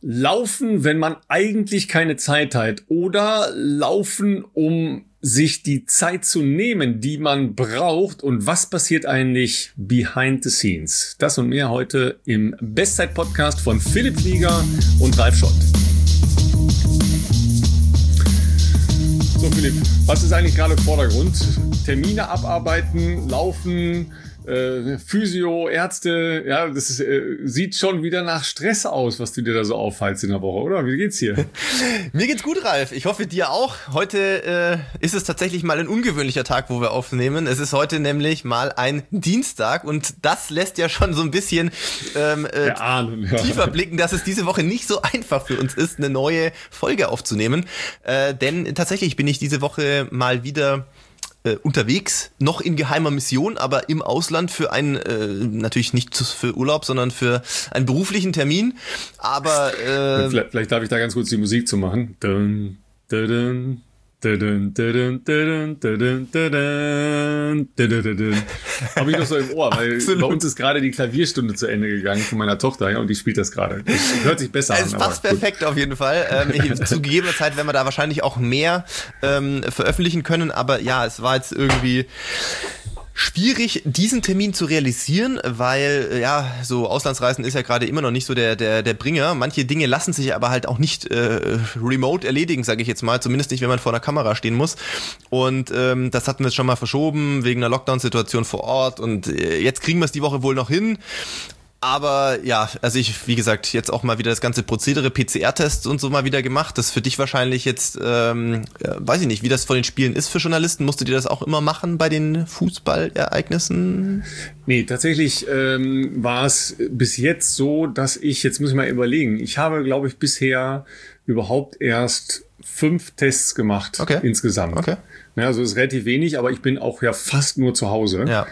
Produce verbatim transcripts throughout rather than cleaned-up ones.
Laufen, wenn man eigentlich keine Zeit hat, oder laufen, um sich die Zeit zu nehmen, die man braucht, und was passiert eigentlich behind the scenes? Das und mehr heute im Bestzeit-Podcast von Philipp Flieger und Ralf Schott. So Philipp, was ist eigentlich gerade im Vordergrund? Termine abarbeiten, laufen, äh, Physio, Ärzte, ja, das ist, äh, sieht schon wieder nach Stress aus, was du dir da so aufhalst in der Woche, oder? Wie geht's dir? Mir geht's gut, Ralf. Ich hoffe, dir auch. Heute äh, ist es tatsächlich mal ein ungewöhnlicher Tag, wo wir aufnehmen. Es ist heute nämlich mal ein Dienstag und das lässt ja schon so ein bisschen ähm, äh, ahnen, ja. tiefer blicken, dass es diese Woche nicht so einfach für uns ist, eine neue Folge aufzunehmen. Äh, denn tatsächlich bin ich diese Woche mal wieder Äh, unterwegs, noch in geheimer Mission, aber im Ausland für einen, äh, natürlich nicht für Urlaub, sondern für einen beruflichen Termin. Aber äh, vielleicht, vielleicht darf ich da ganz kurz die Musik zu machen. Dun, dun, dun. Habe ich noch so im Ohr, weil Absolut. Bei uns ist gerade die Klavierstunde zu Ende gegangen von meiner Tochter, ja, und die spielt das gerade. Das hört sich besser es an. Es passt perfekt auf jeden Fall. Ähm, ich, zu gegebener Zeit werden wir da wahrscheinlich auch mehr ähm, veröffentlichen können, aber ja, es war jetzt irgendwie schwierig, diesen Termin zu realisieren, weil, ja, so Auslandsreisen ist ja gerade immer noch nicht so der der der Bringer. Manche Dinge lassen sich aber halt auch nicht äh, remote erledigen, sage ich jetzt mal. Zumindest nicht, wenn man vor einer Kamera stehen muss. Und ähm, das hatten wir jetzt schon mal verschoben, wegen einer Lockdown-Situation vor Ort. Und äh, jetzt kriegen wir es die Woche wohl noch hin. Aber ja, also ich, wie gesagt, jetzt auch mal wieder das ganze Prozedere, P C R-Tests und so mal wieder gemacht. Das ist für dich wahrscheinlich jetzt, ähm, ja, weiß ich nicht, wie das vor den Spielen ist für Journalisten. Musstet ihr das auch immer machen bei den Fußballereignissen? Nee, tatsächlich ähm, war es bis jetzt so, dass ich, jetzt muss ich mal überlegen, ich habe, glaube ich, bisher überhaupt erst fünf Tests gemacht, okay. insgesamt. Okay. Ja, also das ist relativ wenig, aber ich bin auch ja fast nur zu Hause. Ja.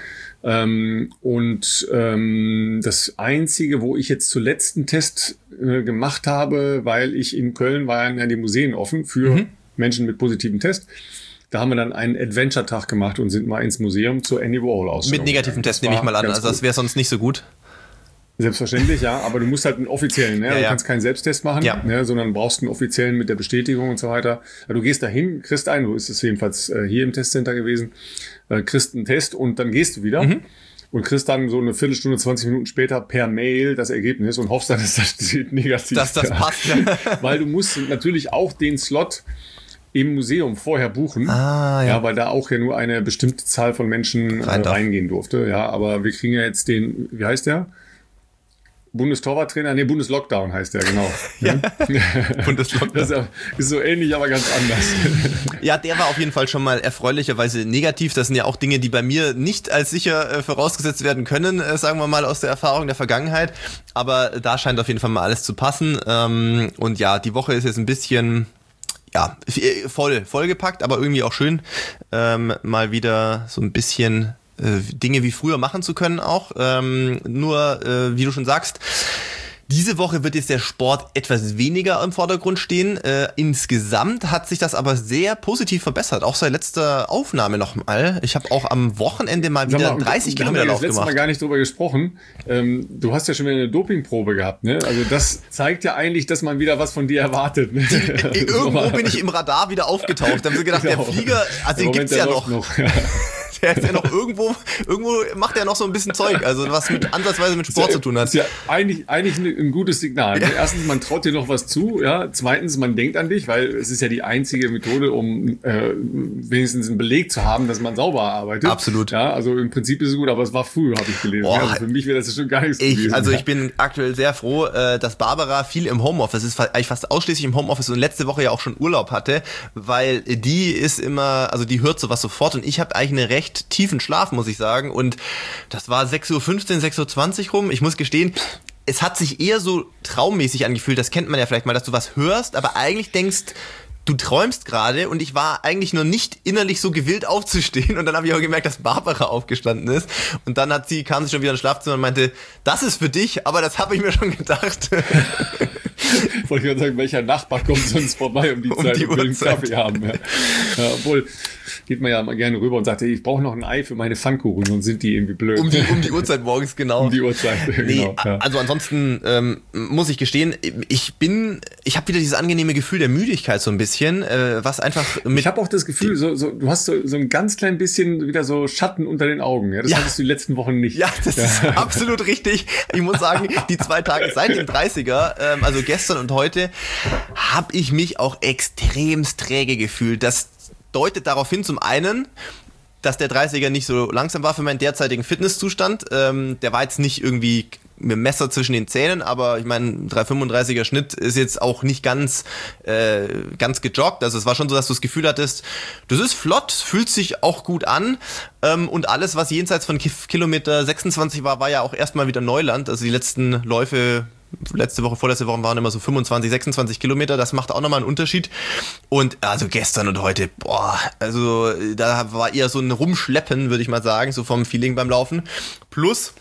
Ähm, und ähm, das Einzige, wo ich jetzt zuletzt einen Test äh, gemacht habe, weil ich in Köln waren ja die Museen offen für mhm. Menschen mit positivem Test. Da haben wir dann einen Adventure-Tag gemacht und sind mal ins Museum zur Andy Warhol-Ausstellung. Mit negativem Test nehme ich mal an, also das wäre sonst nicht so gut. Selbstverständlich, ja, aber du musst halt einen offiziellen, ne? Ja, du ja. kannst keinen Selbsttest machen, ja. ne? sondern brauchst einen offiziellen mit der Bestätigung und so weiter. Du gehst dahin, kriegst einen, so ist es jedenfalls äh, hier im Testcenter gewesen, äh, kriegst einen Test und dann gehst du wieder mhm. und kriegst dann so eine Viertelstunde, zwanzig Minuten später per Mail das Ergebnis und hoffst dann, dass das steht negativ. Dass das passt. Ja. Weil du musst natürlich auch den Slot im Museum vorher buchen, ah, ja. ja, weil da auch ja nur eine bestimmte Zahl von Menschen Rein äh, reingehen durfte. Ja, aber wir kriegen ja jetzt den, wie heißt der? Bundestorwarttrainer, nee, Bundeslockdown heißt der, genau. Ja. Bundeslockdown. Das ist so ähnlich, aber ganz anders. Ja, der war auf jeden Fall schon mal erfreulicherweise negativ. Das sind ja auch Dinge, die bei mir nicht als sicher äh, vorausgesetzt werden können, äh, sagen wir mal aus der Erfahrung der Vergangenheit. Aber da scheint auf jeden Fall mal alles zu passen. Ähm, und ja, die Woche ist jetzt ein bisschen, ja, voll, vollgepackt, aber irgendwie auch schön, ähm, mal wieder so ein bisschen Dinge wie früher machen zu können auch. Ähm, nur, äh, wie du schon sagst, diese Woche wird jetzt der Sport etwas weniger im Vordergrund stehen. Äh, insgesamt hat sich das aber sehr positiv verbessert, auch seit letzter Aufnahme nochmal. Ich habe auch am Wochenende mal wieder mal, dreißig Kilometer Lauf gemacht. Wir haben ja das letzte Mal gar nicht drüber gesprochen. Ähm, du hast ja schon wieder eine Dopingprobe gehabt, ne? Also das zeigt ja eigentlich, dass man wieder was von dir erwartet. Ne? Die, irgendwo bin ich im Radar wieder aufgetaucht. Da haben sie gedacht, genau. Der Flieger, also den gibt's ja noch. noch ja. Der ist ja noch irgendwo, irgendwo macht er noch so ein bisschen Zeug, also was mit ansatzweise mit Sport ja, zu tun hat. Ist ja eigentlich, eigentlich ein gutes Signal. Ja. Erstens, man traut dir noch was zu, ja. Zweitens, man denkt an dich, weil es ist ja die einzige Methode, um äh, wenigstens einen Beleg zu haben, dass man sauber arbeitet. Absolut. Ja, also im Prinzip ist es gut, aber es war früh, habe ich gelesen. Oh, also für mich wäre das schon gar nichts ich, gewesen. Also ich bin aktuell sehr froh, äh, dass Barbara viel im Homeoffice ist, eigentlich fast ausschließlich im Homeoffice und letzte Woche ja auch schon Urlaub hatte, weil die ist immer, also die hört sowas sofort und ich habe eigentlich einen recht tiefen Schlaf, muss ich sagen. Und das war sechs Uhr fünfzehn, sechs Uhr zwanzig rum. Ich muss gestehen, es hat sich eher so traummäßig angefühlt. Das kennt man ja vielleicht mal, dass du was hörst, aber eigentlich denkst, du träumst gerade und ich war eigentlich nur nicht innerlich so gewillt aufzustehen und dann habe ich auch gemerkt, dass Barbara aufgestanden ist und dann hat sie, kam sie schon wieder ins Schlafzimmer und meinte, das ist für dich, aber das habe ich mir schon gedacht. Wollte ich gerade sagen, welcher Nachbar kommt sonst vorbei um die um Zeit die und will einen Kaffee haben. Ja. Ja, obwohl, geht man ja mal gerne rüber und sagt, ich brauche noch ein Ei für meine Pfannkuchen und sind die irgendwie blöd. Um die, um die Uhrzeit morgens, genau. Um die Uhrzeit, nee, genau. Ja. Also ansonsten ähm, muss ich gestehen, ich bin, ich habe wieder dieses angenehme Gefühl der Müdigkeit so ein bisschen, äh, was einfach mit... Ich habe auch das Gefühl, so, so, du hast so, so ein ganz klein bisschen wieder so Schatten unter den Augen. Ja? Das ja. hattest du die letzten Wochen nicht. Ja, das ja. ist absolut richtig. Ich muss sagen, die zwei Tage seit dem dreißiger, ähm, also gestern und heute, habe ich mich auch extremst träge gefühlt. Das deutet darauf hin, zum einen, dass der dreißiger nicht so langsam war für meinen derzeitigen Fitnesszustand. Ähm, der war jetzt nicht irgendwie mit dem Messer zwischen den Zähnen, aber ich meine, drei fünfunddreißiger Schnitt ist jetzt auch nicht ganz äh, ganz gejoggt. Also es war schon so, dass du das Gefühl hattest, das ist flott, fühlt sich auch gut an. Ähm, und alles, was jenseits von Kilometer sechsundzwanzig war, war ja auch erstmal wieder Neuland. Also die letzten Läufe, letzte Woche, vorletzte Woche waren immer so fünfundzwanzig, sechsundzwanzig Kilometer. Das macht auch nochmal einen Unterschied. Und also gestern und heute, boah, also da war eher so ein Rumschleppen, würde ich mal sagen, so vom Feeling beim Laufen. Plus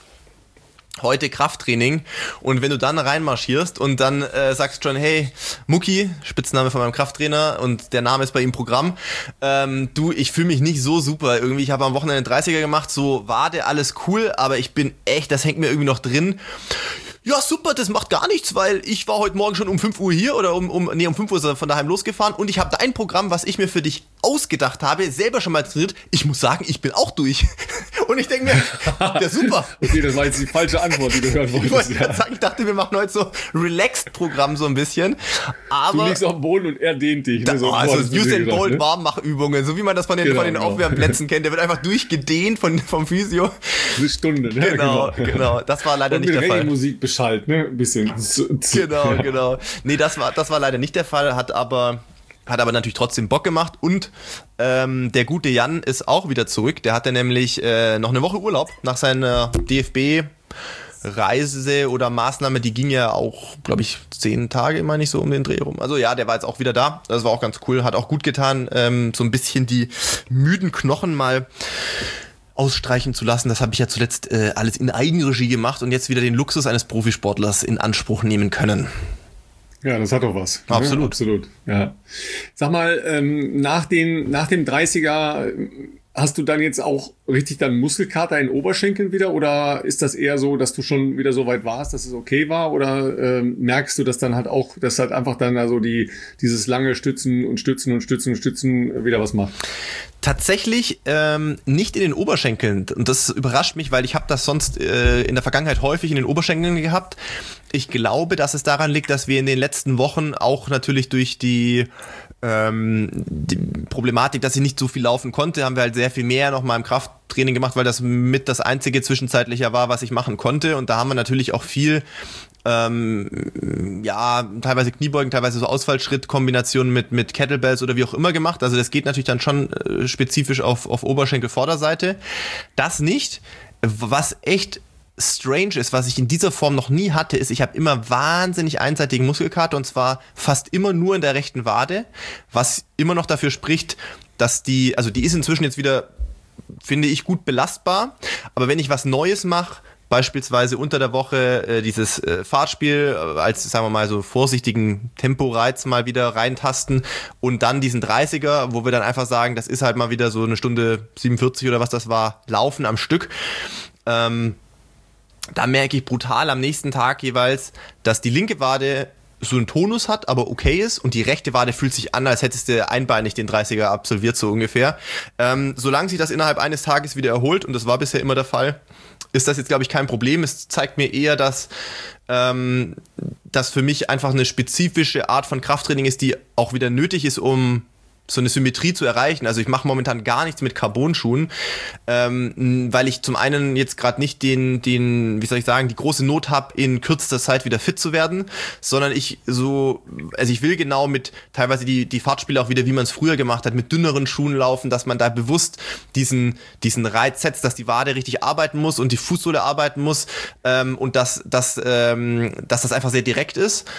heute Krafttraining, und wenn du dann reinmarschierst und dann äh, sagst schon, hey, Mucki, Spitzname von meinem Krafttrainer und der Name ist bei ihm Programm, ähm, du, ich fühle mich nicht so super irgendwie, ich habe am Wochenende dreißiger gemacht, so Wade, alles cool, aber ich bin echt, das hängt mir irgendwie noch drin. Ja, super, das macht gar nichts, weil ich war heute Morgen schon um fünf Uhr hier oder um, um nee, um fünf Uhr ist er von daheim losgefahren und ich habe dein Programm, was ich mir für dich ausgedacht habe, selber schon mal trainiert. Ich muss sagen, ich bin auch durch. Und ich denke mir, ja super. Okay, das war jetzt die falsche Antwort, die du hören wolltest. Ich wollte ja. sagen, ich dachte, wir machen heute so Relaxed-Programm so ein bisschen. Aber du liegst auf dem Boden und er dehnt dich. Da, ne? so oh, also Usain Bolt ne? Warmmachübungen, so wie man das von den, genau, von den genau. Aufwärmplätzen kennt. Der wird einfach durchgedehnt von, vom Physio. Eine Stunde, ne? Genau, genau. genau. Das war leider und nicht der Fall. Musik beschallt, ne? Ein bisschen. Genau, ja. genau. Nee, das war, das war leider nicht der Fall, hat aber... Hat aber natürlich trotzdem Bock gemacht und ähm, der gute Jan ist auch wieder zurück. Der hatte nämlich äh, noch eine Woche Urlaub nach seiner D F B-Reise oder Maßnahme. Die ging ja auch, glaube ich, zehn Tage, meine ich, so um den Dreh rum. Also ja, der war jetzt auch wieder da. Das war auch ganz cool, hat auch gut getan, ähm, so ein bisschen die müden Knochen mal ausstreichen zu lassen. Das habe ich ja zuletzt äh, alles in Eigenregie gemacht und jetzt wieder den Luxus eines Profisportlers in Anspruch nehmen können. Ja, das hat doch was. Absolut. Ja, absolut. Ja. Sag mal, ähm, nach, den, nach dem dreißiger hast du dann jetzt auch richtig dann Muskelkater in den Oberschenkeln wieder oder ist das eher so, dass du schon wieder so weit warst, dass es okay war oder ähm, merkst du, dass dann halt auch, dass halt einfach dann also die dieses lange Stützen und Stützen und Stützen und Stützen wieder was macht? Tatsächlich ähm, nicht in den Oberschenkeln und das überrascht mich, weil ich habe das sonst äh, in der Vergangenheit häufig in den Oberschenkeln gehabt. Ich glaube, dass es daran liegt, dass wir in den letzten Wochen auch natürlich durch die ähm, die Problematik, dass ich nicht so viel laufen konnte, haben wir halt sehr viel mehr nochmal im Krafttraining gemacht, weil das mit das einzige zwischenzeitliche war, was ich machen konnte. Und da haben wir natürlich auch viel, ähm, ja, teilweise Kniebeugen, teilweise so Ausfallschritt-Kombinationen mit, mit Kettlebells oder wie auch immer gemacht. Also das geht natürlich dann schon äh, spezifisch auf, auf Oberschenkel-Vorderseite. Das nicht. Was echt strange ist, was ich in dieser Form noch nie hatte, ist, ich habe immer wahnsinnig einseitigen Muskelkater und zwar fast immer nur in der rechten Wade, was immer noch dafür spricht, dass die, also die ist inzwischen jetzt wieder, finde ich, gut belastbar, aber wenn ich was Neues mache, beispielsweise unter der Woche äh, dieses äh, Fahrtspiel äh, als, sagen wir mal, so vorsichtigen Temporeiz mal wieder reintasten und dann diesen dreißiger, wo wir dann einfach sagen, das ist halt mal wieder so eine Stunde siebenundvierzig oder was das war, Laufen am Stück, ähm, da merke ich brutal am nächsten Tag jeweils, dass die linke Wade so einen Tonus hat, aber okay ist und die rechte Wade fühlt sich an, als hättest du einbeinig den dreißiger absolviert, so ungefähr. Ähm, solange sich das innerhalb eines Tages wieder erholt, und das war bisher immer der Fall, ist das jetzt, glaube ich, kein Problem. Es zeigt mir eher, dass ähm, das für mich einfach eine spezifische Art von Krafttraining ist, die auch wieder nötig ist, um so eine Symmetrie zu erreichen. Also ich mache momentan gar nichts mit Carbon-Schuhen, ähm, weil ich zum einen jetzt gerade nicht den, den, wie soll ich sagen, die große Not habe, in kürzester Zeit wieder fit zu werden, sondern ich so, also ich will genau mit teilweise die, die Fahrtspiele auch wieder, wie man es früher gemacht hat, mit dünneren Schuhen laufen, dass man da bewusst diesen, diesen Reiz setzt, dass die Wade richtig arbeiten muss und die Fußsohle arbeiten muss ähm, und dass, dass, ähm, dass das einfach sehr direkt ist.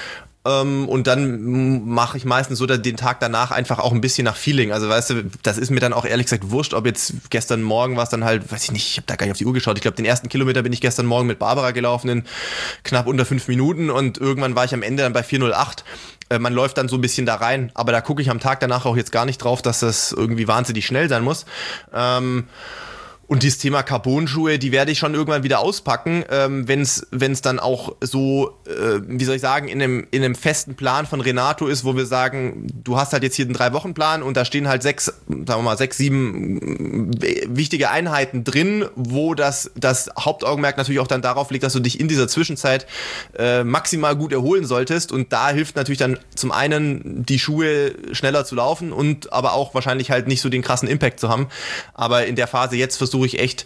Ähm, und dann mache ich meistens so den Tag danach einfach auch ein bisschen nach Feeling. Also weißt du, das ist mir dann auch ehrlich gesagt wurscht, ob jetzt gestern Morgen war es dann halt, weiß ich nicht, ich habe da gar nicht auf die Uhr geschaut. Ich glaube, den ersten Kilometer bin ich gestern Morgen mit Barbara gelaufen in knapp unter fünf Minuten und irgendwann war ich am Ende dann bei vier null acht. Äh, man läuft dann so ein bisschen da rein, aber da gucke ich am Tag danach auch jetzt gar nicht drauf, dass das irgendwie wahnsinnig schnell sein muss. Ähm, Und dieses Thema Carbon-Schuhe, die werde ich schon irgendwann wieder auspacken, ähm, wenn es wenn es dann auch so, äh, wie soll ich sagen, in einem, in einem festen Plan von Renato ist, wo wir sagen, du hast halt jetzt hier einen Drei-Wochen-Plan und da stehen halt sechs, sagen wir mal, sechs, sieben wichtige Einheiten drin, wo das, das Hauptaugenmerk natürlich auch dann darauf liegt, dass du dich in dieser Zwischenzeit äh, maximal gut erholen solltest und da hilft natürlich dann zum einen die Schuhe schneller zu laufen und aber auch wahrscheinlich halt nicht so den krassen Impact zu haben, aber in der Phase jetzt versuche ich echt,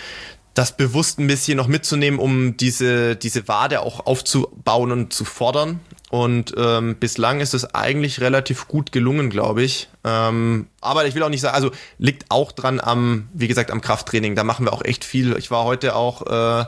das bewusst ein bisschen noch mitzunehmen, um diese, diese Wade auch aufzubauen und zu fordern. Und ähm, bislang ist es eigentlich relativ gut gelungen, glaube ich. Ähm, aber ich will auch nicht sagen, also liegt auch dran am, wie gesagt, am Krafttraining. Da machen wir auch echt viel. Ich war heute auch, äh,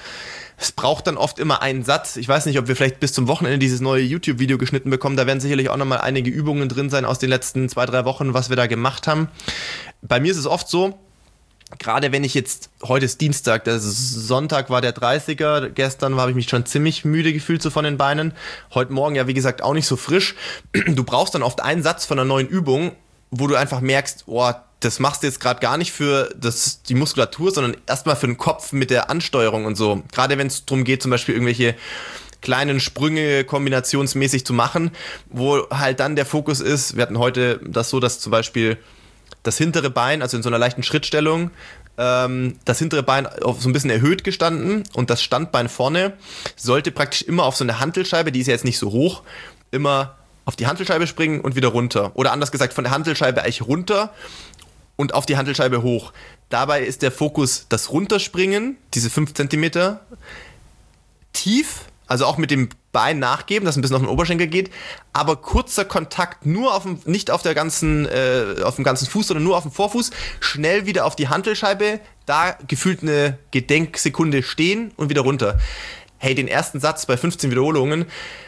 es braucht dann oft immer einen Satz. Ich weiß nicht, ob wir vielleicht bis zum Wochenende dieses neue YouTube-Video geschnitten bekommen. Da werden sicherlich auch nochmal einige Übungen drin sein aus den letzten zwei, drei Wochen, was wir da gemacht haben. Bei mir ist es oft so, gerade wenn ich jetzt, heute ist Dienstag, der Sonntag war der dreißiger, gestern habe ich mich schon ziemlich müde gefühlt so von den Beinen, heute Morgen ja wie gesagt auch nicht so frisch. Du brauchst dann oft einen Satz von einer neuen Übung, wo du einfach merkst, oh, das machst du jetzt gerade gar nicht für das, die Muskulatur, sondern erstmal für den Kopf mit der Ansteuerung und so. Gerade wenn es darum geht, zum Beispiel irgendwelche kleinen Sprünge kombinationsmäßig zu machen, wo halt dann der Fokus ist, wir hatten heute das so, dass zum Beispiel das hintere Bein, also in so einer leichten Schrittstellung, ähm, das hintere Bein auf so ein bisschen erhöht gestanden und das Standbein vorne sollte praktisch immer auf so eine Hantelscheibe, die ist ja jetzt nicht so hoch, immer auf die Hantelscheibe springen und wieder runter. Oder anders gesagt, von der Hantelscheibe eigentlich runter und auf die Hantelscheibe hoch. Dabei ist der Fokus das Runterspringen, diese fünf Zentimeter, tief, also auch mit dem Bein nachgeben, dass ein bisschen auf den Oberschenkel geht, aber kurzer Kontakt nur auf dem, nicht auf der ganzen, äh, auf dem ganzen Fuß, sondern nur auf dem Vorfuß, schnell wieder auf die Hantelscheibe, da gefühlt eine Gedenksekunde stehen und wieder runter. Hey, den ersten Satz bei fünfzehn Wiederholungen,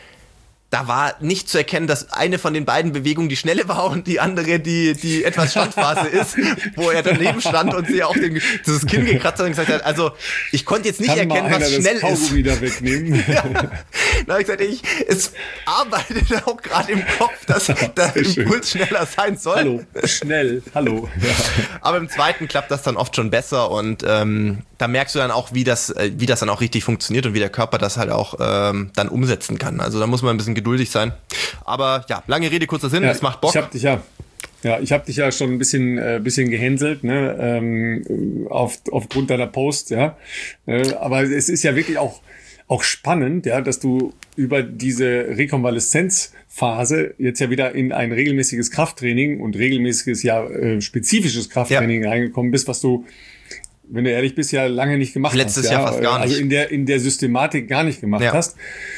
da war nicht zu erkennen, dass eine von den beiden Bewegungen die schnelle war und die andere die die etwas Standphase ist, wo er daneben stand und sie auch den, das Kinn gekratzt hat und gesagt hat, also ich konnte jetzt nicht Kann erkennen, was schnell ist. Kaugummi wieder wegnehmen. Ja. Da habe ich gesagt, ich, es arbeitet auch gerade im Kopf, dass der Impuls schneller sein soll. Hallo, schnell, hallo. Ja. Aber im zweiten klappt das dann oft schon besser und ähm, da merkst du dann auch, wie das, wie das dann auch richtig funktioniert und wie der Körper das halt auch ähm, dann umsetzen kann. Also da muss man ein bisschen geduldig sein. Aber ja, lange Rede, kurzer Sinn, ja, es macht Bock. Ich hab dich ja, ja, ich hab dich ja schon ein bisschen, äh, bisschen gehänselt, ne, ähm, auf, aufgrund deiner Post, ja. Äh, aber es ist ja wirklich auch, auch spannend, ja, dass du über diese Rekonvaleszenzphase jetzt ja wieder in ein regelmäßiges Krafttraining und regelmäßiges, ja, äh, spezifisches Krafttraining ja. reingekommen bist, was du, wenn du ehrlich bist, ja lange nicht gemacht Letztes hast. Letztes Jahr ja? fast gar nicht. Also in der, in der Systematik gar nicht gemacht ja. hast.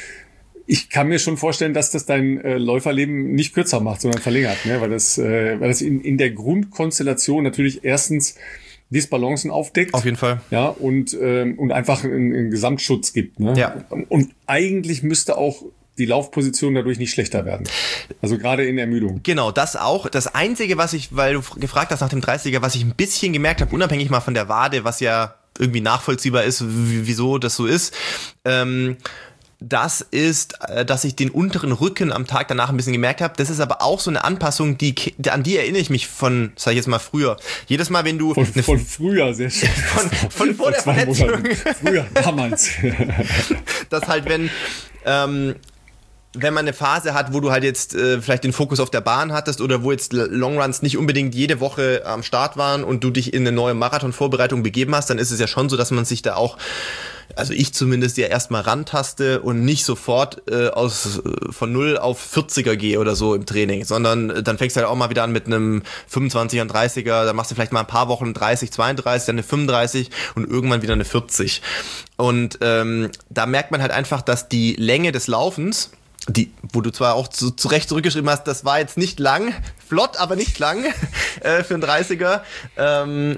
Ich kann mir schon vorstellen, dass das dein äh, Läuferleben nicht kürzer macht, sondern verlängert, ne? Weil das, äh, weil das in, in der Grundkonstellation natürlich erstens Disbalancen aufdeckt. Auf jeden Fall. Ja, und, ähm, und einfach einen, einen Gesamtschutz gibt. Ne? Ja. Und eigentlich müsste auch die Laufposition dadurch nicht schlechter werden. Also gerade in Ermüdung. Genau, das auch. Das Einzige, was ich, weil du gefragt hast nach dem dreißiger, was ich ein bisschen gemerkt habe, unabhängig mal von der Wade, was ja irgendwie nachvollziehbar ist, wieso das so ist, ähm, das ist, dass ich den unteren Rücken am Tag danach ein bisschen gemerkt habe. Das ist aber auch so eine Anpassung, die, an die erinnere ich mich von, sag ich jetzt mal, früher. Jedes Mal, wenn du... Von, von früher, sehr schön. Von, von vor der Verletzung. Früher, damals. Das halt, wenn... Ähm, wenn man eine Phase hat, wo du halt jetzt äh, vielleicht den Fokus auf der Bahn hattest oder wo jetzt Longruns nicht unbedingt jede Woche am Start waren und du dich in eine neue Marathonvorbereitung begeben hast, dann ist es ja schon so, dass man sich da auch, also ich zumindest, ja erstmal rantaste und nicht sofort äh, aus äh, von null auf vierziger gehe oder so im Training, sondern äh, dann fängst du halt auch mal wieder an mit einem fünfundzwanziger, dreißiger, dann machst du vielleicht mal ein paar Wochen dreißig, zweiunddreißig, dann eine fünfunddreißig und irgendwann wieder eine vierzig. Und ähm, da merkt man halt einfach, dass die Länge des Laufens, die, wo du zwar auch zu, zu Recht zurückgeschrieben hast, das war jetzt nicht lang, flott, aber nicht lang äh, für einen dreißiger, ähm,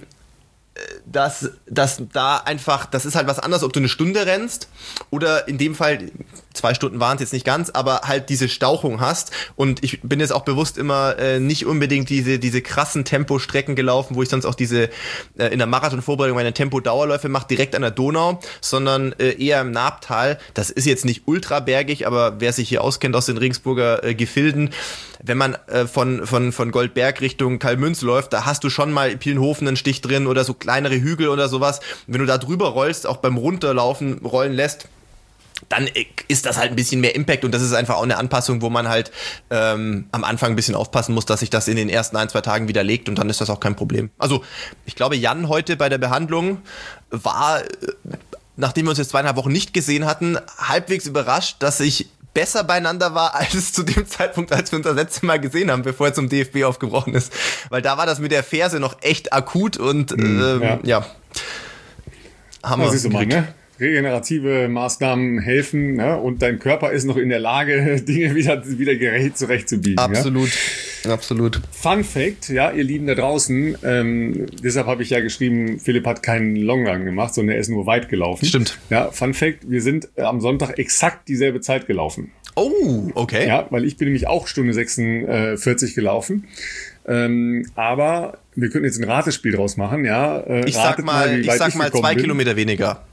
dass, dass da einfach, das ist halt was anderes, ob du eine Stunde rennst oder in dem Fall, zwei Stunden waren es jetzt nicht ganz, aber halt diese Stauchung hast. Und ich bin jetzt auch bewusst immer äh, nicht unbedingt diese diese krassen Tempostrecken gelaufen, wo ich sonst auch diese äh, in der Marathonvorbereitung meine Tempo-Dauerläufe mache, direkt an der Donau, sondern äh, eher im Naabtal. Das ist jetzt nicht ultra bergig, aber wer sich hier auskennt aus den Regensburger äh, Gefilden, wenn man äh, von von von Goldberg Richtung Kalmünz läuft, da hast du schon mal Pienhofen einen Stich drin oder so kleinere Hügel oder sowas. Und wenn du da drüber rollst, auch beim Runterlaufen rollen lässt, dann ist das halt ein bisschen mehr Impact und das ist einfach auch eine Anpassung, wo man halt ähm, am Anfang ein bisschen aufpassen muss, dass sich das in den ersten ein, zwei Tagen widerlegt und dann ist das auch kein Problem. Also ich glaube, Jan heute bei der Behandlung war, nachdem wir uns jetzt zweieinhalb Wochen nicht gesehen hatten, halbwegs überrascht, dass ich besser beieinander war als es zu dem Zeitpunkt, als wir uns das letzte Mal gesehen haben, bevor er zum D F B aufgebrochen ist. Weil da war das mit der Ferse noch echt akut und mhm, ähm, ja. ja, haben wir mal, ne? Regenerative Maßnahmen helfen, ne? Und dein Körper ist noch in der Lage, Dinge wieder, wieder gerecht zurechtzubiegen. Absolut, ja? absolut. Fun Fact, ja, ihr Lieben da draußen, ähm, deshalb habe ich ja geschrieben, Philipp hat keinen Longrun gemacht, sondern er ist nur weit gelaufen. Stimmt. Ja, Fun Fact, wir sind am Sonntag exakt dieselbe Zeit gelaufen. Oh, okay. Ja, weil ich bin nämlich auch Stunde sechsundvierzig gelaufen. Ähm, aber wir könnten jetzt ein Ratespiel draus machen, ja. Äh, ich sag mal, mal ich sag ich mal zwei bin. Kilometer weniger.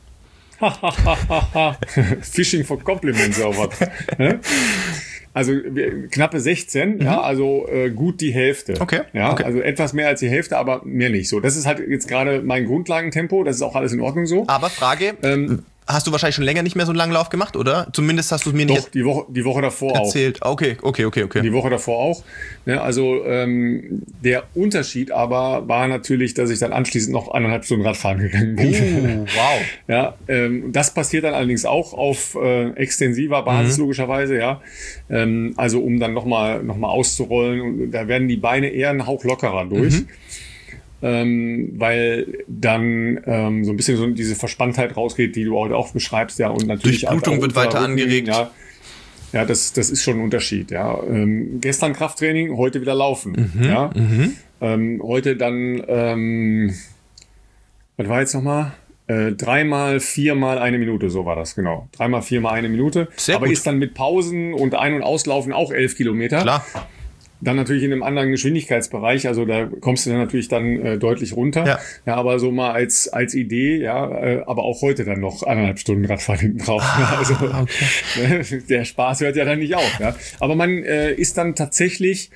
Fishing for Compliments oder was. Also knappe sechzehn, mhm. ja, also äh, gut die Hälfte. Okay. Ja, okay. Also etwas mehr als die Hälfte, aber mehr nicht. So, das ist halt jetzt gerade mein Grundlagentempo, das ist auch alles in Ordnung so. Aber Frage, ähm, hast du wahrscheinlich schon länger nicht mehr so einen langen Lauf gemacht, oder? Zumindest hast du es mir doch, nicht die Woche, die Woche davor erzählt. auch. Okay, okay, okay, okay. Die Woche davor auch. Ja, also ähm, der Unterschied aber war natürlich, dass ich dann anschließend noch eineinhalb Stunden Radfahren gegangen bin. Oh, wow. Ja, ähm, das passiert dann allerdings auch auf äh, extensiver Basis mhm. logischerweise, ja. Ähm, also um dann nochmal noch mal auszurollen und da werden die Beine eher einen Hauch lockerer durch. Mhm. Ähm, weil dann ähm, so ein bisschen so diese Verspanntheit rausgeht, die du heute auch beschreibst, ja, und natürlich Durchblutung wird weiter angeregt. Ja, ja, das das ist schon ein Unterschied, ja. Ähm, gestern Krafttraining, heute wieder Laufen, mhm, ja. Mhm. Ähm, heute dann, ähm, was war jetzt nochmal? Äh, dreimal, viermal eine Minute, so war das, genau. Dreimal, viermal eine Minute. Sehr Aber gut. Ist dann mit Pausen und Ein- und Auslaufen auch elf Kilometer. Klar. Dann natürlich in einem anderen Geschwindigkeitsbereich, also da kommst du dann natürlich dann äh, deutlich runter. Ja. ja, aber so mal als als Idee, ja, äh, aber auch heute dann noch eineinhalb Stunden Radfahren hinten drauf. Ah, also okay. Der Spaß hört ja dann nicht auf. Ja. Aber man äh, ist dann tatsächlich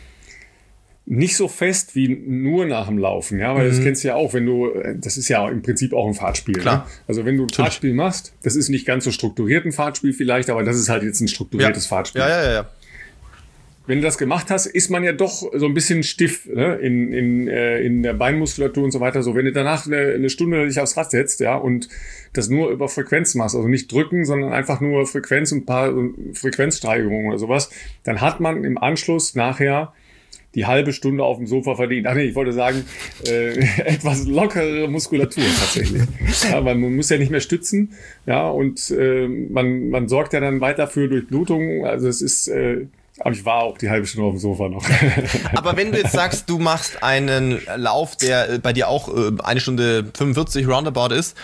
nicht so fest wie nur nach dem Laufen, ja, weil mhm. das kennst du ja auch, wenn du, das ist ja im Prinzip auch ein Fahrtspiel. Klar. Ne? Also wenn du ein Natürlich. Fahrtspiel machst, das ist nicht ganz so strukturiert ein Fahrtspiel vielleicht, aber das ist halt jetzt ein strukturiertes ja. Fahrtspiel. Ja, ja, ja, ja. Wenn du das gemacht hast, ist man ja doch so ein bisschen stiff, ne? in, in, äh, in der Beinmuskulatur und so weiter. So, wenn du danach eine, eine Stunde dich aufs Rad setzt, ja, und das nur über Frequenz machst, also nicht drücken, sondern einfach nur Frequenz und ein paar Frequenzsteigerungen oder sowas, dann hat man im Anschluss nachher die halbe Stunde auf dem Sofa verdient. Ach nee, ich wollte sagen, äh, etwas lockere Muskulatur tatsächlich. Ja, weil man muss ja nicht mehr stützen, ja, und äh, man, man sorgt ja dann weiter für Durchblutung. Also es ist, äh, aber ich war auch die halbe Stunde auf dem Sofa noch. Aber wenn du jetzt sagst, du machst einen Lauf, der bei dir auch äh, eine Stunde fünfundvierzig roundabout ist,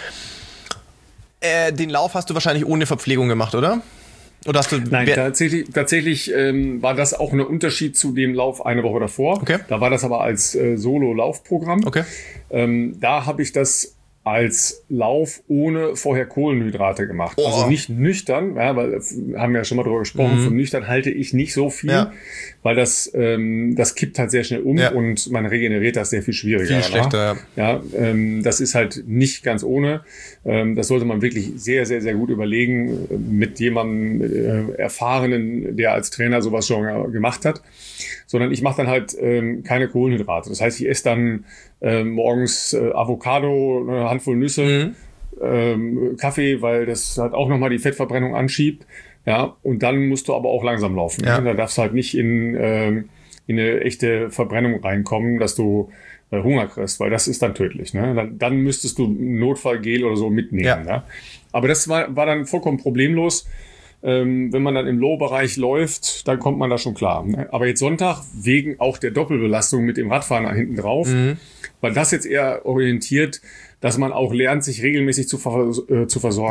äh, den Lauf hast du wahrscheinlich ohne Verpflegung gemacht, oder? Oder hast du Nein, tatsächlich, tatsächlich ähm, war das auch ein Unterschied zu dem Lauf eine Woche davor. Okay. Da war das aber als äh, Solo-Laufprogramm. Okay. Ähm, da habe ich das als Lauf ohne vorher Kohlenhydrate gemacht. Oh. Also nicht nüchtern, ja, weil wir haben ja schon mal drüber gesprochen, mhm. von nüchtern halte ich nicht so viel, ja. weil das ähm, das kippt halt sehr schnell um ja. und man regeneriert das sehr viel schwieriger. Viel schlechter, ja. ja ähm, das ist halt nicht ganz ohne. Ähm, das sollte man wirklich sehr, sehr, sehr gut überlegen mit jemandem äh, Erfahrenen, der als Trainer sowas schon gemacht hat. Sondern ich mache dann halt ähm, keine Kohlenhydrate. Das heißt, ich esse dann äh, morgens äh, Avocado, eine Handvoll Nüsse, mhm. ähm, Kaffee, weil das halt auch nochmal die Fettverbrennung anschiebt. Ja, und dann musst du aber auch langsam laufen. Ja. Ne? Da darfst du halt nicht in, ähm, in eine echte Verbrennung reinkommen, dass du äh, Hunger kriegst, weil das ist dann tödlich. Ne? Dann, dann müsstest du Notfallgel oder so mitnehmen. Ja. Ja? Aber das war, war dann vollkommen problemlos. Ähm, wenn man dann im Low-Bereich läuft, dann kommt man da schon klar. Ne? Aber jetzt Sonntag, wegen auch der Doppelbelastung mit dem Radfahren hinten drauf, mhm. war das jetzt eher orientiert, dass man auch lernt, sich regelmäßig zu, ver- äh, zu versorgen. Ja.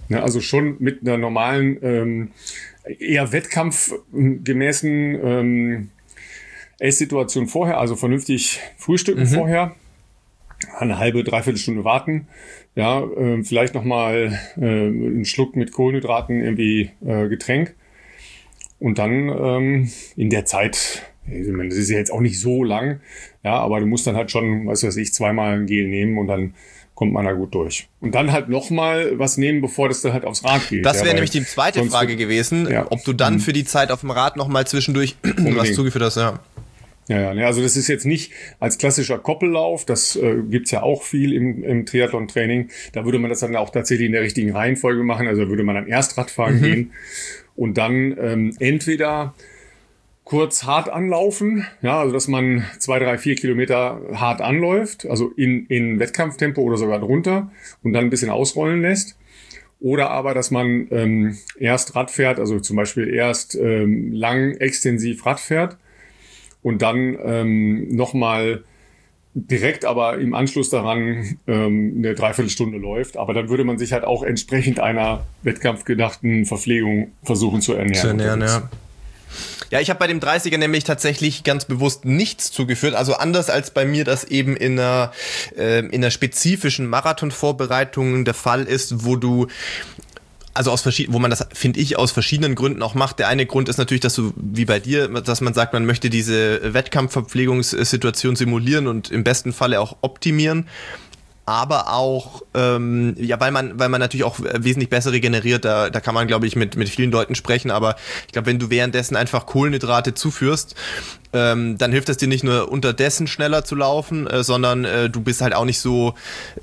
Ja, also schon mit einer normalen, ähm, eher wettkampfgemäßen ähm, Esssituation vorher, also vernünftig frühstücken mhm. vorher, eine halbe, dreiviertel Stunde warten, ja, äh, vielleicht nochmal äh, einen Schluck mit Kohlenhydraten, irgendwie äh, Getränk und dann ähm, in der Zeit, ich meine, das ist ja jetzt auch nicht so lang, ja, aber du musst dann halt schon, was weiß ich, zweimal ein Gel nehmen und dann kommt man da gut durch. Und dann halt nochmal was nehmen, bevor das dann halt aufs Rad geht. Das wäre ja, nämlich die zweite Frage gewesen, ja. ob du dann für die Zeit auf dem Rad nochmal zwischendurch was zugeführt hast, ja. Ja, ja, also das ist jetzt nicht als klassischer Koppellauf, das äh, gibt's ja auch viel im, im Triathlon-Training. Da würde man das dann auch tatsächlich in der richtigen Reihenfolge machen, also würde man dann erst Radfahren mhm. gehen und dann ähm, entweder kurz hart anlaufen, ja, also dass man zwei, drei, vier Kilometer hart anläuft, also in, in Wettkampftempo oder sogar drunter und dann ein bisschen ausrollen lässt. Oder aber, dass man ähm, erst Rad fährt, also zum Beispiel erst ähm, lang extensiv Rad fährt und dann ähm, nochmal direkt aber im Anschluss daran ähm, eine Dreiviertelstunde läuft. Aber dann würde man sich halt auch entsprechend einer wettkampfgedachten Verpflegung versuchen zu ernähren. Zu ernähren, ja. Ja, ich habe bei dem dreißiger nämlich tatsächlich ganz bewusst nichts zugeführt. Also anders als bei mir das eben in einer, äh, in einer spezifischen Marathonvorbereitung der Fall ist, wo du also aus verschiedenen, wo man das, finde ich, aus verschiedenen Gründen auch macht. Der eine Grund ist natürlich, dass du, wie bei dir, dass man sagt, man möchte diese Wettkampfverpflegungssituation simulieren und im besten Falle auch optimieren. Aber auch, ähm, ja, weil man, weil man natürlich auch wesentlich besser regeneriert, da, da kann man, glaube ich, mit, mit vielen Leuten sprechen, aber ich glaube, wenn du währenddessen einfach Kohlenhydrate zuführst, ähm, dann hilft es dir nicht nur unterdessen schneller zu laufen, äh, sondern äh, du bist halt auch nicht so,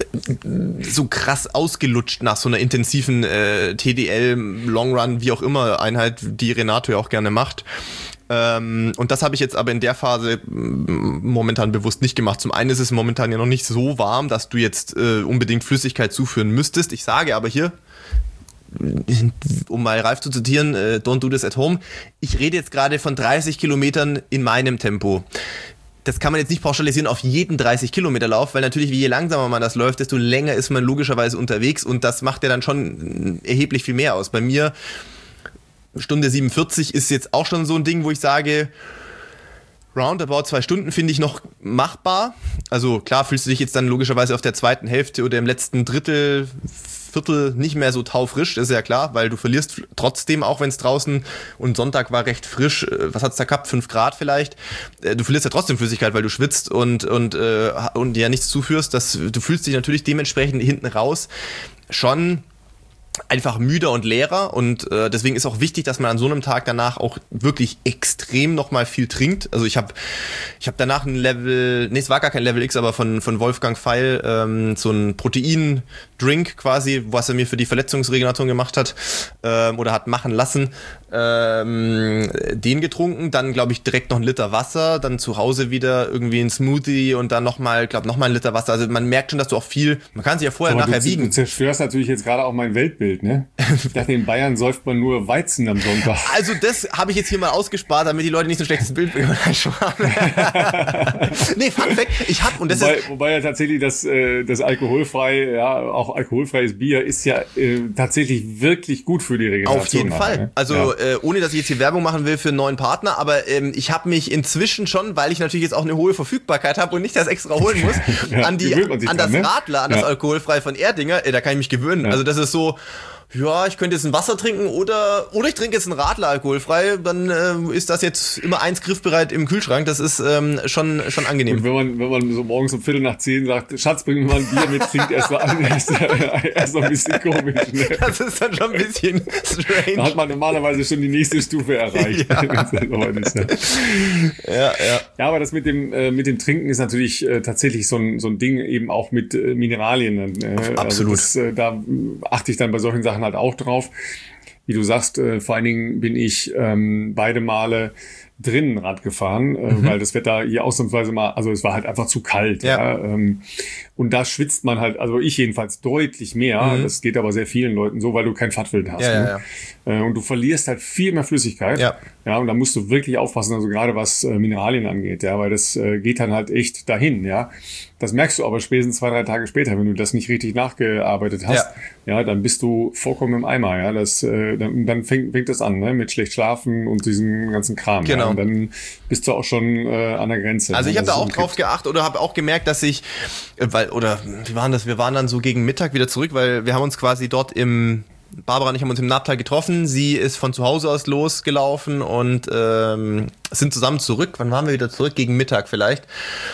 äh, so krass ausgelutscht nach so einer intensiven äh, T D L, Long Run, wie auch immer Einheit, die Renato ja auch gerne macht. Und das habe ich jetzt aber in der Phase momentan bewusst nicht gemacht. Zum einen ist es momentan ja noch nicht so warm, dass du jetzt äh, unbedingt Flüssigkeit zuführen müsstest. Ich sage aber hier, um mal Ralf zu zitieren, äh, don't do this at home. Ich rede jetzt gerade von dreißig Kilometern in meinem Tempo. Das kann man jetzt nicht pauschalisieren auf jeden dreißig Kilometer Lauf, weil natürlich, je langsamer man das läuft, desto länger ist man logischerweise unterwegs und das macht ja dann schon erheblich viel mehr aus. Bei mir Stunde siebenundvierzig ist jetzt auch schon so ein Ding, wo ich sage, roundabout zwei Stunden finde ich noch machbar. Also klar fühlst du dich jetzt dann logischerweise auf der zweiten Hälfte oder im letzten Drittel, Viertel nicht mehr so taufrisch, das ist ja klar, weil du verlierst trotzdem, auch wenn es draußen und Sonntag war recht frisch, was hat's da gehabt, fünf Grad vielleicht, du verlierst ja trotzdem Flüssigkeit, weil du schwitzt und, und, äh, und ja nichts zuführst, das, du fühlst dich natürlich dementsprechend hinten raus schon einfach müder und leerer und äh, deswegen ist auch wichtig, dass man an so einem Tag danach auch wirklich extrem nochmal viel trinkt. Also ich habe ich hab danach ein Level, nee, es war gar kein Level X, aber von von Wolfgang Feil ähm, so ein Protein-Drink quasi, was er mir für die Verletzungsregeneration gemacht hat ähm, oder hat machen lassen, ähm, den getrunken, dann glaube ich direkt noch ein Liter Wasser, dann zu Hause wieder irgendwie ein Smoothie und dann nochmal, glaube nochmal ein Liter Wasser. Also man merkt schon, dass du auch viel, man kann sich ja vorher aber nachher du, wiegen. Du zerstörst natürlich jetzt gerade auch mein Weltbild, ne? Ich dachte, in Bayern säuft man nur Weizen am Sonntag. Also das habe ich jetzt hier mal ausgespart, damit die Leute nicht so ein schlechtes Bild bekommen. Nee, Fun Fact, ich habe, und das wobei, ist... Wobei ja tatsächlich das, äh, das alkoholfrei, ja, auch alkoholfreies Bier ist ja äh, tatsächlich wirklich gut für die Regeneration. Auf jeden nachher, Fall. Ne? Also ja. äh, ohne, dass ich jetzt hier Werbung machen will für einen neuen Partner, aber ähm, ich habe mich inzwischen schon, weil ich natürlich jetzt auch eine hohe Verfügbarkeit habe und nicht das extra holen muss, ja, an, die, an dran, das ne? Radler, an ja. das alkoholfrei von Erdinger, äh, da kann ich mich gewöhnen. Ja. Also das ist so... Ja, ich könnte jetzt ein Wasser trinken oder oder ich trinke jetzt einen Radler alkoholfrei, dann äh, ist das jetzt immer eins griffbereit im Kühlschrank. Das ist ähm, schon schon angenehm. Und wenn man wenn man so morgens um Viertel nach zehn sagt, Schatz, bring mir mal ein Bier mit, klingt erst so an, erst, erst so ein bisschen komisch. Ne? Das ist dann schon ein bisschen strange. Da hat man normalerweise schon die nächste Stufe erreicht. Ja, ist, ne? ja, ja. Ja, aber das mit dem äh, mit dem Trinken ist natürlich äh, tatsächlich so ein so ein Ding eben auch mit äh, Mineralien. Äh, Absolut. Also das, äh, da achte ich dann bei solchen Sachen halt auch drauf. wie du sagst, äh, vor allen Dingen bin ich ähm, beide Male drinnen Rad gefahren, äh, mhm. weil das Wetter hier ausnahmsweise mal, also es war halt einfach zu kalt. Ja. Ja ähm, und da schwitzt man halt, also ich jedenfalls deutlich mehr. Mhm. Das geht aber sehr vielen Leuten so, weil du kein Fahrtwind hast. Ja, ne? ja, ja. Äh, und du verlierst halt viel mehr Flüssigkeit. Ja. Ja, und da musst du wirklich aufpassen, also gerade was äh, Mineralien angeht, ja, weil das äh, geht dann halt echt dahin, ja. Das merkst du aber spätestens zwei, drei Tage später, wenn du das nicht richtig nachgearbeitet hast, ja, ja dann bist du vollkommen im Eimer, ja. Das, äh, dann, dann fängt, fängt das an, ne, mit schlecht schlafen und diesem ganzen Kram. Genau. Ja? Und dann bist du auch schon äh, an der Grenze. Also ne? ich habe da auch umkippt. drauf geachtet oder habe auch gemerkt, dass ich, äh, weil, oder wie waren das? Wir waren dann so gegen Mittag wieder zurück, weil wir haben uns quasi dort im Barbara und ich haben uns im Nabtal getroffen. Sie ist von zu Hause aus losgelaufen und ähm, sind zusammen zurück. Wann waren wir wieder zurück? Gegen Mittag vielleicht.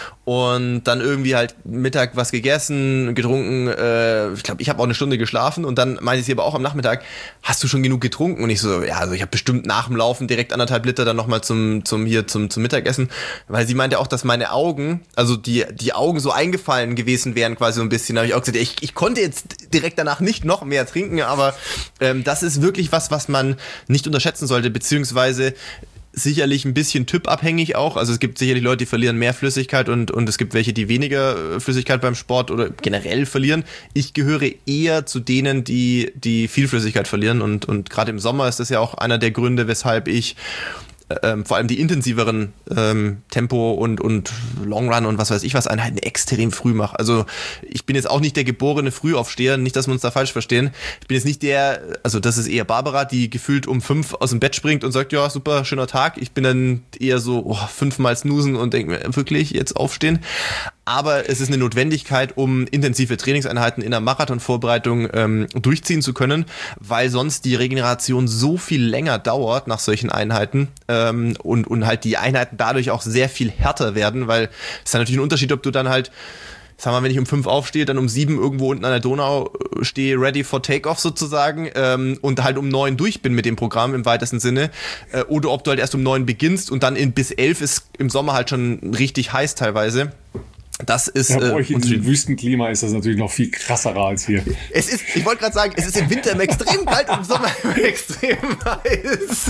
Und dann irgendwie halt Mittag was gegessen, getrunken. Äh, ich glaube, ich habe auch eine Stunde geschlafen. Und dann meinte sie aber auch am Nachmittag, hast du schon genug getrunken? Und ich so, ja, also ich habe bestimmt nach dem Laufen direkt anderthalb Liter dann nochmal zum zum hier zum zum Mittagessen. Weil sie meinte auch, dass meine Augen, also die die Augen so eingefallen gewesen wären quasi so ein bisschen. Da habe ich auch gesagt, ich, ich konnte jetzt direkt danach nicht noch mehr trinken. Aber ähm, das ist wirklich was, was man nicht unterschätzen sollte, beziehungsweise sicherlich ein bisschen typabhängig auch. Also es gibt sicherlich Leute, die verlieren mehr Flüssigkeit und, und es gibt welche, die weniger Flüssigkeit beim Sport oder generell verlieren. Ich gehöre eher zu denen, die, die viel Flüssigkeit verlieren und, und gerade im Sommer ist das ja auch einer der Gründe, weshalb ich Ähm, vor allem die intensiveren ähm, Tempo- und, und Longrun und was weiß ich was Einheiten extrem früh mache. Also ich bin jetzt auch nicht der geborene Frühaufsteher, nicht, dass wir uns da falsch verstehen. Ich bin jetzt nicht der, also das ist eher Barbara, die gefühlt um fünf aus dem Bett springt und sagt, ja, super, schöner Tag. Ich bin dann eher so oh, fünfmal snoosen und denke mir, wirklich, jetzt aufstehen. Aber es ist eine Notwendigkeit, um intensive Trainingseinheiten in der Marathonvorbereitung ähm, durchziehen zu können, weil sonst die Regeneration so viel länger dauert nach solchen Einheiten ähm, und, und halt die Einheiten dadurch auch sehr viel härter werden, weil es ist dann natürlich ein Unterschied, ob du dann halt, sagen wir mal, wenn ich um fünf aufstehe, dann um sieben irgendwo unten an der Donau stehe, ready for takeoff sozusagen ähm, und halt um neun durch bin mit dem Programm im weitesten Sinne äh, oder ob du halt erst um neun beginnst und dann in, bis elf ist im Sommer halt schon richtig heiß teilweise. Das ist ja, bei euch äh, in diesem Wüstenklima ist das natürlich noch viel krasser als hier. Es ist, ich wollte gerade sagen, es ist im Winter immer extrem kalt und im Sommer immer extrem heiß.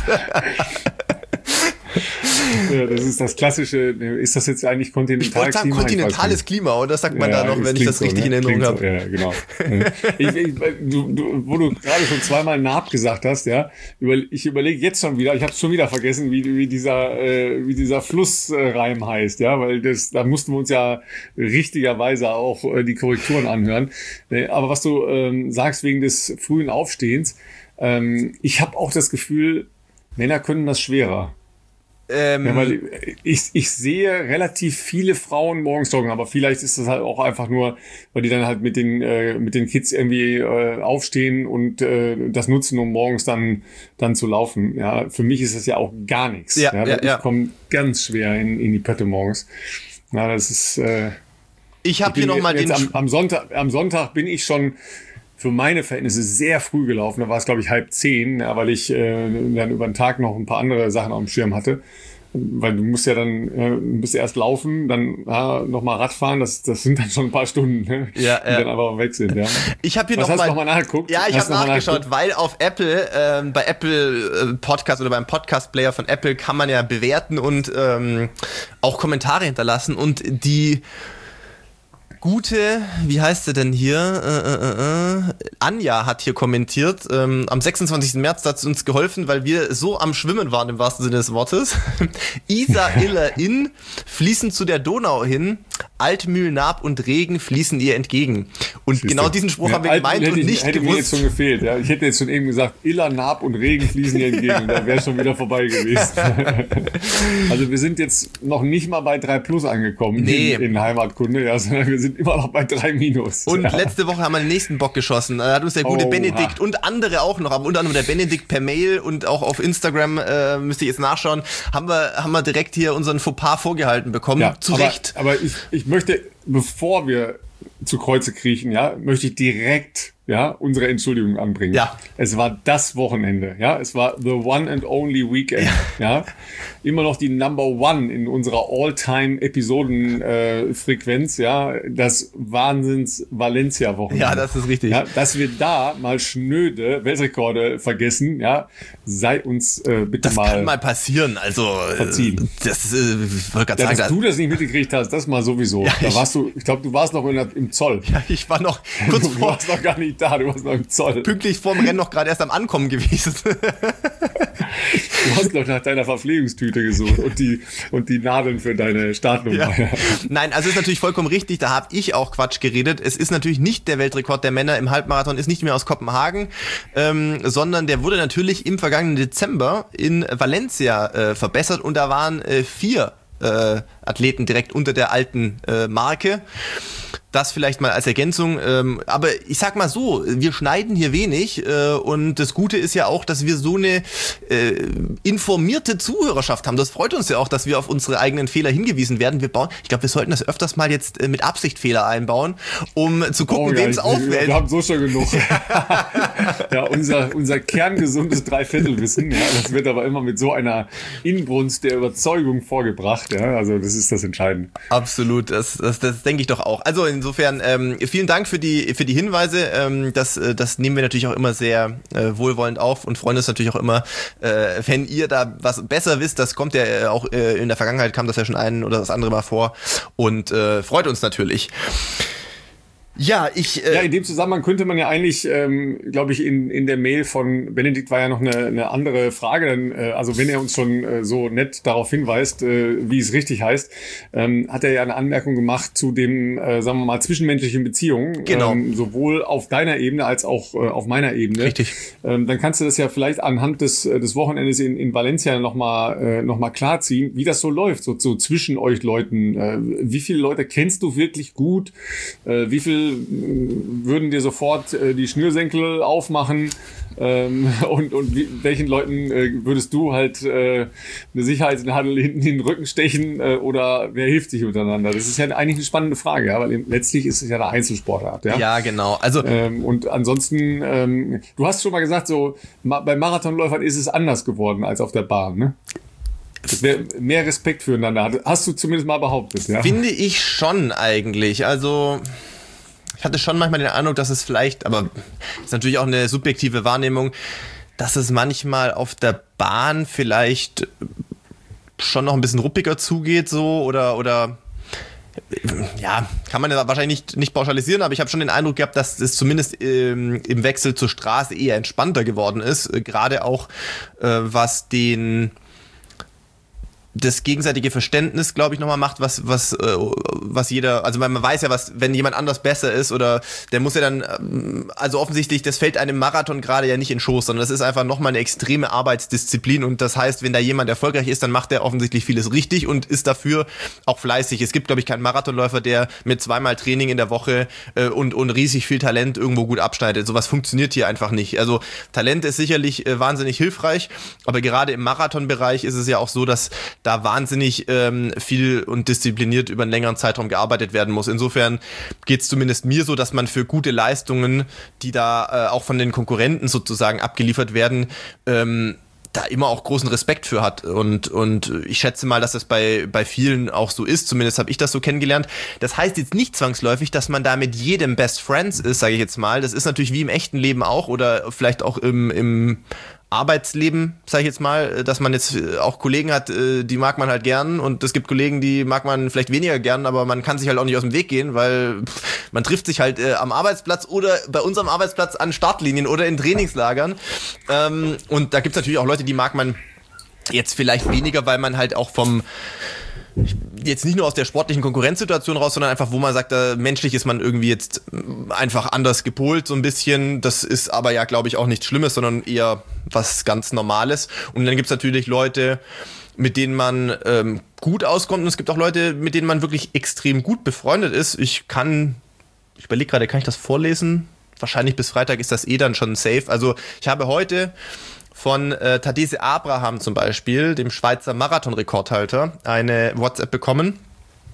Ja, das ist das klassische, ist das jetzt eigentlich kontinentales Klima? Ich wollte sagen, kontinentales Klima, oder das sagt man ja, da noch, wenn ich das richtig so, ne? in Erinnerung habe. So, ja, genau. ich, ich, du, du, wo du gerade schon zweimal Naab gesagt hast, ja, über, ich überlege jetzt schon wieder, ich habe es schon wieder vergessen, wie, wie dieser, äh, wie dieser Flussreim heißt, ja, weil das, da mussten wir uns ja richtigerweise auch äh, die Korrekturen anhören. Äh, aber was du ähm, sagst wegen des frühen Aufstehens, ähm, ich habe auch das Gefühl, Männer können das schwerer. Ähm, ja, weil ich, ich sehe relativ viele Frauen morgens joggen, aber vielleicht ist das halt auch einfach nur, weil die dann halt mit den äh, mit den Kids irgendwie äh, aufstehen und äh, das nutzen, um morgens dann dann zu laufen. Ja, für mich ist das ja auch gar nichts. Ja, ja, ja, ich ja. komme ganz schwer in, in die Pötte morgens. Ja, das ist. Äh, ich habe hier noch mal den am, am Sonntag. Am Sonntag bin ich schon für meine Verhältnisse sehr früh gelaufen. Da war es, glaube ich, halb zehn, ja, weil ich äh, dann über den Tag noch ein paar andere Sachen auf dem Schirm hatte. Weil du musst ja dann äh, bist erst laufen, dann ja, nochmal Radfahren, das, das sind dann schon ein paar Stunden, ne? Ja, die ja. dann aber weg sind. Ja. Ich habe hier Was noch hast mal, du noch mal nachgeguckt? Ja, ich habe nachgeschaut, weil auf Apple, ähm, bei Apple äh, Podcast oder beim Podcast-Player von Apple kann man ja bewerten und ähm, auch Kommentare hinterlassen und die gute, wie heißt sie denn hier? Äh, äh, äh, Anja hat hier kommentiert. Ähm, am sechsundzwanzigsten März hat es uns geholfen, weil wir so am Schwimmen waren, im wahrsten Sinne des Wortes. Isar, Iller, Inn fließen zu der Donau hin. Altmühl, Naab und Regen fließen ihr entgegen. Und Siehste. genau diesen Spruch ja, haben wir gemeint hätte und ich, nicht hätte gewusst. Mir jetzt schon gefehlt. Ja. Ich hätte jetzt schon eben gesagt, Iller, Naab und Regen fließen ihr entgegen. Da wäre schon wieder vorbei gewesen. Also wir sind jetzt noch nicht mal bei drei plus angekommen nee. in, in Heimatkunde, ja, sondern wir sind immer noch bei drei minus. Und ja. letzte Woche haben wir den nächsten Bock geschossen. Da hat uns der gute oh, Benedikt ha. und andere auch noch, aber unter anderem der Benedikt per Mail und auch auf Instagram, äh, müsst ihr jetzt nachschauen, haben wir, haben wir direkt hier unseren Fauxpas vorgehalten bekommen. Ja, Zu aber, Recht. Aber ich, ich möchte, bevor wir zu Kreuze kriechen, ja, möchte ich direkt, ja, unsere Entschuldigung anbringen. Ja. Es war das Wochenende, ja, es war the one and only weekend, ja, ja. Immer noch die Number One in unserer All-Time-Episoden-Frequenz, äh, ja, das Wahnsinns-Valencia-Wochenende. Ja, das ist richtig. Ja, dass wir da mal schnöde Weltrekorde vergessen, ja, sei uns äh, bitte das mal Das kann mal passieren, also verziehen. Das, äh, ich wollte gerade ja, sagen, dass du das nicht mitgekriegt hast, das mal sowieso. Ja, da warst du, ich glaube, du warst noch in der, im Zoll. Ja, ich war noch kurz du vor. Du warst noch gar nicht da, du warst noch im Zoll. Pünktlich vorm Rennen noch gerade erst am Ankommen gewesen. Du hast noch nach deiner Verpflegungstüte gesucht und die, und die Nadeln für deine Startnummer. Ja. Nein, also ist natürlich vollkommen richtig, da habe ich auch Quatsch geredet. Es ist natürlich nicht der Weltrekord der Männer im Halbmarathon, ist nicht mehr aus Kopenhagen, ähm, sondern der wurde natürlich im vergangenen Dezember in Valencia äh, verbessert und da waren äh, vier äh, Athleten direkt unter der alten äh, Marke. Das vielleicht mal als Ergänzung, ähm, aber ich sag mal so, wir schneiden hier wenig äh, und das Gute ist ja auch, dass wir so eine äh, informierte Zuhörerschaft haben. Das freut uns ja auch, dass wir auf unsere eigenen Fehler hingewiesen werden. Wir bauen, ich glaube, wir sollten das öfters mal jetzt äh, mit Absicht Fehler einbauen, um zu gucken, oh, wem es ja, auffällt. Wir haben so schon genug. Ja, unser, unser kerngesundes Dreiviertelwissen, ja, das wird aber immer mit so einer Inbrunst der Überzeugung vorgebracht. Ja, also das ist das Entscheidende. Absolut, das, das, das denke ich doch auch. Also insofern ähm, vielen Dank für die für die Hinweise. Ähm, das das nehmen wir natürlich auch immer sehr äh, wohlwollend auf und freuen uns natürlich auch immer, äh, wenn ihr da was besser wisst. Das kommt ja äh, auch äh, in der Vergangenheit kam das ja schon ein oder das andere Mal vor und äh, freut uns natürlich. Ja, ich. Äh ja, in dem Zusammenhang könnte man ja eigentlich, ähm, glaube ich, in in der Mail von Benedikt war ja noch eine, eine andere Frage. Denn, äh, also wenn er uns schon äh, so nett darauf hinweist, äh, wie es richtig heißt, ähm, hat er ja eine Anmerkung gemacht zu dem, äh, sagen wir mal, zwischenmenschlichen Beziehungen. Genau. Ähm, sowohl auf deiner Ebene als auch äh, auf meiner Ebene. Richtig. Ähm, dann kannst du das ja vielleicht anhand des des Wochenendes in in Valencia nochmal äh, noch mal klarziehen, wie das so läuft, so, so zwischen euch Leuten. Äh, wie viele Leute kennst du wirklich gut? Äh, wie viel würden dir sofort äh, die Schnürsenkel aufmachen ähm, und, und wie, welchen Leuten äh, würdest du halt äh, eine Sicherheitsnadel hinten in den Rücken stechen äh, oder wer hilft sich untereinander? Das ist ja eigentlich eine spannende Frage, ja, weil letztlich ist es ja eine Einzelsportart. Ja, ja genau. Also ähm, und ansonsten, ähm, du hast schon mal gesagt, so ma- bei Marathonläufern ist es anders geworden als auf der Bahn, ne? Wer mehr Respekt füreinander hat, hast du zumindest mal behauptet, ja? Finde ich schon eigentlich. Also ich hatte schon manchmal den Eindruck, dass es vielleicht, aber ist natürlich auch eine subjektive Wahrnehmung, dass es manchmal auf der Bahn vielleicht schon noch ein bisschen ruppiger zugeht, so oder oder ja, kann man ja wahrscheinlich nicht, nicht pauschalisieren, aber ich habe schon den Eindruck gehabt, dass es zumindest ähm, im Wechsel zur Straße eher entspannter geworden ist, äh, gerade auch äh, was den das gegenseitige Verständnis, glaube ich, nochmal macht, was was äh, was jeder, also man weiß ja, was, wenn jemand anders besser ist oder der muss ja dann, also offensichtlich, das fällt einem Marathon gerade ja nicht in den Schoß, sondern das ist einfach nochmal eine extreme Arbeitsdisziplin und das heißt, wenn da jemand erfolgreich ist, dann macht er offensichtlich vieles richtig und ist dafür auch fleißig. Es gibt, glaube ich, keinen Marathonläufer, der mit zweimal Training in der Woche äh, und und riesig viel Talent irgendwo gut abschneidet. Sowas funktioniert hier einfach nicht. Also Talent ist sicherlich äh, wahnsinnig hilfreich, aber gerade im Marathonbereich ist es ja auch so, dass da wahnsinnig ähm, viel und diszipliniert über einen längeren Zeitraum gearbeitet werden muss. Insofern geht es zumindest mir so, dass man für gute Leistungen, die da äh, auch von den Konkurrenten sozusagen abgeliefert werden, ähm, da immer auch großen Respekt für hat und und ich schätze mal, dass das bei bei vielen auch so ist, zumindest habe ich das so kennengelernt. Das heißt jetzt nicht zwangsläufig, dass man da mit jedem Best Friends ist, sage ich jetzt mal. Das ist natürlich wie im echten Leben auch oder vielleicht auch im im Arbeitsleben, sage ich jetzt mal, dass man jetzt auch Kollegen hat, die mag man halt gern und es gibt Kollegen, die mag man vielleicht weniger gern, aber man kann sich halt auch nicht aus dem Weg gehen, weil man trifft sich halt äh, am Arbeitsplatz oder bei unserem Arbeitsplatz an Startlinien oder in Trainingslagern ähm, und da gibt's natürlich auch Leute, die mag man jetzt vielleicht weniger, weil man halt auch vom jetzt nicht nur aus der sportlichen Konkurrenzsituation raus, sondern einfach, wo man sagt, da menschlich ist man irgendwie jetzt einfach anders gepolt, so ein bisschen. Das ist aber ja, glaube ich, auch nichts Schlimmes, sondern eher was ganz Normales. Und dann gibt's natürlich Leute, mit denen man ähm, gut auskommt. Und es gibt auch Leute, mit denen man wirklich extrem gut befreundet ist. Ich kann, ich überlege gerade, kann ich das vorlesen? Wahrscheinlich bis Freitag ist das eh dann schon safe. Also ich habe heute von äh, Tadesse Abraham zum Beispiel, dem Schweizer Marathonrekordhalter, eine WhatsApp bekommen.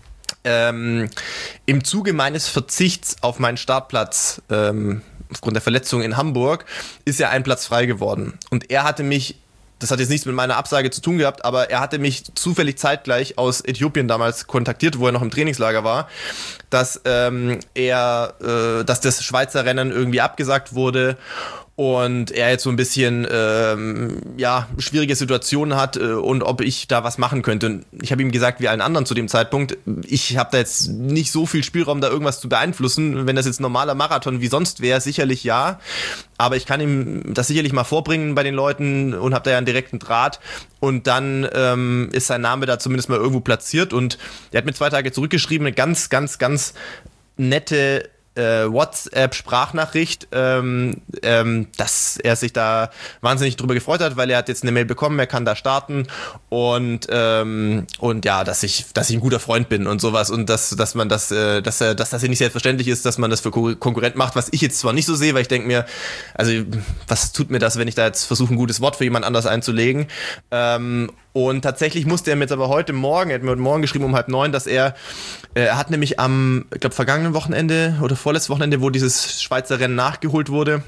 ähm, im Zuge meines Verzichts auf meinen Startplatz, ähm, aufgrund der Verletzung in Hamburg, ist ja ein Platz frei geworden. Und er hatte mich, das hat jetzt nichts mit meiner Absage zu tun gehabt, aber er hatte mich zufällig zeitgleich aus Äthiopien damals kontaktiert, wo er noch im Trainingslager war, dass ähm, er, äh, dass das Schweizer Rennen irgendwie abgesagt wurde und er jetzt so ein bisschen ähm, ja, schwierige Situationen hat äh, und ob ich da was machen könnte. Und ich habe ihm gesagt, wie allen anderen zu dem Zeitpunkt, ich habe da jetzt nicht so viel Spielraum, da irgendwas zu beeinflussen. Wenn das jetzt ein normaler Marathon wie sonst wäre, sicherlich ja. Aber ich kann ihm das sicherlich mal vorbringen bei den Leuten und habe da ja einen direkten Draht. Und dann ähm, ist sein Name da zumindest mal irgendwo platziert. Und er hat mir zwei Tage zurückgeschrieben, eine ganz, ganz, ganz nette Äh, WhatsApp-Sprachnachricht, ähm, ähm, dass er sich da wahnsinnig drüber gefreut hat, weil er hat jetzt eine Mail bekommen, er kann da starten und ähm, und ja, dass ich dass ich ein guter Freund bin und sowas und dass dass man das äh, dass er dass das nicht selbstverständlich ist, dass man das für Ko- Konkurrent macht, was ich jetzt zwar nicht so sehe, weil ich denke mir, also was tut mir das, wenn ich da jetzt versuche, ein gutes Wort für jemand anders einzulegen, ähm, und tatsächlich musste er mir jetzt aber heute Morgen, er hat mir heute Morgen geschrieben um halb neun, dass er, äh, er hat nämlich am, ich glaube, vergangenen Wochenende oder vorletztes Wochenende, wo dieses Schweizer Rennen nachgeholt wurde,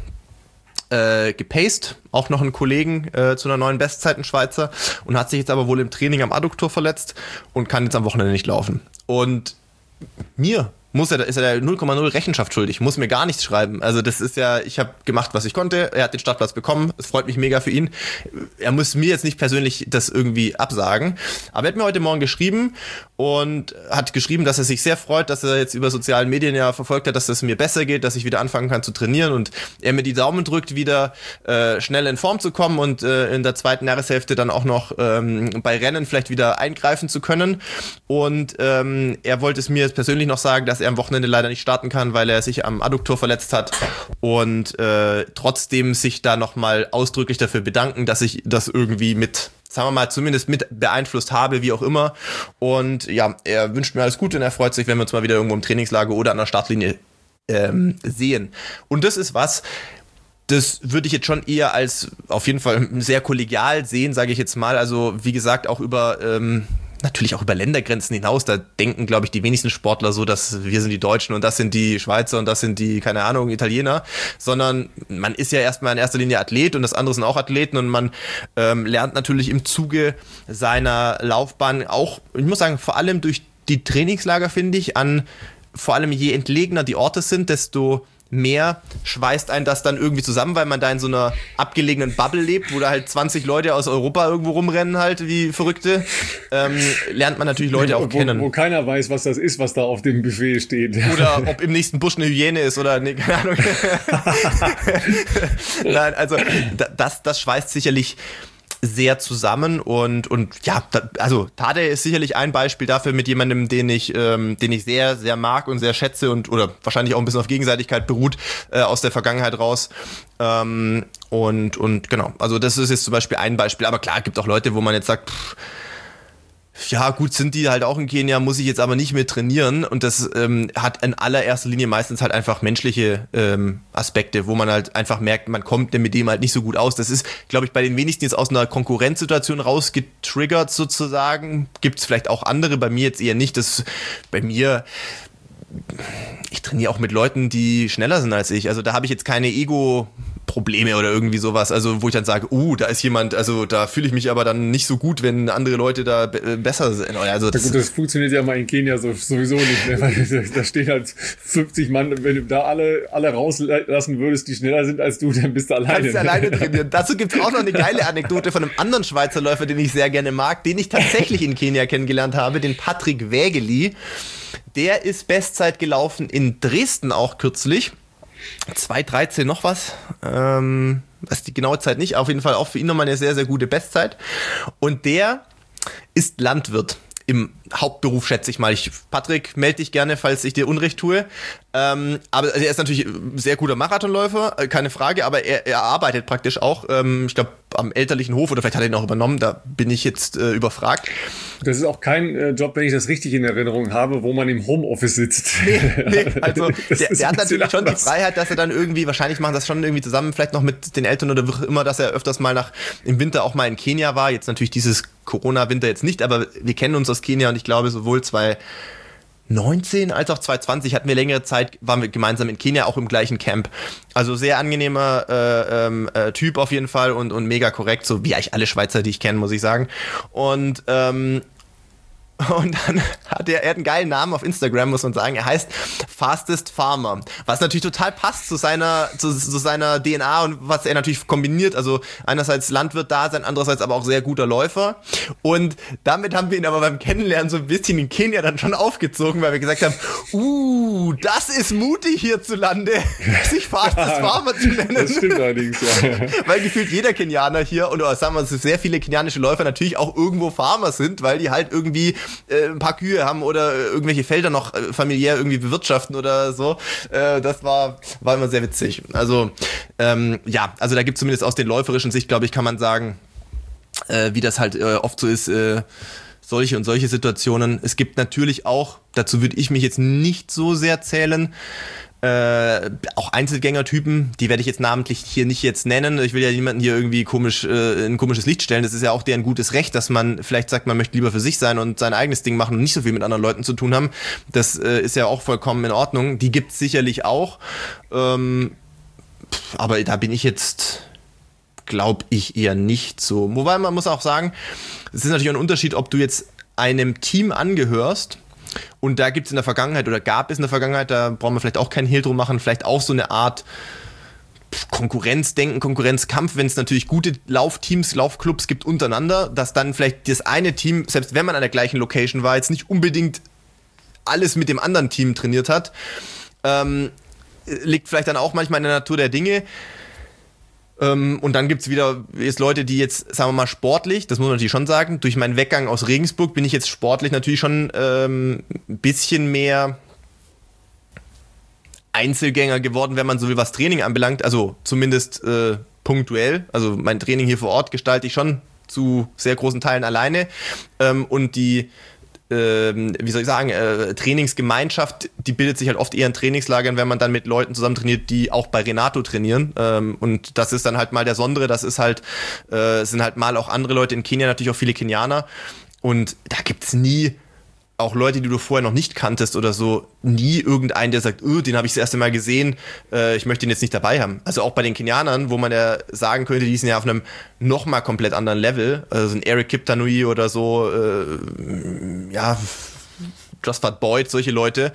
äh, gepaced, auch noch einen Kollegen äh, zu einer neuen Bestzeit, ein Schweizer, und hat sich jetzt aber wohl im Training am Adduktor verletzt und kann jetzt am Wochenende nicht laufen. Und mir muss er, ist er der null Komma null Rechenschaft schuldig, muss mir gar nichts schreiben. Also das ist ja, ich habe gemacht, was ich konnte, er hat den Startplatz bekommen, es freut mich mega für ihn. Er muss mir jetzt nicht persönlich das irgendwie absagen, aber er hat mir heute Morgen geschrieben und hat geschrieben, dass er sich sehr freut, dass er jetzt über sozialen Medien ja verfolgt hat, dass es mir besser geht, dass ich wieder anfangen kann zu trainieren und er mir die Daumen drückt, wieder äh, schnell in Form zu kommen und äh, in der zweiten Jahreshälfte dann auch noch ähm, bei Rennen vielleicht wieder eingreifen zu können. Und ähm, er wollte es mir jetzt persönlich noch sagen, dass er am Wochenende leider nicht starten kann, weil er sich am Adduktor verletzt hat und äh, trotzdem sich da nochmal ausdrücklich dafür bedanken, dass ich das irgendwie mit, sagen wir mal, zumindest mit beeinflusst habe, wie auch immer. Und ja, er wünscht mir alles Gute und er freut sich, wenn wir uns mal wieder irgendwo im Trainingslager oder an der Startlinie ähm, sehen. Und das ist was, das würde ich jetzt schon eher als auf jeden Fall sehr kollegial sehen, sage ich jetzt mal. Also wie gesagt, auch über ähm, natürlich auch über Ländergrenzen hinaus, da denken, glaube ich, die wenigsten Sportler so, dass wir sind die Deutschen und das sind die Schweizer und das sind die, keine Ahnung, Italiener, sondern man ist ja erstmal in erster Linie Athlet und das andere sind auch Athleten und man ähm, lernt natürlich im Zuge seiner Laufbahn auch, ich muss sagen, vor allem durch die Trainingslager, finde ich, an vor allem je entlegener die Orte sind, desto mehr schweißt einen das dann irgendwie zusammen, weil man da in so einer abgelegenen Bubble lebt, wo da halt zwanzig Leute aus Europa irgendwo rumrennen halt wie Verrückte, ähm, lernt man natürlich Leute auch wo, kennen. Wo keiner weiß, was das ist, was da auf dem Buffet steht. Oder ob im nächsten Busch eine Hyäne ist oder nee, keine Ahnung. Nein, also das, das schweißt sicherlich sehr zusammen und und ja, da, also Tadej ist sicherlich ein Beispiel dafür mit jemandem, den ich ähm, den ich sehr sehr mag und sehr schätze und oder wahrscheinlich auch ein bisschen auf Gegenseitigkeit beruht äh, aus der Vergangenheit raus ähm, und und genau, also das ist jetzt zum Beispiel ein Beispiel, aber klar, gibt auch Leute, wo man jetzt sagt, pff, ja gut, sind die halt auch in Kenia, muss ich jetzt aber nicht mehr trainieren und das ähm, hat in allererster Linie meistens halt einfach menschliche ähm, Aspekte, wo man halt einfach merkt, man kommt mit dem halt nicht so gut aus. Das ist, glaube ich, bei den wenigsten jetzt aus einer Konkurrenzsituation rausgetriggert sozusagen. Gibt es vielleicht auch andere, bei mir jetzt eher nicht. Das bei mir, ich trainiere auch mit Leuten, die schneller sind als ich. Also da habe ich jetzt keine Ego- Probleme oder irgendwie sowas, also wo ich dann sage, uh, da ist jemand, also da fühle ich mich aber dann nicht so gut, wenn andere Leute da be- besser sind. Also das, ja gut, das funktioniert ja mal in Kenia so, sowieso nicht mehr, weil da stehen halt fünfzig Mann, wenn du da alle alle rauslassen würdest, die schneller sind als du, dann bist du alleine. Kannst du alleine trainieren. Dazu gibt's auch noch eine geile Anekdote von einem anderen Schweizer Läufer, den ich sehr gerne mag, den ich tatsächlich in Kenia kennengelernt habe, den Patrick Wägeli. Der ist Bestzeit gelaufen in Dresden auch kürzlich. zwei dreizehn noch was, ähm, was die genaue Zeit nicht, auf jeden Fall auch für ihn nochmal eine sehr, sehr gute Bestzeit. Und der ist Landwirt im Hauptberuf, schätze ich mal. Ich, Patrick, melde dich gerne, falls ich dir Unrecht tue. Ähm, aber er ist natürlich ein sehr guter Marathonläufer, keine Frage, aber er, er arbeitet praktisch auch, ähm, ich glaube, am elterlichen Hof oder vielleicht hat er ihn auch übernommen, da bin ich jetzt äh, überfragt. Das ist auch kein äh, Job, wenn ich das richtig in Erinnerung habe, wo man im Homeoffice sitzt. Nee, nee, also der, der hat natürlich schon anders. Die Freiheit, dass er dann irgendwie, wahrscheinlich machen das schon irgendwie zusammen, vielleicht noch mit den Eltern oder wie immer, dass er öfters mal nach im Winter auch mal in Kenia war. Jetzt natürlich dieses Corona-Winter jetzt nicht, aber wir kennen uns aus Kenia und ich glaube sowohl zwei neunzehn als auch zwanzig zwanzig hatten wir längere Zeit, waren wir gemeinsam in Kenia auch im gleichen Camp. Also sehr angenehmer äh, ähm, äh, Typ auf jeden Fall und, und mega korrekt, so wie eigentlich alle Schweizer, die ich kenne, muss ich sagen. Und ähm, Und dann hat er, er hat einen geilen Namen auf Instagram, muss man sagen. Er heißt Fastest Farmer, was natürlich total passt zu seiner, zu, zu seiner D N A und was er natürlich kombiniert. Also einerseits Landwirt da sein, andererseits aber auch sehr guter Läufer. Und damit haben wir ihn aber beim Kennenlernen so ein bisschen in Kenia dann schon aufgezogen, weil wir gesagt haben, uh, das ist mutig hierzulande, sich Fastest Farmer zu nennen. Das stimmt allerdings, ja. Weil gefühlt jeder Kenianer hier, oder sagen wir, sehr viele kenianische Läufer natürlich auch irgendwo Farmer sind, weil die halt irgendwie äh, ein paar Kühe haben oder äh, irgendwelche Felder noch äh, familiär irgendwie bewirtschaften oder so. Äh, das war, war immer sehr witzig. Also, ähm, ja, also da gibt es zumindest aus den läuferischen Sicht, glaube ich, kann man sagen, äh, wie das halt äh, oft so ist, äh, solche und solche Situationen. Es gibt natürlich auch, dazu würde ich mich jetzt nicht so sehr zählen, Äh, auch Einzelgängertypen, die werde ich jetzt namentlich hier nicht jetzt nennen. Ich will ja niemanden hier irgendwie komisch äh, in ein komisches Licht stellen. Das ist ja auch deren gutes Recht, dass man vielleicht sagt, man möchte lieber für sich sein und sein eigenes Ding machen und nicht so viel mit anderen Leuten zu tun haben. Das äh, ist ja auch vollkommen in Ordnung. Die gibt es sicherlich auch. Ähm, aber da bin ich jetzt, glaube ich, eher nicht so. Wobei man muss auch sagen, es ist natürlich ein Unterschied, ob du jetzt einem Team angehörst. Und da gibt es in der Vergangenheit, oder gab es in der Vergangenheit, da brauchen wir vielleicht auch keinen Hehl drum machen, vielleicht auch so eine Art Konkurrenzdenken, Konkurrenzkampf, wenn es natürlich gute Laufteams, Laufclubs gibt untereinander, dass dann vielleicht das eine Team, selbst wenn man an der gleichen Location war, jetzt nicht unbedingt alles mit dem anderen Team trainiert hat, ähm, liegt vielleicht dann auch manchmal in der Natur der Dinge. Ähm, und dann gibt's wieder jetzt Leute, die jetzt, sagen wir mal, sportlich, das muss man natürlich schon sagen, durch meinen Weggang aus Regensburg bin ich jetzt sportlich natürlich schon ähm, ein bisschen mehr Einzelgänger geworden, wenn man so will, was Training anbelangt, also zumindest äh, punktuell, also mein Training hier vor Ort gestalte ich schon zu sehr großen Teilen alleine ähm, und die Ähm, wie soll ich sagen, äh, Trainingsgemeinschaft, die bildet sich halt oft eher in Trainingslagern, wenn man dann mit Leuten zusammen trainiert, die auch bei Renato trainieren. Ähm, und das ist dann halt mal der Sondere, das ist halt, äh, sind halt mal auch andere Leute in Kenia, natürlich auch viele Kenianer. Und da gibt's nie auch Leute, die du vorher noch nicht kanntest oder so, nie irgendeinen, der sagt, oh, den habe ich das erste Mal gesehen, äh, ich möchte ihn jetzt nicht dabei haben. Also auch bei den Kenianern, wo man ja sagen könnte, die sind ja auf einem nochmal komplett anderen Level, also ein Eric Kiptanui oder so, äh, ja, Josphat Boyd, solche Leute,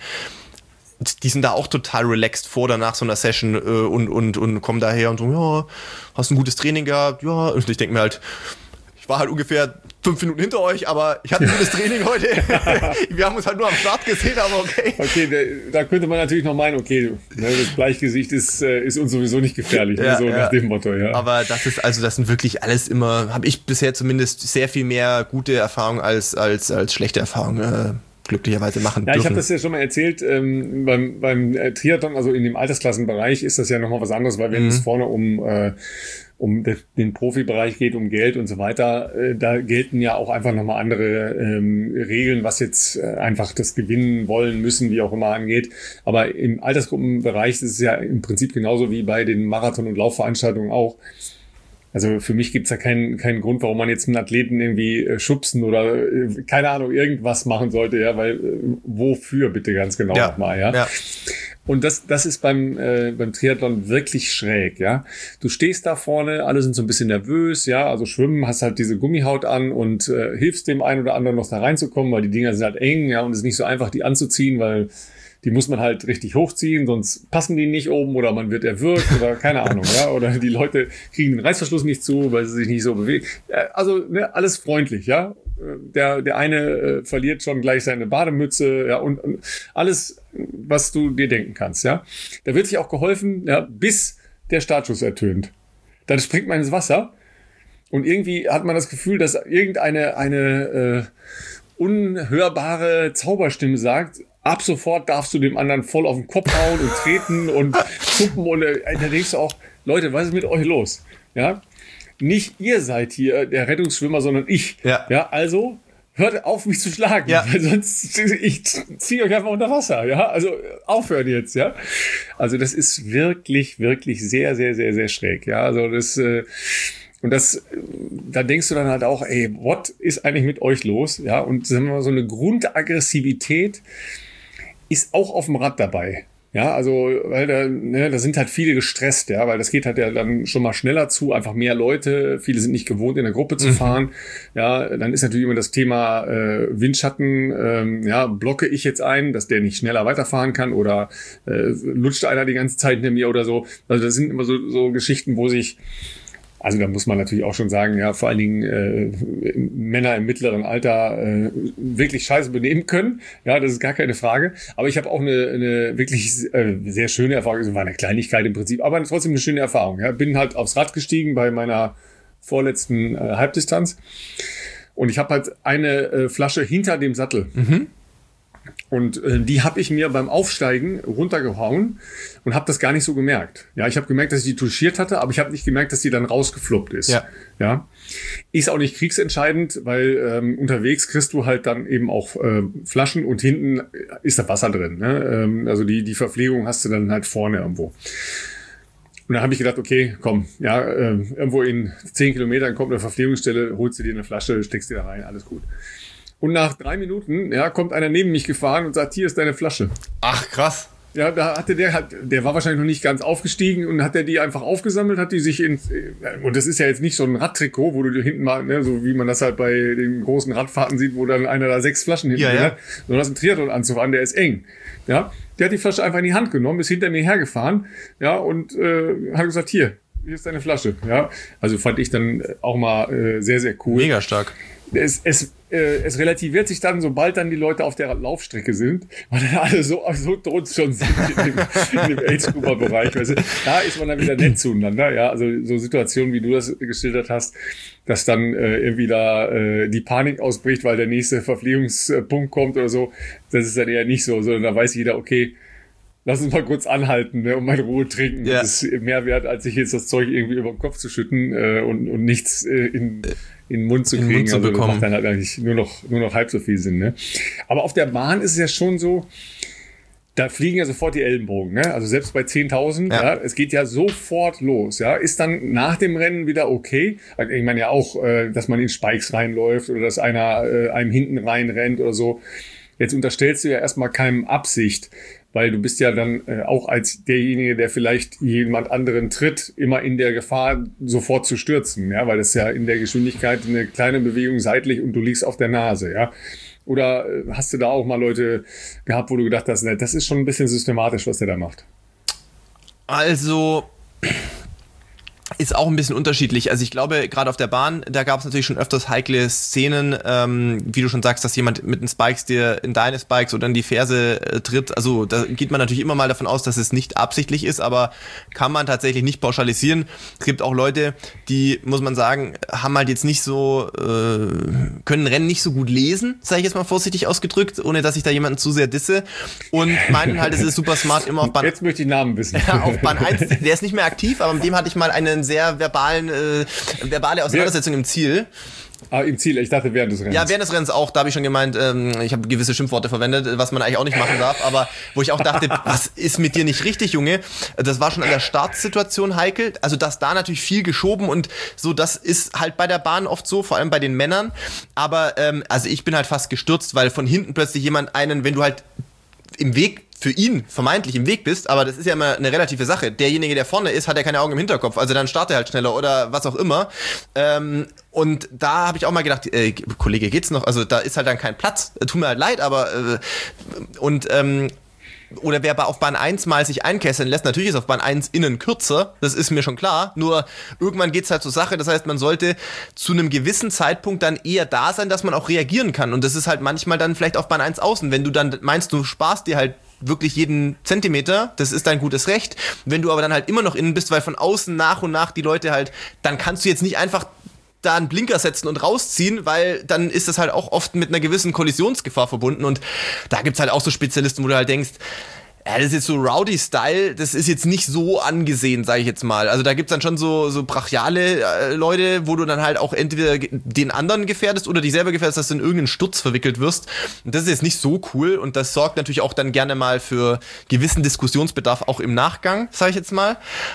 die sind da auch total relaxed vor oder nach so einer Session äh, und, und, und kommen daher und so, ja, hast ein gutes Training gehabt, ja, und ich denke mir halt, ich war halt ungefähr fünf Minuten hinter euch, aber ich hatte ein gutes Training heute. Wir haben uns halt nur am Start gesehen, aber okay. Okay, da, da könnte man natürlich noch meinen, okay, ne, das Bleichgesicht ist, äh, ist uns sowieso nicht gefährlich, ja, ne, so ja. Nach dem Motto, ja. Aber das ist, also das sind wirklich alles immer, habe ich bisher zumindest sehr viel mehr gute Erfahrungen als, als, als schlechte Erfahrungen äh, glücklicherweise machen ja, dürfen. Ich habe das ja schon mal erzählt, ähm, beim, beim Triathlon, also in dem Altersklassenbereich ist das ja nochmal was anderes, weil wenn mhm. es vorne um äh, um den Profibereich geht, um Geld und so weiter, äh, da gelten ja auch einfach nochmal andere ähm, Regeln, was jetzt äh, einfach das Gewinnen wollen müssen, wie auch immer angeht. Aber im Altersgruppenbereich ist es ja im Prinzip genauso wie bei den Marathon- und Laufveranstaltungen auch. Also für mich gibt's da keinen keinen Grund, warum man jetzt einen Athleten irgendwie äh, schubsen oder äh, keine Ahnung, irgendwas machen sollte, ja, weil äh, wofür bitte ganz genau ja. nochmal, ja. ja. Und das, das ist beim, äh, beim Triathlon wirklich schräg, ja. Du stehst da vorne, alle sind so ein bisschen nervös, ja. Also schwimmen, hast halt diese Gummihaut an und äh, hilfst dem einen oder anderen noch da reinzukommen, weil die Dinger sind halt eng, ja. Und es ist nicht so einfach, die anzuziehen, weil die muss man halt richtig hochziehen, sonst passen die nicht oben oder man wird erwürgt oder keine Ahnung, ja. Oder die Leute kriegen den Reißverschluss nicht zu, weil sie sich nicht so bewegen. Also, ne, alles freundlich, ja. Der, der eine äh, verliert schon gleich seine Bademütze, ja, und, und alles, was du dir denken kannst, ja. Da wird sich auch geholfen, ja, bis der Startschuss ertönt. Dann springt man ins Wasser und irgendwie hat man das Gefühl, dass irgendeine eine äh, unhörbare Zauberstimme sagt, ab sofort darfst du dem anderen voll auf den Kopf hauen und treten und zuppen und äh, da denkst du auch, Leute, was ist mit euch los? Ja. Nicht ihr seid hier der Rettungsschwimmer, sondern ich. Ja. Ja, also hört auf, mich zu schlagen, ja. Weil sonst ich ziehe euch einfach unter Wasser. Ja, also aufhören jetzt. Ja, also das ist wirklich, wirklich sehr, sehr, sehr, sehr schräg. Ja, also das äh, und das, da denkst du dann halt auch, ey, what ist eigentlich mit euch los? Ja, und sagen wir mal so eine Grundaggressivität. ist auch auf dem Rad dabei. Ja, also, weil da, ne, da sind halt viele gestresst, ja, weil das geht halt ja dann schon mal schneller zu, einfach mehr Leute, viele sind nicht gewohnt, in der Gruppe zu fahren. Mhm. Ja, dann ist natürlich immer das Thema äh, Windschatten, ähm, ja, blocke ich jetzt ein, dass der nicht schneller weiterfahren kann oder äh, lutscht einer die ganze Zeit hinter mir oder so. Also das sind immer so, so Geschichten, wo sich Also da muss man natürlich auch schon sagen, ja, vor allen Dingen äh, Männer im mittleren Alter äh, wirklich scheiße benehmen können. Ja, das ist gar keine Frage. Aber ich habe auch eine, eine wirklich äh, sehr schöne Erfahrung. Es war eine Kleinigkeit im Prinzip, aber trotzdem eine schöne Erfahrung. Ja, bin halt aufs Rad gestiegen bei meiner vorletzten äh, Halbdistanz. Und ich habe halt eine äh, Flasche hinter dem Sattel. Mhm. Und äh, die habe ich mir beim Aufsteigen runtergehauen und habe das gar nicht so gemerkt. Ja, ich habe gemerkt, dass ich die touchiert hatte, aber ich habe nicht gemerkt, dass die dann rausgefluppt ist. Ja. Ja. Ist auch nicht kriegsentscheidend, weil ähm, unterwegs kriegst du halt dann eben auch äh, Flaschen und hinten ist da Wasser drin. Ne? Ähm, also die, die Verpflegung hast du dann halt vorne irgendwo. Und dann habe ich gedacht, okay, komm, ja, äh, irgendwo in zehn Kilometern kommt eine Verpflegungsstelle, holst du dir eine Flasche, steckst die da rein, alles gut. Und nach drei Minuten, ja, kommt einer neben mich gefahren und sagt, hier ist deine Flasche. Ach, krass. Ja, da hatte der, hat, der war wahrscheinlich noch nicht ganz aufgestiegen und hat der die einfach aufgesammelt, hat die sich ins, und das ist ja jetzt nicht so ein Radtrikot, wo du hinten mal, ne, so wie man das halt bei den großen Radfahrten sieht, wo dann einer da sechs Flaschen hinten ja, ja. hat, sondern das ist ein Triathlon-Anzug an, der ist eng. Ja, der hat die Flasche einfach in die Hand genommen, ist hinter mir hergefahren, ja, und äh, hat gesagt, hier, hier ist deine Flasche. Ja, also fand ich dann auch mal äh, sehr, sehr cool. Mega stark. Es, es, äh, es relativiert sich dann, sobald dann die Leute auf der Laufstrecke sind, weil dann alle so, so tot schon sind in dem, in dem Age-Grouper-Bereich. Weißt du? Da ist man dann wieder nett zueinander. Ja, also so Situationen, wie du das geschildert hast, dass dann äh, irgendwie da äh, die Panik ausbricht, weil der nächste Verpflegungspunkt kommt oder so. Das ist dann eher nicht so, sondern da weiß jeder, okay, lass uns mal kurz anhalten, ne, und mal in Ruhe trinken. Ja. Das ist mehr wert, als sich jetzt das Zeug irgendwie über den Kopf zu schütten äh, und, und nichts äh, in, in den Mund zu kriegen. Mund zu also das bekommen. macht dann halt eigentlich nur noch, nur noch halb so viel Sinn. Ne? Aber auf der Bahn ist es ja schon so, da fliegen ja sofort die Ellenbogen. Ne? Also selbst bei zehntausend, ja. ja, es geht ja sofort los. Ja, ist dann nach dem Rennen wieder okay. Ich meine ja auch, äh, dass man in Spikes reinläuft oder dass einer äh, einem hinten reinrennt oder so. Jetzt unterstellst du ja erstmal keinem Absicht, weil du bist ja dann äh, auch als derjenige, der vielleicht jemand anderen tritt, immer in der Gefahr, sofort zu stürzen, ja, weil das ja in der Geschwindigkeit eine kleine Bewegung seitlich und du liegst auf der Nase, ja. Oder äh, hast du da auch mal Leute gehabt, wo du gedacht hast, ne, das ist schon ein bisschen systematisch, was der da macht? Also ist auch ein bisschen unterschiedlich. Also ich glaube, gerade auf der Bahn, da gab es natürlich schon öfters heikle Szenen, ähm, wie du schon sagst, dass jemand mit den Spikes dir in deine Spikes oder in die Ferse äh, tritt. Also da geht man natürlich immer mal davon aus, dass es nicht absichtlich ist, aber kann man tatsächlich nicht pauschalisieren. Es gibt auch Leute, die, muss man sagen, haben halt jetzt nicht so, äh, können Rennen nicht so gut lesen, sage ich jetzt mal vorsichtig ausgedrückt, ohne dass ich da jemanden zu sehr disse, und meinen halt, es ist super smart, immer auf Bahn... Jetzt möchte ich Namen wissen. Ja, auf Bahn eins, der ist nicht mehr aktiv, aber mit dem hatte ich mal einen sehr verbalen, äh, verbale Auseinandersetzung im Ziel. Ah, im Ziel, ich dachte während des Rennens. Ja, während des Rennens auch, da habe ich schon gemeint, ähm, ich habe gewisse Schimpfworte verwendet, was man eigentlich auch nicht machen darf, aber wo ich auch dachte, was ist mit dir nicht richtig, Junge? Das war schon an der Startsituation heikel, also dass da natürlich viel geschoben und so, das ist halt bei der Bahn oft so, vor allem bei den Männern, aber ähm, also ich bin halt fast gestürzt, weil von hinten plötzlich jemand einen, wenn du halt im Weg für ihn vermeintlich im Weg bist, aber das ist ja immer eine relative Sache. Derjenige, der vorne ist, hat ja keine Augen im Hinterkopf, also dann startet er halt schneller oder was auch immer. Ähm, und da habe ich auch mal gedacht, äh, Kollege, geht's noch? Also da ist halt dann kein Platz. Tut mir halt leid, aber äh, und ähm, oder wer auf Bahn eins mal sich einkesseln lässt, natürlich ist auf Bahn eins innen kürzer, das ist mir schon klar, nur irgendwann geht's halt zur Sache, das heißt, man sollte zu einem gewissen Zeitpunkt dann eher da sein, dass man auch reagieren kann, und das ist halt manchmal dann vielleicht auf Bahn eins außen, wenn du dann meinst, du sparst dir halt wirklich jeden Zentimeter, das ist dein gutes Recht, wenn du aber dann halt immer noch innen bist, weil von außen nach und nach die Leute halt, dann kannst du jetzt nicht einfach da einen Blinker setzen und rausziehen, weil dann ist das halt auch oft mit einer gewissen Kollisionsgefahr verbunden, und da gibt's halt auch so Spezialisten, wo du halt denkst, ja, das ist jetzt so Rowdy-Style, das ist jetzt nicht so angesehen, sage ich jetzt mal. Also da gibt's dann schon so so brachiale äh, Leute, wo du dann halt auch entweder den anderen gefährdest oder dich selber gefährdest, dass du in irgendeinen Sturz verwickelt wirst. Und das ist jetzt nicht so cool, und das sorgt natürlich auch dann gerne mal für gewissen Diskussionsbedarf auch im Nachgang, sage ich jetzt mal.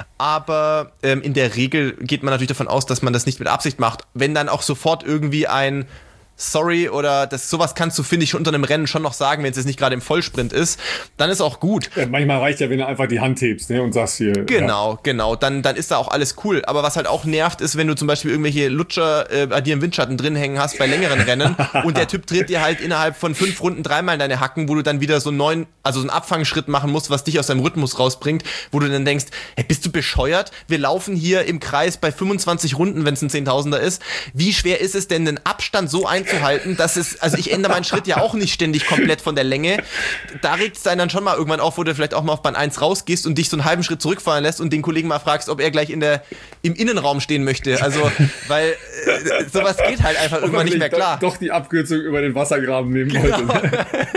Aber ähm, in der Regel geht man natürlich davon aus, dass man das nicht mit Absicht macht. Wenn dann auch sofort irgendwie ein sorry, oder das sowas kannst du, finde ich, unter einem Rennen schon noch sagen, wenn es jetzt nicht gerade im Vollsprint ist, dann ist auch gut. Ja, manchmal reicht ja, wenn du einfach die Hand hebst, ne, und sagst hier. Genau, ja. genau, dann, dann ist da auch alles cool. Aber was halt auch nervt, ist, wenn du zum Beispiel irgendwelche Lutscher äh, bei dir im Windschatten drin hängen hast bei längeren Rennen und der Typ dreht dir halt innerhalb von fünf Runden dreimal in deine Hacken, wo du dann wieder so neun, also so einen Abfangschritt machen musst, was dich aus deinem Rhythmus rausbringt, wo du dann denkst, hey, bist du bescheuert? Wir laufen hier im Kreis bei fünfundzwanzig Runden, wenn es ein Zehntausender ist. Wie schwer ist es denn, den Abstand so einzuhalten, dass es, also ich ändere meinen Schritt ja auch nicht ständig komplett von der Länge. Da regt es dann schon mal irgendwann auf, wo du vielleicht auch mal auf Bahn eins rausgehst und dich so einen halben Schritt zurückfallen lässt und den Kollegen mal fragst, ob er gleich in der, im Innenraum stehen möchte. Also, weil äh, sowas geht halt einfach irgendwann nicht mehr klar. Doch die Abkürzung über den Wassergraben nehmen wollte. Genau.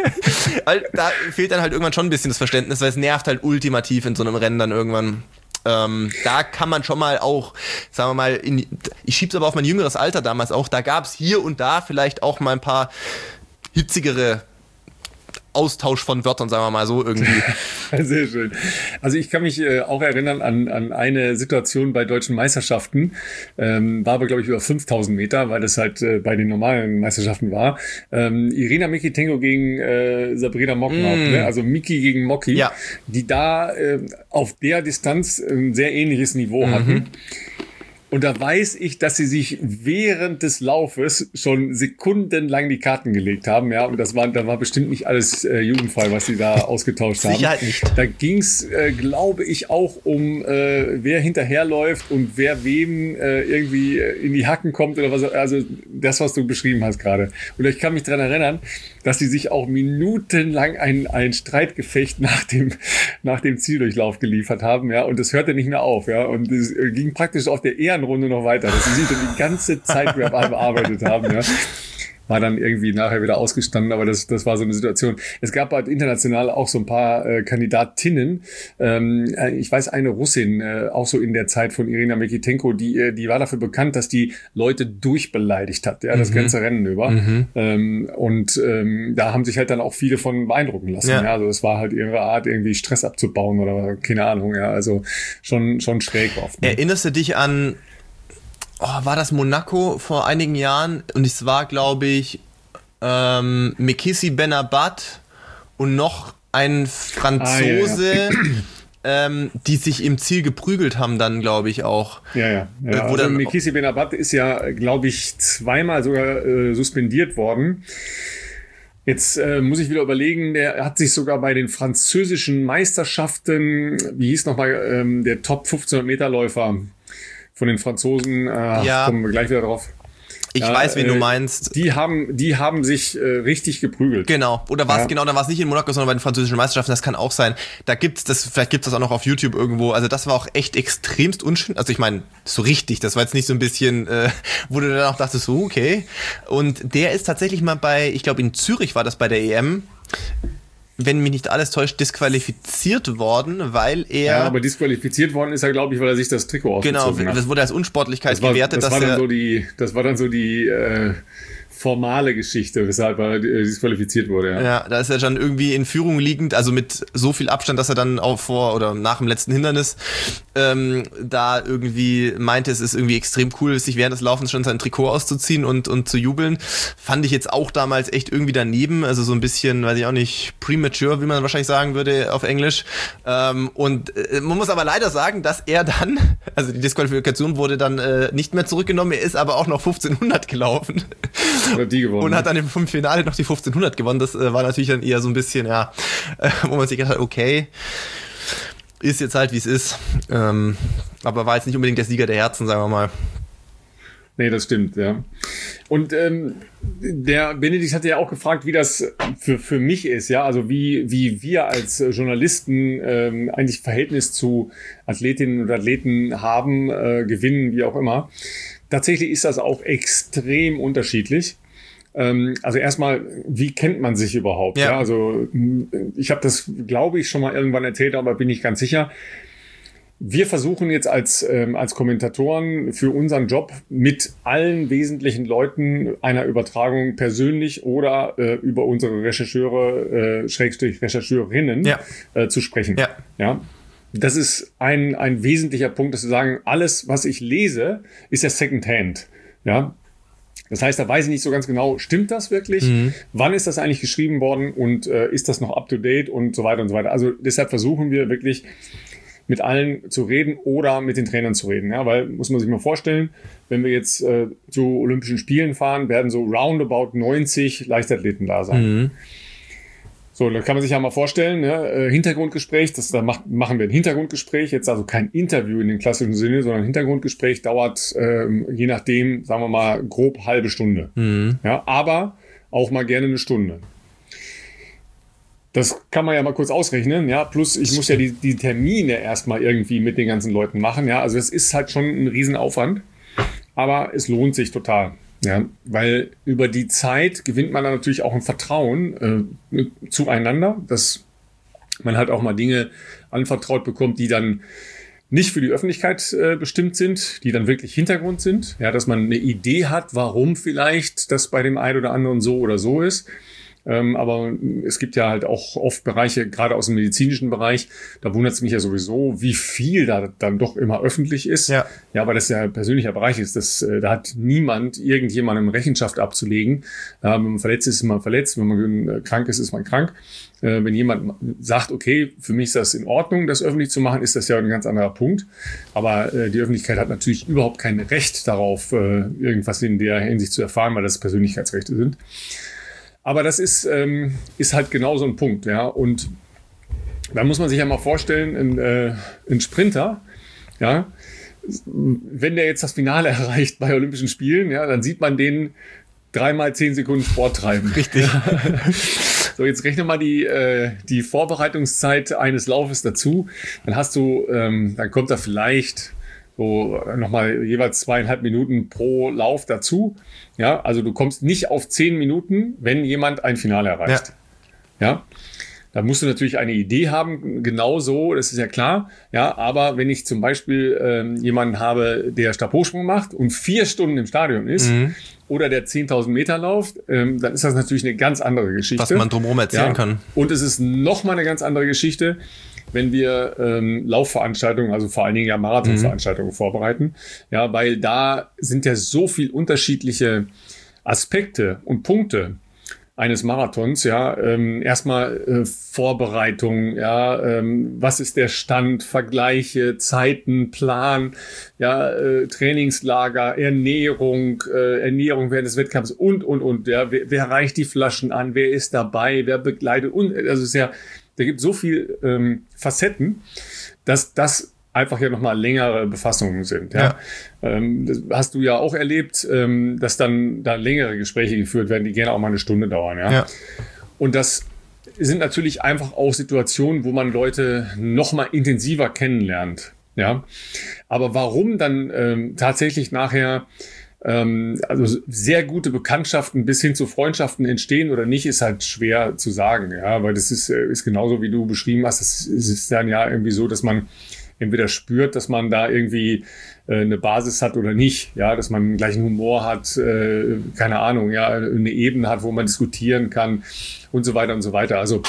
Weil da fehlt dann halt irgendwann schon ein bisschen das Verständnis, weil es nervt halt ultimativ in so einem Rennen dann irgendwann. Ähm, da kann man schon mal auch, sagen wir mal, in, ich schieb's aber auf mein jüngeres Alter damals auch, da gab's hier und da vielleicht auch mal ein paar hitzigere Austausch von Wörtern, sagen wir mal so irgendwie. Sehr schön. Also ich kann mich äh, auch erinnern an, an eine Situation bei deutschen Meisterschaften, ähm, war aber glaube ich über fünftausend Meter, weil das halt äh, bei den normalen Meisterschaften war. Ähm, Irina Mikitenko gegen äh, Sabrina Moknaup, mm. ne? Also Miki gegen Moki, ja. die da äh, auf der Distanz ein sehr ähnliches Niveau mhm. hatten. Und da weiß ich, dass sie sich während des Laufes schon sekundenlang die Karten gelegt haben, ja. Und das war, da war bestimmt nicht alles äh, jugendfrei, was sie da ausgetauscht haben. Sicherheit nicht. Da ging's, äh, glaube ich, auch um, äh, wer hinterherläuft und wer wem äh, irgendwie in die Hacken kommt oder was. Also das, was du beschrieben hast gerade. Und ich kann mich daran erinnern, dass sie sich auch minutenlang ein, ein Streitgefecht nach dem, nach dem Zieldurchlauf geliefert haben, ja. Und das hörte nicht mehr auf, ja. Und es ging praktisch auf der Ehren Runde noch weiter, dass sie sich dann die ganze Zeit bearbeitet haben, ja. War dann irgendwie nachher wieder ausgestanden, aber das, das war so eine Situation. Es gab halt international auch so ein paar äh, Kandidatinnen. Ähm, ich weiß, eine Russin, äh, auch so in der Zeit von Irina Mikitenko, die, die war dafür bekannt, dass die Leute durchbeleidigt hat, ja, das mhm. ganze Rennen über. Mhm. Ähm, und ähm, da haben sich halt dann auch viele von beeindrucken lassen. Ja. Ja. Also es war halt ihre Art, irgendwie Stress abzubauen oder keine Ahnung, ja. Also schon, schon schräg oft. Ne? Erinnerst du dich an Oh, war das Monaco vor einigen Jahren? Und es war, glaube ich, ähm, Mekhissi Benabat und noch ein Franzose, ah, ja, ja. ähm, die sich im Ziel geprügelt haben dann, glaube ich, auch. Ja, ja. ja. Äh, wo also Mekhissi Benabat ist ja, glaube ich, zweimal sogar äh, suspendiert worden. Jetzt äh, muss ich wieder überlegen, der hat sich sogar bei den französischen Meisterschaften, wie hieß nochmal ähm, der Top fünfzehnhundert Meter Läufer von den Franzosen, äh, ja. kommen wir gleich wieder drauf. Ich ja, weiß, wen äh, du meinst. Die haben, die haben sich äh, richtig geprügelt. Genau. Oder war es ja. genau, dann war es nicht in Monaco, sondern bei den französischen Meisterschaften. Das kann auch sein. Da gibt's das, vielleicht gibt's das auch noch auf YouTube irgendwo. Also das war auch echt extremst unschön. Also ich meine, so richtig. Das war jetzt nicht so ein bisschen, äh, wo du dann auch dachtest, so okay. Und der ist tatsächlich mal bei, ich glaube in Zürich war das bei der E M, wenn mich nicht alles täuscht, disqualifiziert worden, weil er... Ja, aber disqualifiziert worden ist er, glaube ich, weil er sich das Trikot ausgezogen hat. Genau, das wurde als Unsportlichkeit das war, gewertet. Das, dass war dann er so die, das war dann so die äh, formale Geschichte, weshalb er disqualifiziert wurde. Ja. ja, da ist er dann irgendwie in Führung liegend, also mit so viel Abstand, dass er dann auch vor oder nach dem letzten Hindernis ähm, da irgendwie meinte, es ist irgendwie extrem cool, sich während des Laufens schon sein Trikot auszuziehen und und zu jubeln. Fand ich jetzt auch damals echt irgendwie daneben, also so ein bisschen, weiß ich auch nicht, premature, wie man wahrscheinlich sagen würde auf Englisch. Ähm, und äh, man muss aber leider sagen, dass er dann, also die Disqualifikation wurde dann äh, nicht mehr zurückgenommen, er ist aber auch noch fünfzehnhundert gelaufen. Die gewonnen. Und hat dann im Finale noch die fünfzehnhundert gewonnen. Das äh, war natürlich dann eher so ein bisschen, ja, äh, wo man sich gedacht hat, okay, ist jetzt halt, wie es ist. Ähm, aber war jetzt nicht unbedingt der Sieger der Herzen, sagen wir mal. Nee, das stimmt, ja. Und ähm, der Benedikt hatte ja auch gefragt, wie das für für mich ist, ja, also wie wie wir als Journalisten ähm, eigentlich Verhältnis zu Athletinnen und Athleten haben, äh, gewinnen, wie auch immer. Tatsächlich ist das auch extrem unterschiedlich. Ähm, also erstmal, wie kennt man sich überhaupt? Ja. Ja, also ich habe das, glaube ich, schon mal irgendwann erzählt, aber bin ich ganz sicher. Wir versuchen jetzt als ähm, als Kommentatoren für unseren Job mit allen wesentlichen Leuten einer Übertragung persönlich oder äh, über unsere Rechercheure, äh, Schrägstrich Rechercheurinnen ja. äh, zu sprechen. Ja. Ja. Das ist ein ein wesentlicher Punkt, dass wir sagen, alles, was ich lese, ist ja Secondhand. Ja. Das heißt, da weiß ich nicht so ganz genau, stimmt das wirklich? Mhm. Wann ist das eigentlich geschrieben worden und äh, ist das noch up to date und so weiter und so weiter. Also deshalb versuchen wir wirklich mit allen zu reden oder mit den Trainern zu reden. Ja, weil, muss man sich mal vorstellen, wenn wir jetzt äh, zu Olympischen Spielen fahren, werden so roundabout neunzig Leichtathleten da sein. Mhm. So, da kann man sich ja mal vorstellen, ne? Hintergrundgespräch, das, da macht, machen wir ein Hintergrundgespräch, jetzt also kein Interview in dem klassischen Sinne, sondern ein Hintergrundgespräch dauert, ähm, je nachdem, sagen wir mal, grob halbe Stunde. Mhm. Ja, aber auch mal gerne eine Stunde. Das kann man ja mal kurz ausrechnen, ja, plus ich muss ja die, die Termine erstmal irgendwie mit den ganzen Leuten machen, ja, also es ist halt schon ein Riesenaufwand, aber es lohnt sich total. Ja, weil über die Zeit gewinnt man dann natürlich auch ein Vertrauen äh, zueinander, dass man halt auch mal Dinge anvertraut bekommt, die dann nicht für die Öffentlichkeit äh, bestimmt sind, die dann wirklich Hintergrund sind. Ja, dass man eine Idee hat, warum vielleicht das bei dem einen oder anderen so oder so ist. Ähm, aber es gibt ja halt auch oft Bereiche, gerade aus dem medizinischen Bereich, da wundert es mich ja sowieso, wie viel da dann doch immer öffentlich ist. Ja, ja, weil das ja ein persönlicher Bereich ist. Das, äh, da hat niemand irgendjemandem Rechenschaft abzulegen. Äh, wenn man verletzt ist, ist man verletzt. Wenn man äh, krank ist, ist man krank. Äh, wenn jemand sagt, okay, für mich ist das in Ordnung, das öffentlich zu machen, ist das ja ein ganz anderer Punkt. Aber äh, die Öffentlichkeit hat natürlich überhaupt kein Recht darauf, äh, irgendwas in der Hinsicht zu erfahren, weil das Persönlichkeitsrechte sind. Aber das ist, ähm, ist halt genau so ein Punkt, ja. Und da muss man sich ja mal vorstellen, ein, äh, ein Sprinter, ja, wenn der jetzt das Finale erreicht bei Olympischen Spielen, ja, dann sieht man den dreimal zehn Sekunden Sport treiben. Richtig. So, jetzt rechne mal die, äh, die Vorbereitungszeit eines Laufes dazu. Dann hast du, ähm, dann kommt da vielleicht so nochmal jeweils zweieinhalb Minuten pro Lauf dazu. Ja, also du kommst nicht auf zehn Minuten, wenn jemand ein Finale erreicht. Ja. Ja. Da musst du natürlich eine Idee haben, genau so, das ist ja klar. Ja, aber wenn ich zum Beispiel ähm, jemanden habe, der Stabhochsprung macht und vier Stunden im Stadion ist, mhm. oder der zehntausend Meter läuft, ähm, dann ist das natürlich eine ganz andere Geschichte. Was man drumherum erzählen ja. kann. Und es ist nochmal eine ganz andere Geschichte, wenn wir ähm, Laufveranstaltungen, also vor allen Dingen ja Marathonveranstaltungen mhm. vorbereiten. Ja, weil da sind ja so viel unterschiedliche Aspekte und Punkte eines Marathons, ja, ähm, erstmal äh, Vorbereitung, ja, ähm, was ist der Stand, Vergleiche, Zeiten, Plan, ja, äh, Trainingslager, Ernährung, äh, Ernährung während des Wettkampfs und, und, und, ja, wer, wer reicht die Flaschen an, wer ist dabei, wer begleitet und, also es ist ja, da gibt so viel ähm, Facetten, dass das einfach ja nochmal längere Befassungen sind. Ja. Ja. Ähm, das hast du ja auch erlebt, ähm, dass dann da längere Gespräche geführt werden, die gerne auch mal eine Stunde dauern. Ja. Ja. Und das sind natürlich einfach auch Situationen, wo man Leute nochmal intensiver kennenlernt. Ja. Aber warum dann ähm, tatsächlich nachher ähm, also sehr gute Bekanntschaften bis hin zu Freundschaften entstehen oder nicht, ist halt schwer zu sagen. Ja. Weil das ist, ist genauso, wie du beschrieben hast. Es ist dann ja irgendwie so, dass man entweder spürt, dass man da irgendwie äh, eine Basis hat oder nicht, ja, dass man gleichen Humor hat, äh, keine Ahnung, ja, eine Ebene hat, wo man diskutieren kann und so weiter und so weiter. Also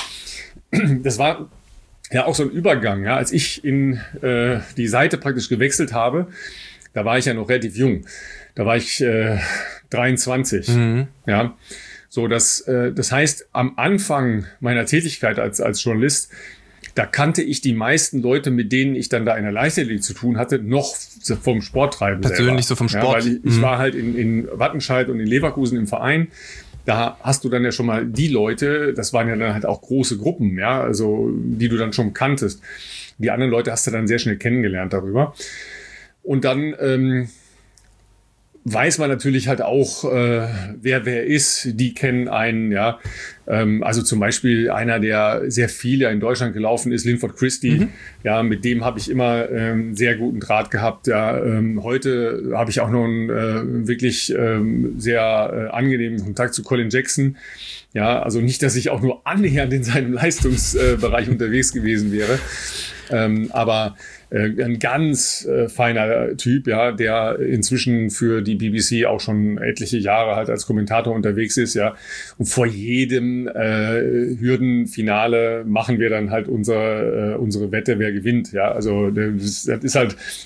das war ja auch so ein Übergang, ja, als ich in äh, die Seite praktisch gewechselt habe, da war ich ja noch relativ jung, da war ich äh, dreiundzwanzig, mhm. ja, so das, äh, das heißt, am Anfang meiner Tätigkeit als als Journalist, da kannte ich die meisten Leute, mit denen ich dann da in der Leichtathletik zu tun hatte, noch vom Sporttreiben selber. Persönlich so vom Sport. Ja, weil ich, ich mhm. war halt in, in Wattenscheid und in Leverkusen im Verein. Da hast du dann ja schon mal die Leute, das waren ja dann halt auch große Gruppen, ja, also die du dann schon kanntest. Die anderen Leute hast du dann sehr schnell kennengelernt darüber. Und dann ähm, weiß man natürlich halt auch, äh, wer wer ist. Die kennen einen, ja. Ähm, also zum Beispiel einer, der sehr viel ja in Deutschland gelaufen ist, Linford Christie. Mhm. Ja, mit dem habe ich immer ähm, sehr guten Draht gehabt. Ja, ähm, heute habe ich auch noch einen äh, wirklich ähm, sehr äh, angenehmen Kontakt zu Colin Jackson. Ja, also nicht, dass ich auch nur annähernd in seinem Leistungsbereich äh, unterwegs gewesen wäre. Ähm, aber äh, ein ganz äh, feiner Typ, ja, der inzwischen für die B B C auch schon etliche Jahre halt als Kommentator unterwegs ist, ja. Und vor jedem äh, Hürdenfinale machen wir dann halt unsere, äh, unsere Wette, wer gewinnt, ja. Also das, das ist halt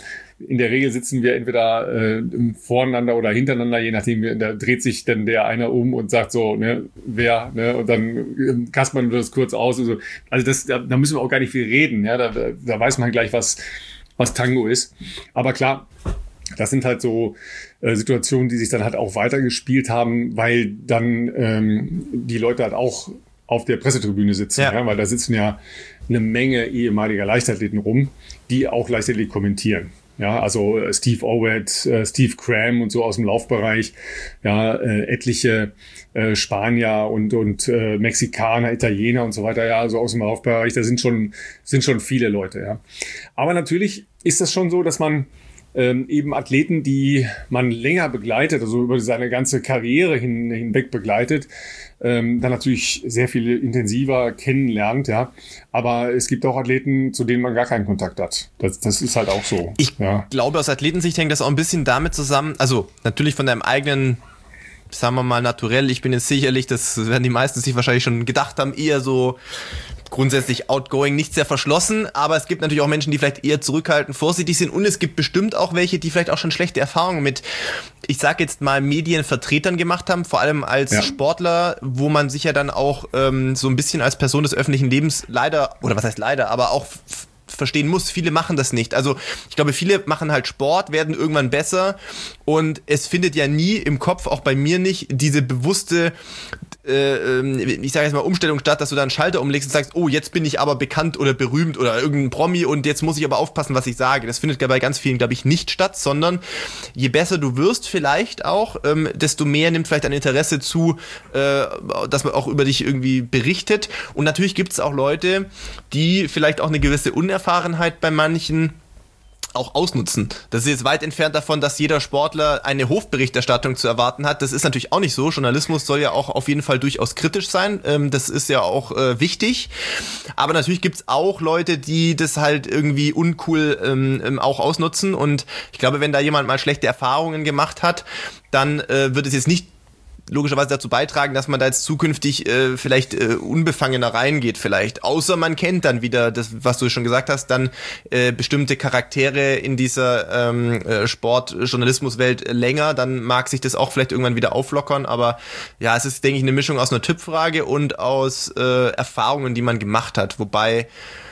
in der Regel sitzen wir entweder äh, voreinander oder hintereinander, je nachdem, da dreht sich dann der einer um und sagt so, ne, wer, ne, und dann kaspern wir das kurz aus und so. Also das, da, da müssen wir auch gar nicht viel reden, ja, da, da weiß man gleich, was, was Tango ist. Aber klar, das sind halt so äh, Situationen, die sich dann halt auch weitergespielt haben, weil dann ähm, die Leute halt auch auf der Pressetribüne sitzen, ja. Ja, weil da sitzen ja eine Menge ehemaliger Leichtathleten rum, die auch Leichtathletik kommentieren. Ja, also äh, Steve Owett, äh, Steve Cram und so aus dem Laufbereich, ja, äh, etliche äh, Spanier und und äh, Mexikaner, Italiener und so weiter, ja, so aus dem Laufbereich, da sind schon sind schon viele Leute, ja. Aber natürlich ist das schon so, dass man ähm, eben Athleten, die man länger begleitet, also über seine ganze Karriere hin, hinweg begleitet, ähm, dann natürlich sehr viel intensiver kennenlernt, ja. Aber es gibt auch Athleten, zu denen man gar keinen Kontakt hat. Das, das ist halt auch so. Ich ja. glaube, aus Athletensicht hängt das auch ein bisschen damit zusammen, also natürlich von deinem eigenen, sagen wir mal, naturell, ich bin jetzt sicherlich, das werden die meisten sich wahrscheinlich schon gedacht haben, eher so grundsätzlich outgoing, nicht sehr verschlossen, aber es gibt natürlich auch Menschen, die vielleicht eher zurückhaltend, vorsichtig sind und es gibt bestimmt auch welche, die vielleicht auch schon schlechte Erfahrungen mit, ich sag jetzt mal, Medienvertretern gemacht haben, vor allem als ja. Sportler, wo man sich ja dann auch ähm, so ein bisschen als Person des öffentlichen Lebens leider, oder was heißt leider, aber auch f- verstehen muss, viele machen das nicht. Also ich glaube, viele machen halt Sport, werden irgendwann besser und es findet ja nie im Kopf, auch bei mir nicht, diese bewusste äh, ich sage jetzt mal Umstellung statt, dass du da einen Schalter umlegst und sagst, oh, jetzt bin ich aber bekannt oder berühmt oder irgendein Promi und jetzt muss ich aber aufpassen, was ich sage. Das findet bei ganz vielen, glaube ich, nicht statt, sondern je besser du wirst vielleicht auch, ähm, desto mehr nimmt vielleicht ein Interesse zu, äh, dass man auch über dich irgendwie berichtet. Und natürlich gibt es auch Leute, die vielleicht auch eine gewisse Unerfahrenheit bei manchen auch ausnutzen. Das ist jetzt weit entfernt davon, dass jeder Sportler eine Hofberichterstattung zu erwarten hat. Das ist natürlich auch nicht so. Journalismus soll ja auch auf jeden Fall durchaus kritisch sein. Ähm, das ist ja auch äh, wichtig. Aber natürlich gibt's auch Leute, die das halt irgendwie uncool ähm, auch ausnutzen. Und ich glaube, wenn da jemand mal schlechte Erfahrungen gemacht hat, dann äh, wird es jetzt nicht logischerweise dazu beitragen, dass man da jetzt zukünftig äh, vielleicht äh, unbefangener reingeht vielleicht. Außer man kennt dann wieder, das, was du schon gesagt hast, dann äh, bestimmte Charaktere in dieser ähm, äh, Sport-Journalismus-Welt länger, dann mag sich das auch vielleicht irgendwann wieder auflockern, aber ja, es ist, denke ich, eine Mischung aus einer Typfrage und aus äh, Erfahrungen, die man gemacht hat. Wobei,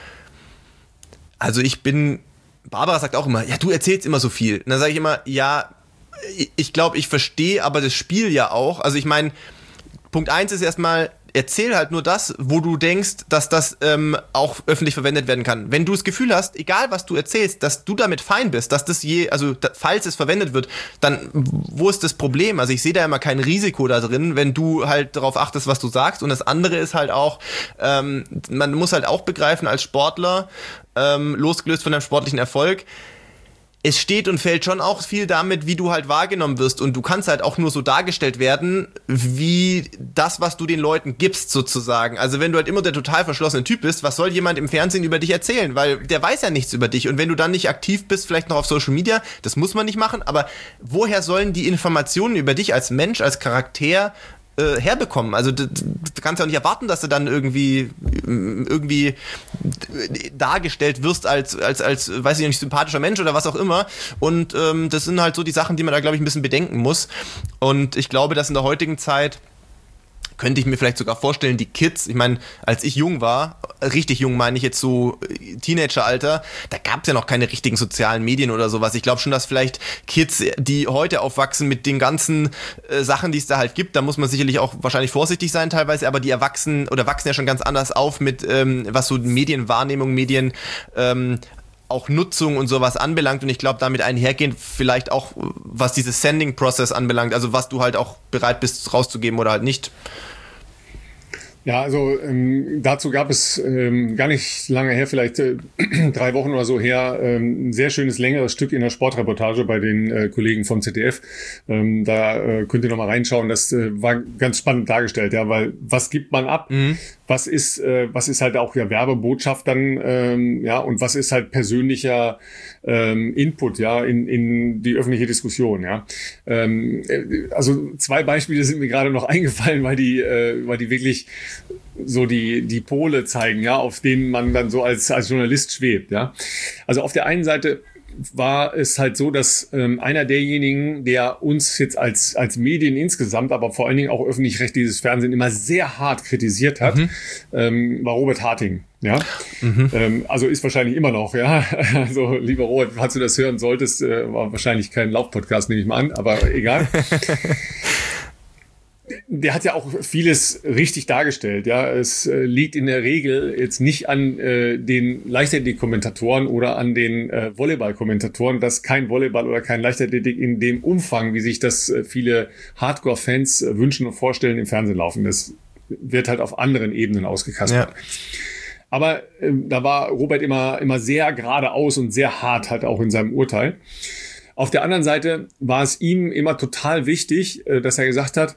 also ich bin, Barbara sagt auch immer, ja, du erzählst immer so viel. Und dann sage ich immer, ja, ich glaube, ich verstehe aber das Spiel ja auch. Also ich meine, Punkt eins ist erstmal, erzähl halt nur das, wo du denkst, dass das ähm, auch öffentlich verwendet werden kann. Wenn du das Gefühl hast, egal was du erzählst, dass du damit fein bist, dass das je, also da, falls es verwendet wird, dann wo ist das Problem? Also ich sehe da immer kein Risiko da drin, wenn du halt darauf achtest, was du sagst. Und das andere ist halt auch, ähm, man muss halt auch begreifen als Sportler, ähm, losgelöst von deinem sportlichen Erfolg, es steht und fällt schon auch viel damit, wie du halt wahrgenommen wirst und du kannst halt auch nur so dargestellt werden, wie das, was du den Leuten gibst sozusagen. Also wenn du halt immer der total verschlossene Typ bist, was soll jemand im Fernsehen über dich erzählen? Weil der weiß ja nichts über dich und wenn du dann nicht aktiv bist, vielleicht noch auf Social Media, das muss man nicht machen, aber woher sollen die Informationen über dich als Mensch, als Charakter Äh, herbekommen. Also du, du kannst ja auch nicht erwarten, dass du dann irgendwie irgendwie dargestellt wirst als als als weiß ich nicht, sympathischer Mensch oder was auch immer. Und ähm, das sind halt so die Sachen, die man da, glaube ich, ein bisschen bedenken muss. Und ich glaube, dass in der heutigen Zeit könnte ich mir vielleicht sogar vorstellen, die Kids, ich meine, als ich jung war, richtig jung meine ich jetzt so Teenageralter, da gab es ja noch keine richtigen sozialen Medien oder sowas. Ich glaube schon, dass vielleicht Kids, die heute aufwachsen mit den ganzen äh, Sachen, die es da halt gibt, da muss man sicherlich auch wahrscheinlich vorsichtig sein teilweise, aber die erwachsen oder wachsen ja schon ganz anders auf mit, ähm, was so Medienwahrnehmung, Medien, ähm, auch Nutzung und sowas anbelangt und ich glaube damit einhergehend vielleicht auch, was dieses Sending-Process anbelangt, also was du halt auch bereit bist rauszugeben oder halt nicht. Ja, also ähm, dazu gab es ähm, gar nicht lange her, vielleicht äh, drei Wochen oder so her, ähm, ein sehr schönes, längeres Stück in der Sportreportage bei den äh, Kollegen vom Z D F. Ähm, da äh, könnt ihr nochmal reinschauen. Das äh, war ganz spannend dargestellt, ja, weil was gibt man ab? Mhm. Was ist, äh, was ist halt auch ja Werbebotschaft dann, ähm, ja, und was ist halt persönlicher ähm, Input, ja, in, in die öffentliche Diskussion, ja. Ähm, also zwei Beispiele sind mir gerade noch eingefallen, weil die, äh, weil die wirklich so die die Pole zeigen, ja, auf denen man dann so als als Journalist schwebt, ja. Also auf der einen Seite war es halt so, dass ähm, einer derjenigen, der uns jetzt als, als Medien insgesamt, aber vor allen Dingen auch öffentlich-rechtliches Fernsehen immer sehr hart kritisiert hat, mhm. ähm, war Robert Harting. Ja, mhm. ähm, also ist wahrscheinlich immer noch, ja. Also, lieber Robert, falls du das hören solltest, äh, war wahrscheinlich kein Laufpodcast, nehme ich mal an, aber egal. Der hat ja auch vieles richtig dargestellt, ja. Es äh, liegt in der Regel jetzt nicht an äh, den Leichtathletik-Kommentatoren oder an den äh, Volleyball-Kommentatoren, dass kein Volleyball oder kein Leichtathletik in dem Umfang, wie sich das äh, viele Hardcore-Fans äh, wünschen und vorstellen, im Fernsehen laufen. Das wird halt auf anderen Ebenen ausgekaspert. Ja. Aber äh, da war Robert immer, immer sehr geradeaus und sehr hart halt auch in seinem Urteil. Auf der anderen Seite war es ihm immer total wichtig, äh, dass er gesagt hat,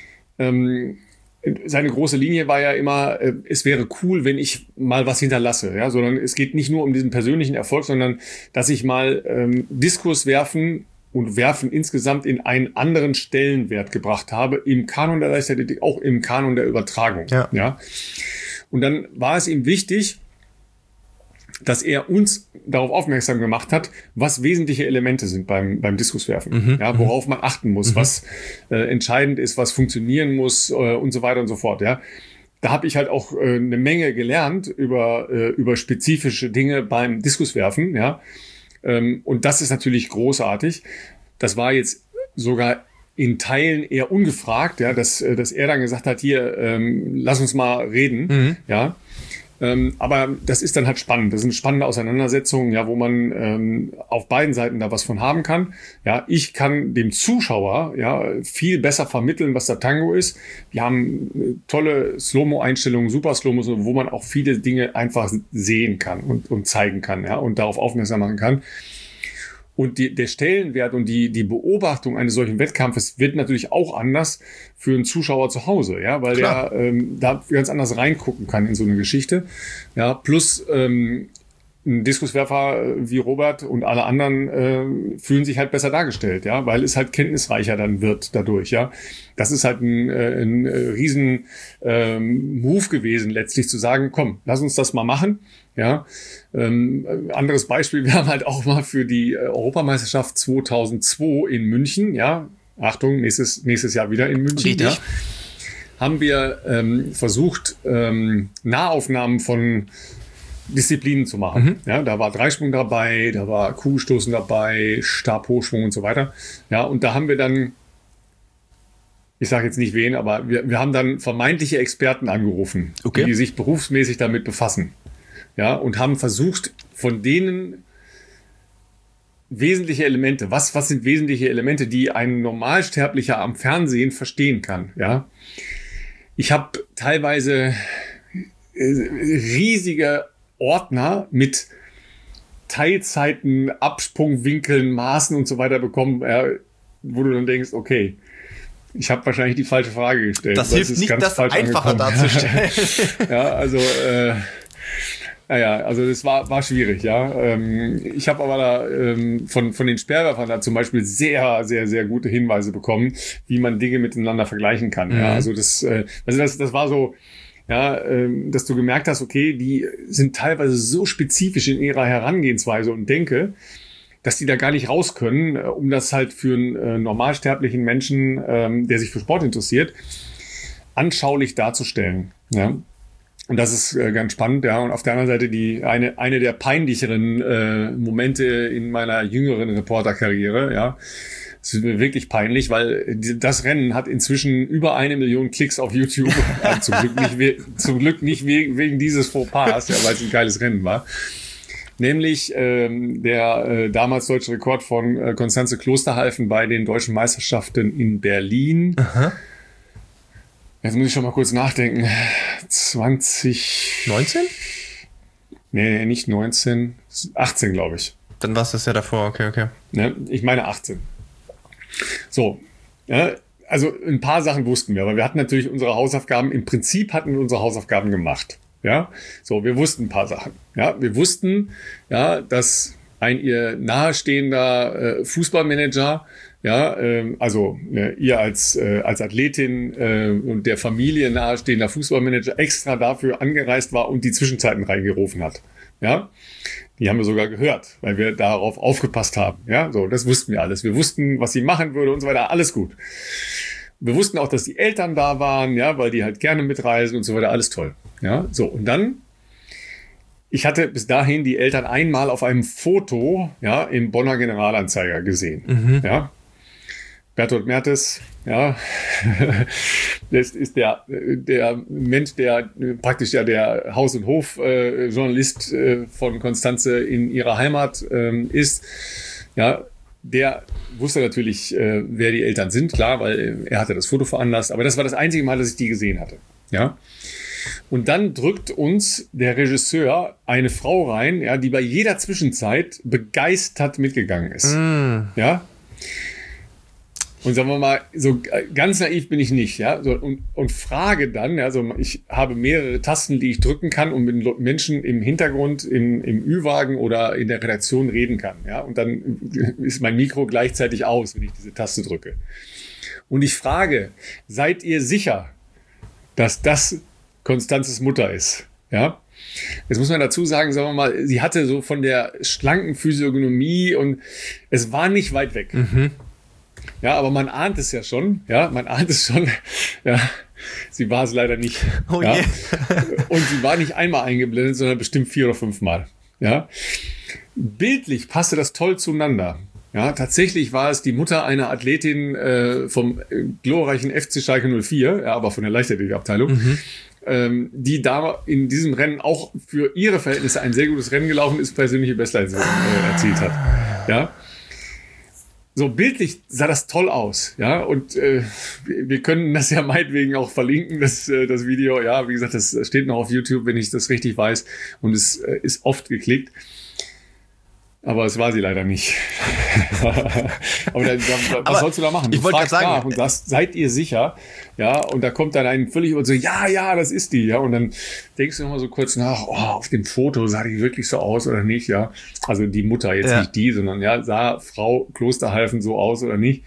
ähm, seine große Linie war ja immer, äh, es wäre cool, wenn ich mal was hinterlasse, ja, sondern es geht nicht nur um diesen persönlichen Erfolg, sondern dass ich mal ähm, Diskurs werfen und werfen insgesamt in einen anderen Stellenwert gebracht habe, im Kanon der Leichtathletik, auch im Kanon der Übertragung. Ja. Ja. Und dann war es ihm wichtig, dass er uns darauf aufmerksam gemacht hat, was wesentliche Elemente sind beim, beim Diskuswerfen, mhm, ja, worauf man achten muss, mhm. was äh, entscheidend ist, was funktionieren muss äh, und so weiter und so fort. Ja. Da habe ich halt auch äh, eine Menge gelernt über, äh, über spezifische Dinge beim Diskuswerfen. Ja. Ähm, und das ist natürlich großartig. Das war jetzt sogar in Teilen eher ungefragt, ja, dass, dass er dann gesagt hat, hier, ähm, lass uns mal reden, mhm. ja. Ähm, aber das ist dann halt spannend. Das sind spannende Auseinandersetzungen, ja, wo man ähm, auf beiden Seiten da was von haben kann. Ja, ich kann dem Zuschauer ja viel besser vermitteln, was der Tango ist. Wir haben tolle Slow-Mo-Einstellungen, super Slow-Mo, wo man auch viele Dinge einfach sehen kann und, und zeigen kann, ja, und darauf aufmerksam machen kann. Und die, der Stellenwert und die, die Beobachtung eines solchen Wettkampfes wird natürlich auch anders für einen Zuschauer zu Hause, ja, weil Klar. der ähm, da ganz anders reingucken kann in so eine Geschichte. Ja, plus ähm, ein Diskuswerfer wie Robert und alle anderen äh, fühlen sich halt besser dargestellt, ja, weil es halt kenntnisreicher dann wird dadurch, ja. Das ist halt ein, äh, ein riesen ähm, Move gewesen, letztlich zu sagen, komm, lass uns das mal machen. Ja, ähm, anderes Beispiel, wir haben halt auch mal für die äh, Europameisterschaft zweitausendzwei in München, ja, Achtung, nächstes, nächstes Jahr wieder in München, ja, haben wir ähm, versucht, ähm, Nahaufnahmen von Disziplinen zu machen. Mhm. Ja, da war Dreisprung dabei, da war Kugelstoßen dabei, Stabhochschwung und so weiter. Ja, und da haben wir dann, ich sage jetzt nicht wen, aber wir, wir haben dann vermeintliche Experten angerufen, okay. die sich berufsmäßig damit befassen. Ja, und haben versucht, von denen wesentliche Elemente, was, was sind wesentliche Elemente, die ein Normalsterblicher am Fernsehen verstehen kann. Ja, ich habe teilweise riesige Ordner mit Teilzeiten, Absprungwinkeln, Maßen und so weiter bekommen, ja, wo du dann denkst, okay, ich habe wahrscheinlich die falsche Frage gestellt. Das hilft nicht, das einfacher darzustellen. Ja, also äh, Naja, also das war war schwierig, ja. Ähm, ich habe aber da ähm, von von den Speerwerfern da zum Beispiel sehr, sehr, sehr gute Hinweise bekommen, wie man Dinge miteinander vergleichen kann. Mhm. Ja, also das, äh, also das, das war so, ja, ähm, dass du gemerkt hast, okay, die sind teilweise so spezifisch in ihrer Herangehensweise und Denke, dass die da gar nicht raus können, äh, um das halt für einen äh, normalsterblichen Menschen, ähm, der sich für Sport interessiert, anschaulich darzustellen. Ja. Und das ist äh, ganz spannend, ja. Und auf der anderen Seite die eine eine der peinlicheren äh, Momente in meiner jüngeren Reporterkarriere, ja. Es ist mir wirklich peinlich, weil die, das Rennen hat inzwischen über eine Million Klicks auf YouTube. Also zum Glück nicht, we- zum Glück nicht we- wegen dieses Fauxpas, ja, weil es ein geiles Rennen war. Nämlich ähm, der äh, damals deutsche Rekord von äh, Constanze Klosterhalfen bei den deutschen Meisterschaften in Berlin. Aha. Jetzt muss ich schon mal kurz nachdenken. zwanzig neunzehn? Nee, nicht neunzehn. achtzehn, glaube ich. Dann war es das ja davor, okay, okay. Ne? Ich meine achtzehn. So, ja, also ein paar Sachen wussten wir, aber wir hatten natürlich unsere Hausaufgaben, im Prinzip hatten wir unsere Hausaufgaben gemacht. Ja, so, wir wussten ein paar Sachen. Ja, wir wussten, ja, dass ein ihr nahestehender äh, Fußballmanager, ja, äh, also äh, ihr als äh, als Athletin äh, und der Familie nahestehender Fußballmanager extra dafür angereist war und die Zwischenzeiten reingerufen hat. ja, die haben wir sogar gehört, weil wir darauf aufgepasst haben. Ja, so, das wussten wir alles. Wir wussten, was sie machen würde und so weiter. Alles gut. Wir wussten auch, dass die Eltern da waren, ja, weil die halt gerne mitreisen und so weiter. Alles toll. Ja, so. Und dann, ich hatte bis dahin die Eltern einmal auf einem Foto, ja, im Bonner Generalanzeiger gesehen. Mhm. Ja. Bertolt Mertes, ja, das ist der, der Mensch, der praktisch ja der Haus- und Hof-Journalist äh, von Constanze in ihrer Heimat äh, ist. Ja, der wusste natürlich, äh, wer die Eltern sind, klar, weil er hatte das Foto veranlasst. Aber das war das einzige Mal, dass ich die gesehen hatte. Ja. Und dann drückt uns der Regisseur eine Frau rein, ja, die bei jeder Zwischenzeit begeistert mitgegangen ist. Mm. Ja. Und sagen wir mal, so ganz naiv bin ich nicht, ja, so, und, und frage dann, ja, so, ich habe mehrere Tasten, die ich drücken kann und mit Menschen im Hintergrund, im, im Ü-Wagen oder in der Redaktion reden kann, ja, und dann ist mein Mikro gleichzeitig aus, wenn ich diese Taste drücke. Und ich frage, seid ihr sicher, dass das Constanzes Mutter ist, ja? Jetzt muss man dazu sagen, sagen wir mal, sie hatte so von der schlanken Physiognomie und es war nicht weit weg. Mhm. Ja, aber man ahnt es ja schon, ja, man ahnt es schon, ja, sie war es leider nicht. Oh ja. Yeah. Und sie war nicht einmal eingeblendet, sondern bestimmt vier oder fünf Mal, ja. Bildlich passte das toll zueinander. Ja, tatsächlich war es die Mutter einer Athletin äh, vom äh, glorreichen F C Schalke null vier, ja, aber von der Leichtathletikabteilung, mhm. ähm, die da in diesem Rennen auch für ihre Verhältnisse ein sehr gutes Rennen gelaufen ist, persönliche Bestleistung äh, erzielt hat, ja. So bildlich sah das toll aus, ja, und äh, wir können das ja meinetwegen auch verlinken, das, äh, das Video, ja, wie gesagt, das steht noch auf YouTube, wenn ich das richtig weiß, und es äh, ist oft geklickt, aber es war sie leider nicht. Aber dann, dann, was aber sollst du da machen? Du ich wollte gerade sagen, nach und sagst, seid ihr sicher? Ja, und da kommt dann ein völlig und so, ja, ja, das ist die, ja, und dann denkst du nochmal so kurz nach, oh, auf dem Foto sah die wirklich so aus oder nicht, ja, also die Mutter, jetzt ja. Nicht die, sondern ja, sah Frau Klosterhalfen so aus oder nicht?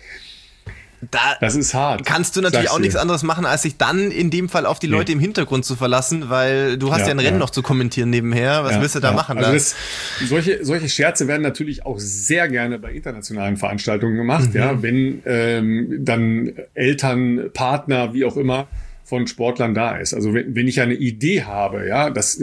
Da das ist hart. Kannst du natürlich auch nichts anderes machen, als sich dann in dem Fall auf die Leute nee. im Hintergrund zu verlassen, weil du hast ja, ja ein Rennen ja. noch zu kommentieren nebenher. Was ja, willst du da ja. machen? Also das, solche, solche Scherze werden natürlich auch sehr gerne bei internationalen Veranstaltungen gemacht, mhm. ja, wenn ähm, dann Eltern, Partner, wie auch immer, von Sportlern da ist. Also wenn, wenn ich eine Idee habe, ja, das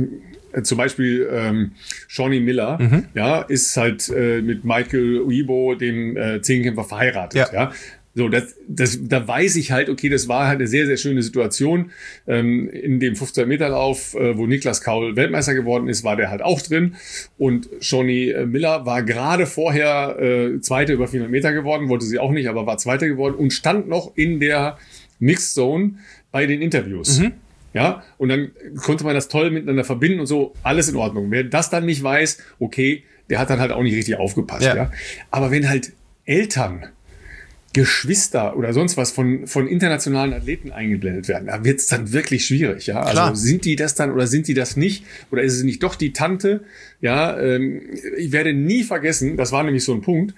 äh, zum Beispiel ähm, Shawnee Miller, mhm. ja, ist halt äh, mit Michael Uibo, dem äh, Zehnkämpfer, verheiratet, ja. ja. So, das, das, da weiß ich halt, okay, das war halt eine sehr, sehr schöne Situation. Ähm, in dem fünfzehn-Meter-Lauf, äh, wo Niklas Kaul Weltmeister geworden ist, war der halt auch drin. Und Shawnee Miller war gerade vorher äh, Zweite über vierhundert Meter geworden, wollte sie auch nicht, aber war Zweite geworden und stand noch in der Mixed Zone bei den Interviews. Mhm. Ja, und dann konnte man das toll miteinander verbinden und so, alles in Ordnung. Wer das dann nicht weiß, okay, der hat dann halt auch nicht richtig aufgepasst. Ja. Ja? Aber wenn halt Eltern, Geschwister oder sonst was von, von internationalen Athleten eingeblendet werden, da wird es dann wirklich schwierig, ja. Also Klar. Sind die das dann oder sind die das nicht? Oder ist es nicht doch die Tante? Ja, ähm, ich werde nie vergessen, das war nämlich so ein Punkt,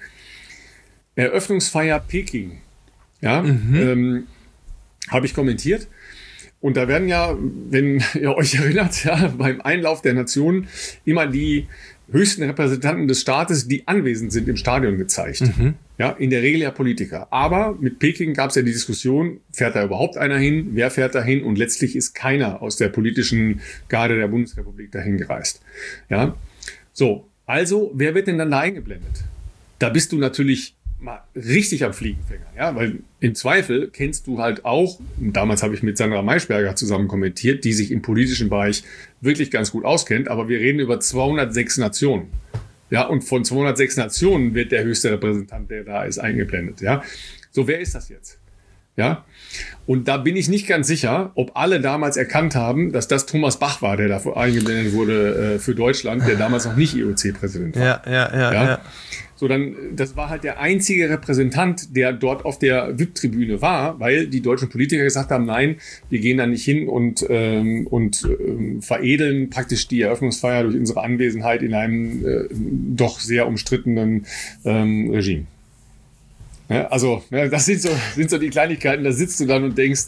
Eröffnungsfeier Peking, ja, mhm. ähm, habe ich kommentiert. Und da werden ja, wenn ihr euch erinnert, ja, beim Einlauf der Nationen immer die höchsten Repräsentanten des Staates, die anwesend sind, im Stadion gezeigt. Mhm. Ja, in der Regel ja Politiker. Aber mit Peking gab es ja die Diskussion, fährt da überhaupt einer hin? Wer fährt da hin? Und letztlich ist keiner aus der politischen Garde der Bundesrepublik dahin gereist. Ja, so. Also, wer wird denn dann da eingeblendet? Da bist du natürlich mal richtig am Fliegenfänger, ja, weil im Zweifel kennst du halt auch, damals habe ich mit Sandra Maischberger zusammen kommentiert, die sich im politischen Bereich wirklich ganz gut auskennt, aber wir reden über zweihundertsechs Nationen. Ja, und von zweihundertsechs Nationen wird der höchste Repräsentant, der da ist, eingeblendet, ja. So, wer ist das jetzt? Ja, und da bin ich nicht ganz sicher, ob alle damals erkannt haben, dass das Thomas Bach war, der da eingeblendet wurde äh, für Deutschland, der damals noch nicht I O C-Präsident war. Ja, ja, ja, ja. ja. So, dann, das war halt der einzige Repräsentant, der dort auf der V I P-Tribüne war, weil die deutschen Politiker gesagt haben, nein, wir gehen da nicht hin und, ähm, und ähm, veredeln praktisch die Eröffnungsfeier durch unsere Anwesenheit in einem äh, doch sehr umstrittenen ähm, Regime. Ja, also, ja, das sind so, sind so die Kleinigkeiten, da sitzt du dann und denkst,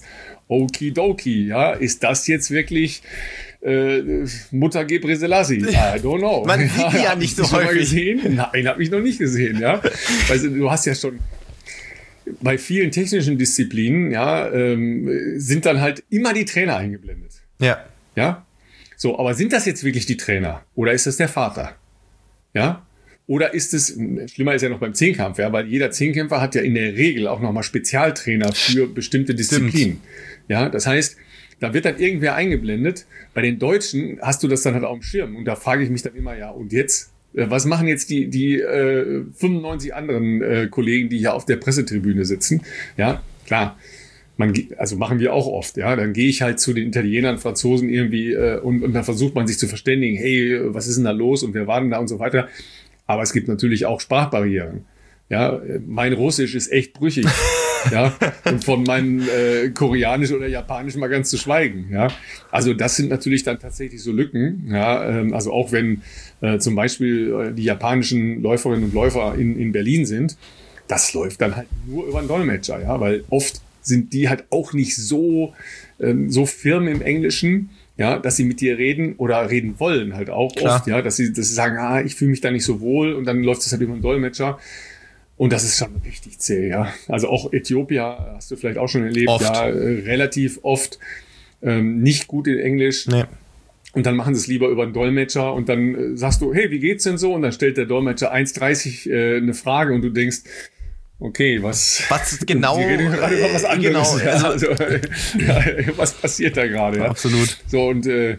Okidoki, ja, ist das jetzt wirklich äh, Mutter Gebre Selassie? I don't know. Man sieht die ja, ja nicht so häufig. Mal gesehen? Nein, habe ich noch nicht gesehen, ja. Also du hast ja schon bei vielen technischen Disziplinen, ja, ähm, sind dann halt immer die Trainer eingeblendet. Ja. Ja. So, aber sind das jetzt wirklich die Trainer? Oder ist das der Vater? Ja. Oder ist es, schlimmer ist ja noch beim Zehnkampf, ja, weil jeder Zehnkämpfer hat ja in der Regel auch nochmal Spezialtrainer für bestimmte Disziplinen. Ja, das heißt, da wird dann irgendwer eingeblendet. Bei den Deutschen hast du das dann halt auf dem Schirm. Und da frage ich mich dann immer, ja, und jetzt? Was machen jetzt die, die äh, fünfundneunzig anderen äh, Kollegen, die hier auf der Pressetribüne sitzen? Ja, klar. Man, also machen wir auch oft, ja. Dann gehe ich halt zu den Italienern, Franzosen irgendwie äh, und, und dann versucht man sich zu verständigen, hey, was ist denn da los und wer war denn da und so weiter. Aber es gibt natürlich auch Sprachbarrieren. Ja, mein Russisch ist echt brüchig. Ja, und von meinem äh, Koreanisch oder Japanisch mal ganz zu schweigen. Ja, also das sind natürlich dann tatsächlich so Lücken. Ja, ähm, also auch wenn äh, zum Beispiel äh, die japanischen Läuferinnen und Läufer in, in Berlin sind, das läuft dann halt nur über einen Dolmetscher. Ja, weil oft sind die halt auch nicht so ähm, so firm im Englischen. Ja, dass sie mit dir reden oder reden wollen halt auch Klar. oft, ja, dass sie, dass sie sagen, ah, ich fühle mich da nicht so wohl und dann läuft das halt über einen Dolmetscher und das ist schon richtig zäh, ja. Also auch Äthiopien hast du vielleicht auch schon erlebt, oft. ja, äh, relativ oft ähm, nicht gut in Englisch. Nee. Und dann machen sie es lieber über einen Dolmetscher und dann äh, sagst du, hey, wie geht's denn so? Und dann stellt der Dolmetscher eins dreißig äh, eine Frage und du denkst, okay, was, was genau, die reden gerade über was anderes. Genau, ja, also, ja, was passiert da gerade? Ja? Absolut. So, und äh,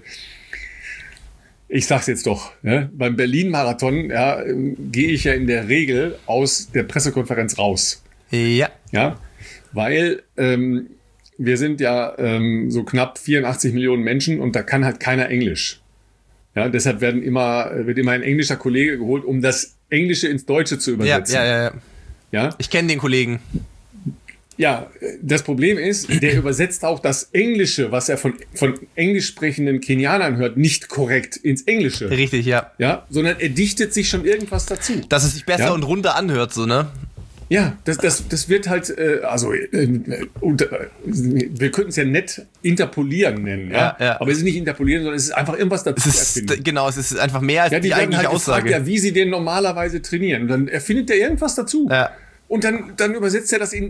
ich sag's jetzt doch, ne? Beim Berlin-Marathon ja, gehe ich ja in der Regel aus der Pressekonferenz raus. Ja. Ja, weil ähm, wir sind ja ähm, so knapp vierundachtzig Millionen Menschen und da kann halt keiner Englisch. Ja, deshalb werden immer, wird immer ein englischer Kollege geholt, um das Englische ins Deutsche zu übersetzen. Ja, ja, ja. ja. Ja? Ich kenne den Kollegen. Ja, das Problem ist, der übersetzt auch das Englische, was er von, von englisch sprechenden Kenianern hört, nicht korrekt ins Englische. Richtig, ja. Ja, sondern er dichtet sich schon irgendwas dazu. Dass es sich besser ja? und runder anhört, so, ne? Ja, das, das, das wird halt, äh, also, äh, unter, äh, wir könnten es ja nett interpolieren nennen, ja? Ja, ja. Aber es ist nicht interpolieren, sondern es ist einfach irgendwas dazu es ist, erfinden. Genau, es ist einfach mehr als ja, die, die eigentliche halt Aussage. Gefragt, ja, wie sie den normalerweise trainieren. Und dann erfindet er irgendwas dazu. Ja. Und dann, dann übersetzt er das in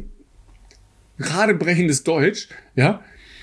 radebrechendes Deutsch, ja?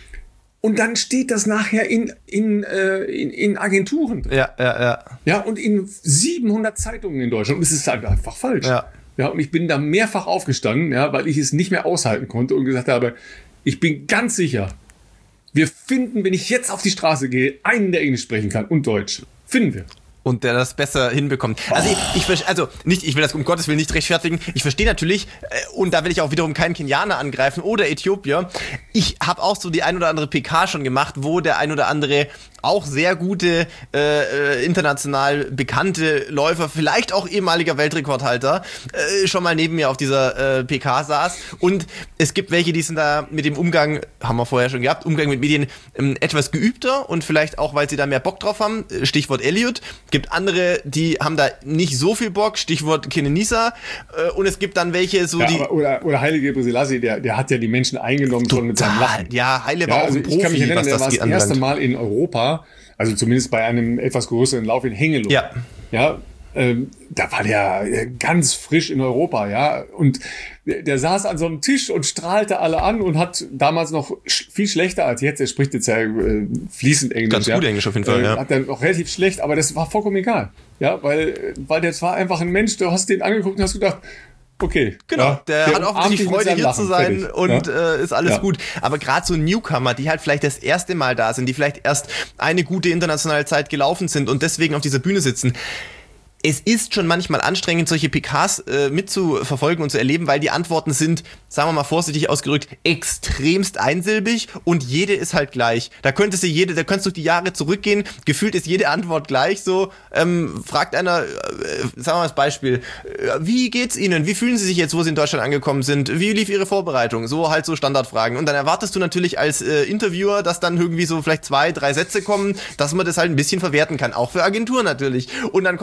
Und dann steht das nachher in, in, äh, in, in Agenturen drin. Ja, ja, ja. Ja, und in siebenhundert Zeitungen in Deutschland. Und es ist halt einfach falsch. Ja. Ja, und ich bin da mehrfach aufgestanden, ja, weil ich es nicht mehr aushalten konnte und gesagt habe, ich bin ganz sicher, wir finden, wenn ich jetzt auf die Straße gehe, einen, der Englisch sprechen kann und Deutsch. Finden wir. Und der das besser hinbekommt. Also ich, ich also nicht, ich will das um Gottes Willen nicht rechtfertigen. Ich verstehe natürlich, und da will ich auch wiederum keinen Kenianer angreifen oder Äthiopier. Ich habe auch so die ein oder andere P K schon gemacht, wo der ein oder andere auch sehr gute, äh, international bekannte Läufer, vielleicht auch ehemaliger Weltrekordhalter, äh, schon mal neben mir auf dieser äh, P K saß. Und es gibt welche, die sind da mit dem Umgang, haben wir vorher schon gehabt, Umgang mit Medien ähm, etwas geübter und vielleicht auch, weil sie da mehr Bock drauf haben. Stichwort Elliot. Gibt andere, die haben da nicht so viel Bock. Stichwort Kenenisa. Äh, und es gibt dann welche, so ja, die... Oder, oder Haile Gebre Selassie, der, der hat ja die Menschen eingenommen schon mit seinem Lachen. Ja, Haile war ja, auch also ein Profi, ich kann mich erinnern, was der das war das anbelangt. erste Mal in Europa, also zumindest bei einem etwas größeren Lauf in Hengelo. Ja. Ja, ähm, da war der ganz frisch in Europa, ja. Und der, der saß an so einem Tisch und strahlte alle an und hat damals noch sch- viel schlechter als jetzt. Er spricht jetzt ja äh, fließend Englisch. Ganz gut ja. Englisch auf jeden Fall, äh, ja. Hat dann noch relativ schlecht, aber das war vollkommen egal. Ja, weil, weil das war einfach ein Mensch, du hast den angeguckt und hast gedacht, okay. Genau, ja, der, der hat offensichtlich Freude, hier Lachen, zu sein fertig. Und ja. äh, ist alles ja. gut. Aber gerade so Newcomer, die halt vielleicht das erste Mal da sind, die vielleicht erst eine gute internationale Zeit gelaufen sind und deswegen auf dieser Bühne sitzen, es ist schon manchmal anstrengend, solche P Ks äh, mitzuverfolgen und zu erleben, weil die Antworten sind, sagen wir mal vorsichtig ausgedrückt, extremst einsilbig und jede ist halt gleich. Da könntest du jede, da könntest du die Jahre zurückgehen, gefühlt ist jede Antwort gleich. So ähm, fragt einer, äh, sagen wir mal das Beispiel, äh, wie geht's Ihnen? Wie fühlen Sie sich jetzt, wo Sie in Deutschland angekommen sind? Wie lief Ihre Vorbereitung? So halt so Standardfragen. Und dann erwartest du natürlich als äh, Interviewer, dass dann irgendwie so vielleicht zwei, drei Sätze kommen, dass man das halt ein bisschen verwerten kann. Auch für Agenturen natürlich. Und dann kommt halt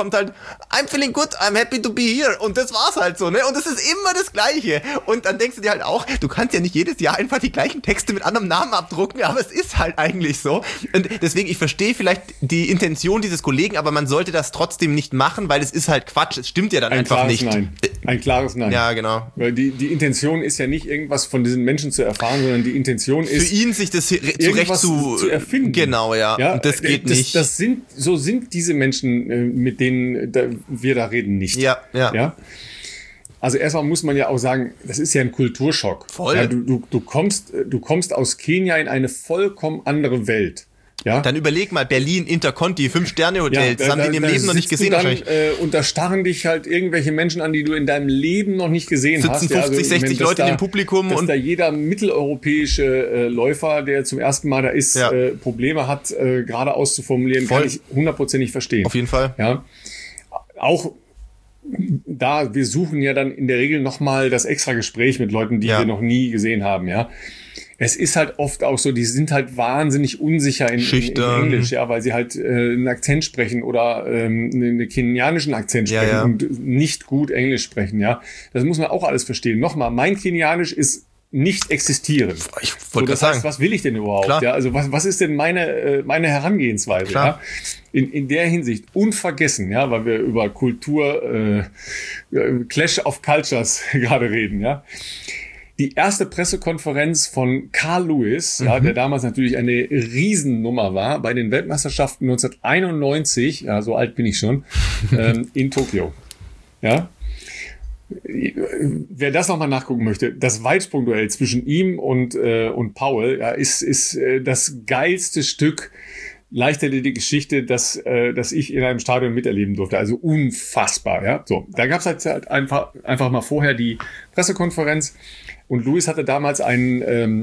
I'm feeling good, I'm happy to be here. Und das war's halt so, ne? Und das ist immer das Gleiche. Und dann denkst du dir halt auch, du kannst ja nicht jedes Jahr einfach die gleichen Texte mit anderem Namen abdrucken, aber es ist halt eigentlich so. Und deswegen, ich verstehe vielleicht die Intention dieses Kollegen, aber man sollte das trotzdem nicht machen, weil es ist halt Quatsch. Es stimmt ja dann Ein einfach klares nicht. Nein. Ein klares Nein. Ja, genau. Weil die, die Intention ist ja nicht, irgendwas von diesen Menschen zu erfahren, sondern die Intention ist, für ihn sich das zurecht zu, zu erfinden. Genau, ja. ja Und das geht das, nicht. Das sind, so sind diese Menschen, mit denen da, wir da reden, nicht. Ja, ja. ja? Also erstmal muss man ja auch sagen, das ist ja ein Kulturschock. Voll. Ja, du, du, du, kommst, du kommst aus Kenia in eine vollkommen andere Welt. Ja? Dann überleg mal, Berlin, Interconti, Fünf-Sterne-Hotel, Ja, das da, haben die in ihrem da Leben noch nicht sitzt gesehen du dann, wahrscheinlich. Äh, und da starren dich halt irgendwelche Menschen an, die du in deinem Leben noch nicht gesehen Sitzen hast. fünfzig, ja, also, sechzig ich mein, Leute da, in dem Publikum dass und da jeder mitteleuropäische äh, Läufer, der zum ersten Mal da ist, Ja. äh, Probleme hat, äh, gerade auszuformulieren, Voll. kann ich hundertprozentig verstehen. auf jeden Fall. Ja, auch da, wir suchen ja dann in der Regel nochmal das extra Gespräch mit Leuten, die Ja. wir noch nie gesehen haben, ja. Es ist halt oft auch so, die sind halt wahnsinnig unsicher in, in, in Schüchtern. Englisch, ja, weil sie halt äh, einen Akzent sprechen oder ähm, einen kenianischen Akzent Ja, sprechen ja. und nicht gut Englisch sprechen, ja. Das muss man auch alles verstehen. Nochmal, mein Kenianisch ist nicht existieren. Ich So, wollte das gerade heißt, sagen. was will ich denn überhaupt? Klar. Ja, also was, was ist denn meine, äh, meine Herangehensweise? Klar. Ja? In, in der Hinsicht unvergessen, ja, weil wir über Kultur, äh, äh, Clash of Cultures gerade reden, ja. Die erste Pressekonferenz von Carl Lewis, Mhm. ja, der damals natürlich eine Riesennummer war, bei den Weltmeisterschaften neunzehnhunderteinundneunzig, ja, so alt bin ich schon, ähm, in Tokio. Ja. Wer das nochmal nachgucken möchte, das Weitsprungduell zwischen ihm und, äh, und Paul, ja, ist, ist äh, das geilste Stück Leichtathletik-Geschichte, das, äh, das ich in einem Stadion miterleben durfte. Also unfassbar, ja. So, da gab es halt einfach, einfach mal vorher die Pressekonferenz und Lewis hatte damals einen, ähm,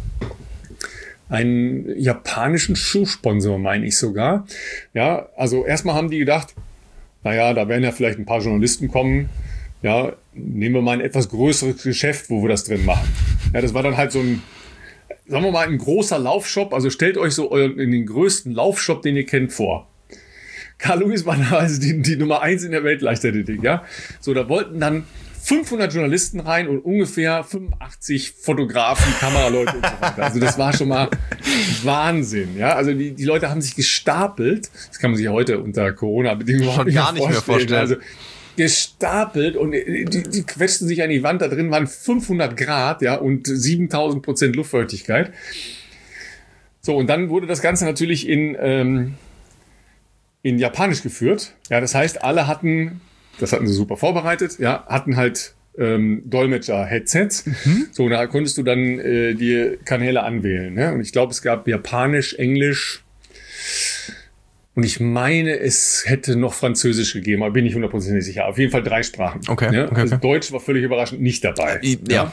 einen japanischen Schuhsponsor, meine ich sogar. Ja, also erstmal haben die gedacht, naja, da werden ja vielleicht ein paar Journalisten kommen. Ja, nehmen wir mal ein etwas größeres Geschäft, wo wir das drin machen. Ja, das war dann halt so ein, sagen wir mal, ein großer Laufshop. Also stellt euch so euren, in den größten Laufshop, den ihr kennt, vor. Carl Lewis war da also die, die Nummer eins in der Weltleichtathletik, ja. So, da wollten dann fünfhundert Journalisten rein und ungefähr fünfundachtzig Fotografen, Kameraleute und so weiter. Also das war schon mal Wahnsinn, ja. Also die, die Leute haben sich gestapelt. Das kann man sich ja heute unter Corona-Bedingungen Schon gar nicht mehr vorstellen. Also gestapelt und die, die quetschten sich an die Wand. Da drin waren fünfhundert Grad, ja, und siebentausend Prozent Luftfeuchtigkeit. So, und dann wurde das Ganze natürlich in, ähm, in Japanisch geführt. Ja, das heißt, alle hatten, das hatten sie super vorbereitet, ja, hatten halt ähm, Dolmetscher-Headsets. Mhm. So, da konntest du dann äh, die Kanäle anwählen. Ne? Und ich glaube, es gab Japanisch, Englisch und ich meine, es hätte noch Französisch gegeben, aber bin ich hundertprozentig sicher. Auf jeden Fall drei Sprachen. Okay, ja? okay, Also okay. Deutsch war völlig überraschend nicht dabei. Ja. ja.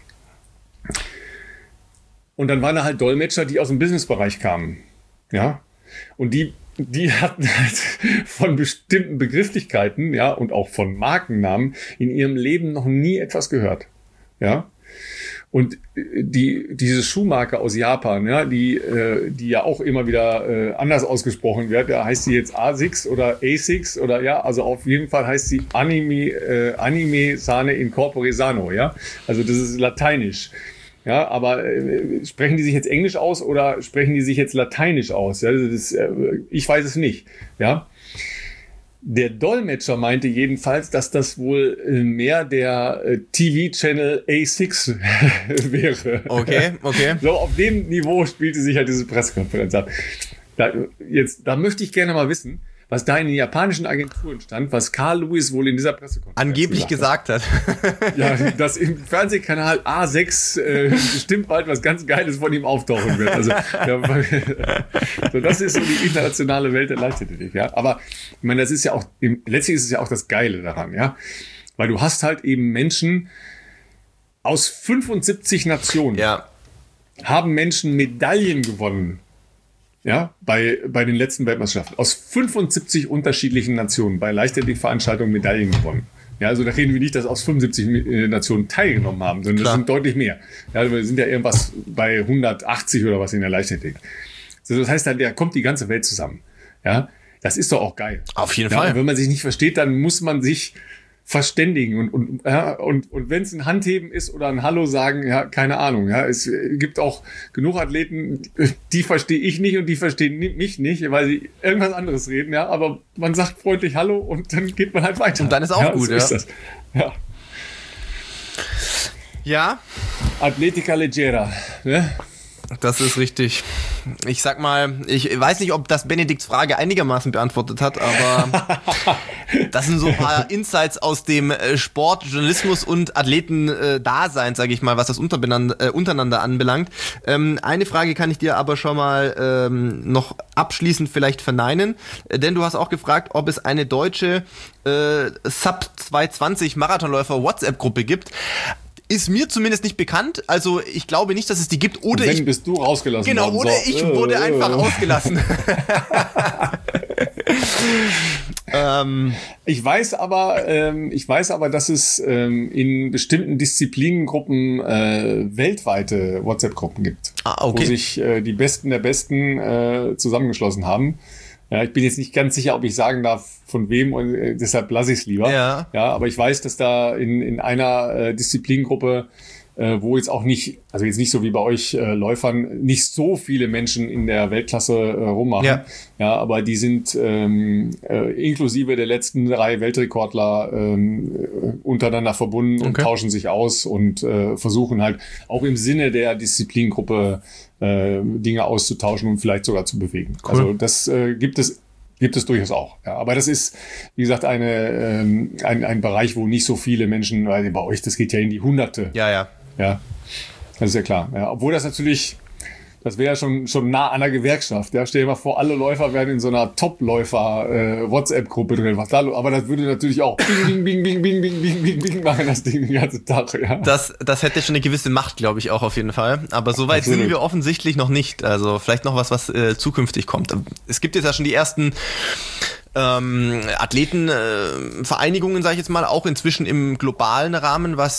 Und dann waren da halt Dolmetscher, die aus dem Businessbereich kamen. Ja. Und die, die hatten halt von bestimmten Begrifflichkeiten, ja, und auch von Markennamen in ihrem Leben noch nie etwas gehört. Ja. Und die, diese Schuhmarke aus Japan, ja, die, äh, die ja auch immer wieder äh, anders ausgesprochen wird, da heißt sie jetzt ASICS oder ASICS oder ja, also auf jeden Fall heißt sie Anime, äh, Anime Sane Incorpore Sano, ja. Also das ist lateinisch. Ja, aber äh, sprechen die sich jetzt Englisch aus oder sprechen die sich jetzt Lateinisch aus? Ja, das, äh, ich weiß es nicht. Ja. Der Dolmetscher meinte jedenfalls, dass das wohl äh, mehr der äh, T V-Channel A sechs wäre. Okay, okay. So, auf dem Niveau spielte sich halt diese Pressekonferenz ab. Da, jetzt, da möchte ich gerne mal wissen, was da in den japanischen Agenturen stand, was Carl Lewis wohl in dieser Pressekonferenz angeblich gesagt hat. Ja, dass im Fernsehkanal A sechs äh, bestimmt bald was ganz Geiles von ihm auftauchen wird. Also, ja, so, das ist so die internationale Welt der Leichtathletik, ja. Aber ich meine, das ist ja auch, letztlich ist es ja auch das Geile daran, ja. Weil du hast halt eben Menschen aus fünfundsiebzig Nationen, Ja. haben Menschen Medaillen gewonnen. Ja, bei, bei den letzten Weltmeisterschaften. Aus fünfundsiebzig unterschiedlichen Nationen bei Leichtathletikveranstaltungen Medaillen gewonnen. Ja, also da reden wir nicht, dass aus fünfundsiebzig Nationen teilgenommen haben, sondern Klar. das sind deutlich mehr. Ja, wir sind ja irgendwas bei hundertachtzig oder was in der Leichtathletik. Also das heißt, da, da kommt die ganze Welt zusammen. Ja, Das ist doch auch geil. Auf jeden ja, Fall. Und wenn man sich nicht versteht, dann muss man sich verständigen und und ja, und und wenn es ein Handheben ist oder ein Hallo sagen, ja, keine Ahnung, ja, es gibt auch genug Athleten, die verstehe ich nicht und die verstehen mich nicht, weil sie irgendwas anderes reden, ja, aber man sagt freundlich Hallo und dann geht man halt weiter. Und dann ist auch ja, gut, so ja. Ist das. Ja. Ja. Atletica Leggera, ne? Das ist richtig. Ich sag mal, ich weiß nicht, ob das Benedikts Frage einigermaßen beantwortet hat, aber das sind so ein paar Insights aus dem Sport, Journalismus und Athleten-Dasein, sage ich mal, was das äh, untereinander anbelangt. Ähm, eine Frage kann ich dir aber schon mal ähm, noch abschließend vielleicht verneinen, denn du hast auch gefragt, ob es eine deutsche äh, Sub zweihundertzwanzig Marathonläufer WhatsApp-Gruppe gibt. Ist mir zumindest nicht bekannt, also ich glaube nicht, dass es die gibt, oder wenn ich... bist du rausgelassen Genau, worden, oder so. ich wurde einfach ausgelassen. ähm, ich weiß aber, ähm, ich weiß aber, dass es ähm, in bestimmten Disziplinengruppen äh, weltweite WhatsApp-Gruppen gibt, ah, okay. wo sich äh, die Besten der Besten äh, zusammengeschlossen haben. Ja, ich bin jetzt nicht ganz sicher, ob ich sagen darf, von wem, und äh, deshalb lasse ich es lieber. Ja. Ja, aber ich weiß, dass da in, in einer äh, Disziplingruppe, äh, wo jetzt auch nicht, also jetzt nicht so wie bei euch äh, Läufern, nicht so viele Menschen in der Weltklasse äh, rummachen. Ja. ja, aber die sind ähm, äh, inklusive der letzten drei Weltrekordler ähm, untereinander verbunden und okay. tauschen sich aus und äh, versuchen halt auch im Sinne der Disziplingruppe äh, Dinge auszutauschen und vielleicht sogar zu bewegen. Cool. Also das äh, gibt es Gibt es durchaus auch. Ja, aber das ist, wie gesagt, eine, ähm, ein, ein Bereich, wo nicht so viele Menschen, weil bei euch, das geht ja in die Hunderte. Ja, ja. Ja, das ist ja klar. Ja, obwohl das natürlich, das wäre ja schon, schon nah an der Gewerkschaft. Ja, stell dir mal vor, alle Läufer wären in so einer Top-Läufer-WhatsApp-Gruppe äh, drin. Was da, aber das würde natürlich auch bing, bing, bing, bing, bing, bing, bing, bing machen, das Ding den ganzen Tag. Ja. Das, das hätte schon eine gewisse Macht, glaube ich, auch auf jeden Fall. Aber so weit sind wir offensichtlich noch nicht. Also vielleicht noch was, was äh, zukünftig kommt. Es gibt jetzt ja schon die ersten Ähm, Athletenvereinigungen, äh, sage ich jetzt mal, auch inzwischen im globalen Rahmen, was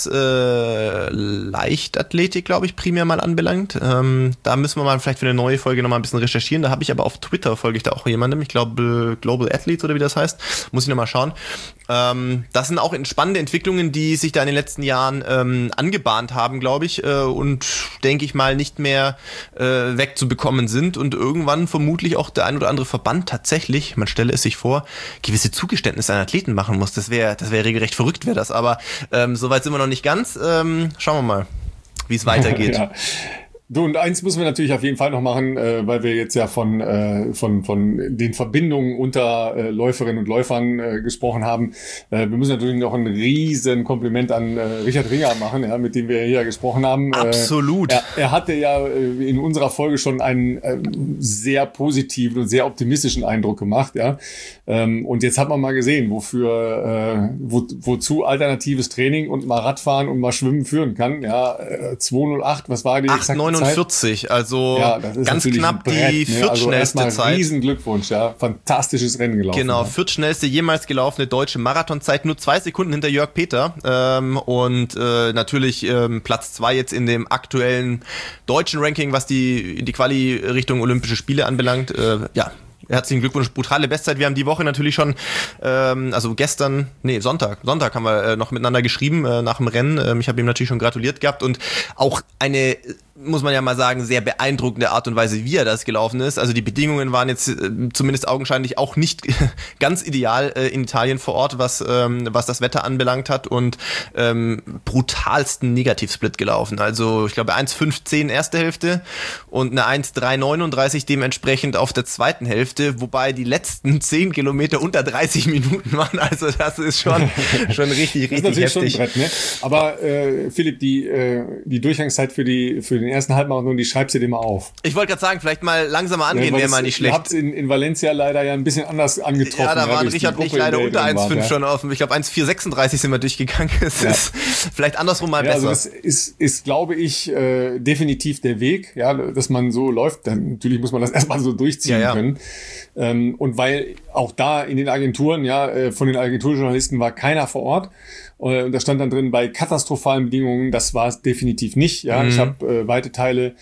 äh, Leichtathletik, glaube ich, primär mal anbelangt. Ähm, da müssen wir mal vielleicht für eine neue Folge nochmal ein bisschen recherchieren. Da habe ich aber auf Twitter, folge ich da auch jemandem, ich glaube Global Athletes oder wie das heißt, muss ich nochmal schauen. Ähm, das sind auch spannende Entwicklungen, die sich da in den letzten Jahren ähm, angebahnt haben, glaube ich, äh, und denke ich mal nicht mehr äh, wegzubekommen sind und irgendwann vermutlich auch der ein oder andere Verband tatsächlich, man stelle es sich vor, gewisse Zugeständnisse an Athleten machen muss. Das wäre das wäre regelrecht verrückt, wäre das. Aber ähm, soweit sind wir noch nicht ganz. Ähm, schauen wir mal, wie es weitergeht. Ja. Du, und eins müssen wir natürlich auf jeden Fall noch machen, äh, weil wir jetzt ja von äh, von von den Verbindungen unter äh, Läuferinnen und Läufern äh, gesprochen haben. Äh, wir müssen natürlich noch ein riesen Kompliment an äh, Richard Ringer machen, ja, mit dem wir hier gesprochen haben. Absolut. Äh, er, er hatte ja äh, in unserer Folge schon einen äh, sehr positiven und sehr optimistischen Eindruck gemacht, ja. Ähm, und jetzt hat man mal gesehen, wofür äh, wo, wozu alternatives Training und mal Radfahren und mal Schwimmen führen kann. Ja, äh, zwei null acht, was war die acht neunundvierzig, also ja, ganz knapp Brett, die ne? viertschnellste also Zeit. Riesen Glückwunsch, ja, fantastisches Rennen gelaufen. Genau, ja. viertschnellste jemals gelaufene deutsche Marathonzeit, nur zwei Sekunden hinter Jörg Peter ähm, und äh, natürlich ähm, Platz zwei jetzt in dem aktuellen deutschen Ranking, was die die Quali Richtung Olympische Spiele anbelangt. Äh, ja. Herzlichen Glückwunsch, brutale Bestzeit. Wir haben die Woche natürlich schon, ähm, also gestern, nee, Sonntag, Sonntag haben wir äh, noch miteinander geschrieben äh, nach dem Rennen. Ähm, ich habe ihm natürlich schon gratuliert gehabt und auch eine, muss man ja mal sagen, sehr beeindruckende Art und Weise, wie er das gelaufen ist. Also die Bedingungen waren jetzt äh, zumindest augenscheinlich auch nicht ganz ideal äh, in Italien vor Ort, was ähm, was das Wetter anbelangt hat und ähm, brutalsten Negativsplit gelaufen. Also ich glaube eins fünfzehn erste Hälfte und eine eins drei neununddreißig dementsprechend auf der zweiten Hälfte, wobei die letzten zehn Kilometer unter dreißig Minuten waren. Also das ist schon schon richtig, richtig das ist heftig. Schon ein Brett, ne? Aber äh, Philipp, die äh, die Durchgangszeit für die für den ersten Halbmarathon, die schreibst du dir mal auf. Ich wollte gerade sagen, vielleicht mal langsamer angehen, ja, wäre mal nicht schlecht. Ihr habt es in, in Valencia leider ja ein bisschen anders angetroffen. Ja, da waren ja, Richard und ich leider unter eins fünf ja. schon auf. Ich glaube eins vier sechsunddreißig sind wir durchgegangen. Es ja. ist vielleicht andersrum mal ja, besser. Also das ist, ist glaube ich, äh, definitiv der Weg, ja, dass man so läuft. Dann natürlich muss man das erstmal so durchziehen ja, ja. können. Ähm, und weil auch da in den Agenturen, ja, äh, von den Agenturjournalisten war keiner vor Ort. Und da stand dann drin, bei katastrophalen Bedingungen, das war es definitiv nicht. Ja, mhm. Ich habe äh, weite Teile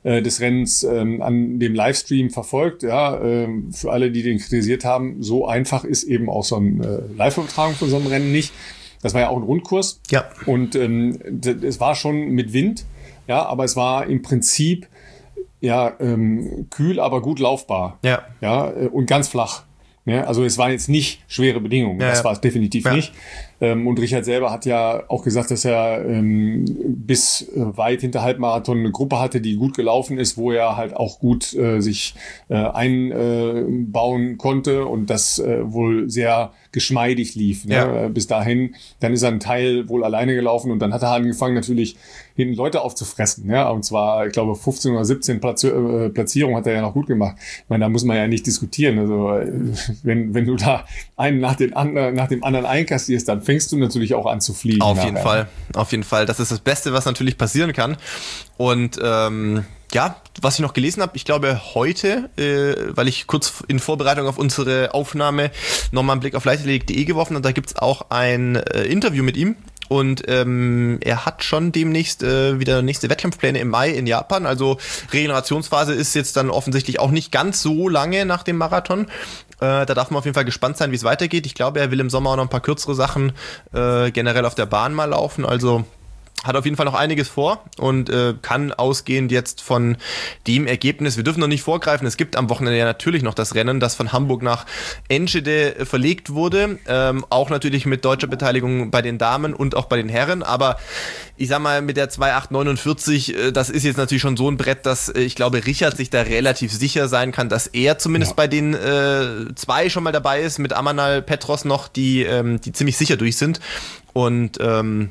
äh, des Rennens ähm, an dem Livestream verfolgt. Ja, ähm, für alle, die den kritisiert haben, so einfach ist eben auch so eine äh, Live-Übertragung von so einem Rennen nicht. Das war ja auch ein Rundkurs. Ja. Und ähm, es war schon mit Wind, ja, aber es war im Prinzip ja ähm, kühl, aber gut laufbar. Ja. Ja, äh, und ganz flach. Ja, also es waren jetzt nicht schwere Bedingungen, ja, das ja. war es definitiv ja. nicht. Ähm, und Richard selber hat ja auch gesagt, dass er ähm, bis äh, weit hinter Halbmarathon eine Gruppe hatte, die gut gelaufen ist, wo er halt auch gut äh, sich äh, einbauen äh, konnte und das äh, wohl sehr geschmeidig lief. Ne? Ja. Bis dahin, dann ist er einen Teil wohl alleine gelaufen und dann hat er angefangen natürlich hinten Leute aufzufressen. Ja? Und zwar, ich glaube, fünfzehn oder siebzehn Platz, äh, Platzierungen hat er ja noch gut gemacht. Ich meine, da muss man ja nicht diskutieren. Also wenn wenn du da einen nach, den anderen, nach dem anderen einkassierst, dann fängst du natürlich auch an zu fliegen. Auf nachher. jeden Fall, auf jeden Fall. Das ist das Beste, was natürlich passieren kann. Und ähm, ja, was ich noch gelesen habe, ich glaube heute, äh, weil ich kurz in Vorbereitung auf unsere Aufnahme nochmal einen Blick auf leichtathletik punkt de geworfen habe, da gibt's auch ein äh, Interview mit ihm. Und ähm, er hat schon demnächst äh, wieder nächste Wettkampfpläne im Mai in Japan. Also Regenerationsphase ist jetzt dann offensichtlich auch nicht ganz so lange nach dem Marathon. Äh, da darf man auf jeden Fall gespannt sein, wie es weitergeht. Ich glaube, er will im Sommer auch noch ein paar kürzere Sachen äh, generell auf der Bahn mal laufen. Also hat auf jeden Fall noch einiges vor und äh, kann ausgehend jetzt von dem Ergebnis, wir dürfen noch nicht vorgreifen, es gibt am Wochenende ja natürlich noch das Rennen, das von Hamburg nach Enschede verlegt wurde, ähm, auch natürlich mit deutscher Beteiligung bei den Damen und auch bei den Herren, aber ich sag mal mit der zwei acht neunundvierzig, äh, das ist jetzt natürlich schon so ein Brett, dass äh, ich glaube Richard sich da relativ sicher sein kann, dass er zumindest ja. bei den äh, zwei schon mal dabei ist, mit Amanal Petros noch, die, ähm, die ziemlich sicher durch sind und ähm,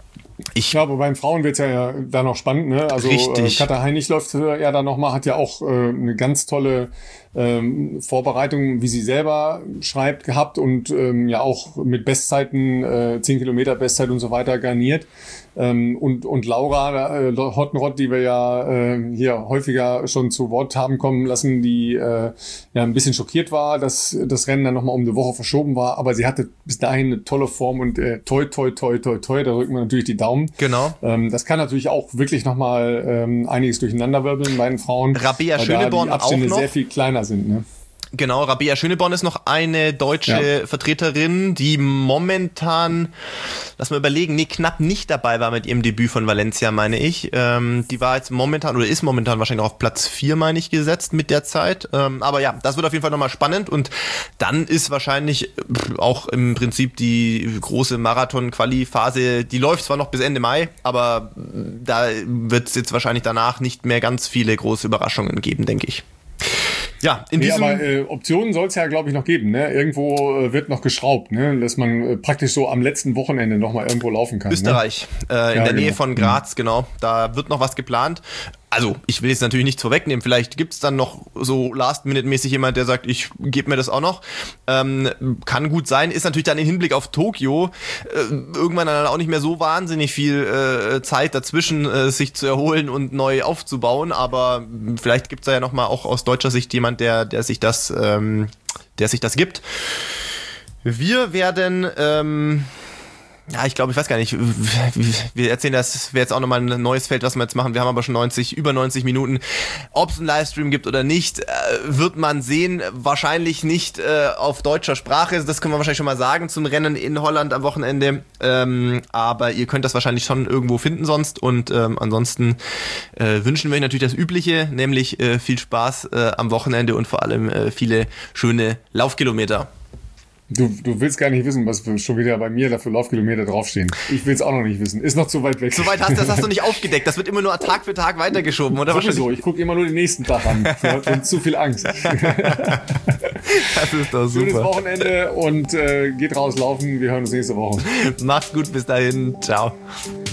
Ich glaube, beim Frauen wird's ja, ja da noch spannend, ne? Also äh, Katja Heinig läuft ja da nochmal, hat ja auch äh, eine ganz tolle ähm, Vorbereitung, wie sie selber schreibt, gehabt und ähm, ja auch mit Bestzeiten, äh, zehn Kilometer Bestzeit und so weiter garniert. Ähm, und, und Laura äh, Hottenrott, die wir ja äh, hier häufiger schon zu Wort haben kommen lassen, die äh, ja ein bisschen schockiert war, dass das Rennen dann nochmal um eine Woche verschoben war, aber sie hatte bis dahin eine tolle Form und äh, toi, toi, toi, toi, toi, da drücken wir natürlich die Daumen. Genau. Ähm, das kann natürlich auch wirklich nochmal ähm, einiges durcheinanderwirbeln bei den Frauen. Rabea Schöneborn auch noch. Die sehr viel kleiner sind, ne? Genau, Rabea Schöneborn ist noch eine deutsche ja. Vertreterin, die momentan, lass mal überlegen, nee, knapp nicht dabei war mit ihrem Debüt von Valencia, meine ich. Ähm, die war jetzt momentan, oder ist momentan wahrscheinlich noch auf Platz vier, meine ich, gesetzt mit der Zeit. Ähm, aber ja, das wird auf jeden Fall nochmal spannend und dann ist wahrscheinlich auch im Prinzip die große Marathon-Quali-Phase, die läuft zwar noch bis Ende Mai, aber da wird es jetzt wahrscheinlich danach nicht mehr ganz viele große Überraschungen geben, denke ich. Ja, in nee, diesem aber äh, Optionen soll es ja, glaube ich, noch geben. Ne? Irgendwo äh, wird noch geschraubt, ne? Dass man äh, praktisch so am letzten Wochenende noch mal irgendwo laufen kann. Österreich, ne? äh, in ja, der Nähe genau. von Graz, genau. Da wird noch was geplant. Also, ich will jetzt natürlich nichts vorwegnehmen. Vielleicht gibt's dann noch so Last-Minute-mäßig jemand, der sagt, ich gebe mir das auch noch. Ähm, kann gut sein. Ist natürlich dann im Hinblick auf Tokio äh, irgendwann dann auch nicht mehr so wahnsinnig viel äh, Zeit dazwischen, äh, sich zu erholen und neu aufzubauen. Aber vielleicht gibt's da ja noch mal auch aus deutscher Sicht jemand, der, der sich das, ähm, der sich das gibt. Wir werden... Ähm, Ja, ich glaube, ich weiß gar nicht, wir erzählen, das wäre jetzt auch nochmal ein neues Feld, was wir jetzt machen. Wir haben aber schon neunzig, über neunzig Minuten. Ob es einen Livestream gibt oder nicht, äh, wird man sehen. Wahrscheinlich nicht äh, auf deutscher Sprache, das können wir wahrscheinlich schon mal sagen, zum Rennen in Holland am Wochenende. Ähm, aber ihr könnt das wahrscheinlich schon irgendwo finden sonst. Und ähm, ansonsten äh, wünschen wir euch natürlich das Übliche, nämlich äh, viel Spaß äh, am Wochenende und vor allem äh, viele schöne Laufkilometer. Du, du willst gar nicht wissen, was für, schon wieder bei mir da für Laufkilometer draufstehen. Ich will es auch noch nicht wissen. Ist noch zu weit weg. So weit hast, das hast du nicht aufgedeckt. Das wird immer nur Tag für Tag weitergeschoben, oder? Sowieso. Ich gucke immer nur den nächsten Tag an. Ich habe zu viel Angst. Das ist doch super. Schönes Wochenende und äh, geht raus laufen. Wir hören uns nächste Woche. Macht's gut. Bis dahin. Ciao.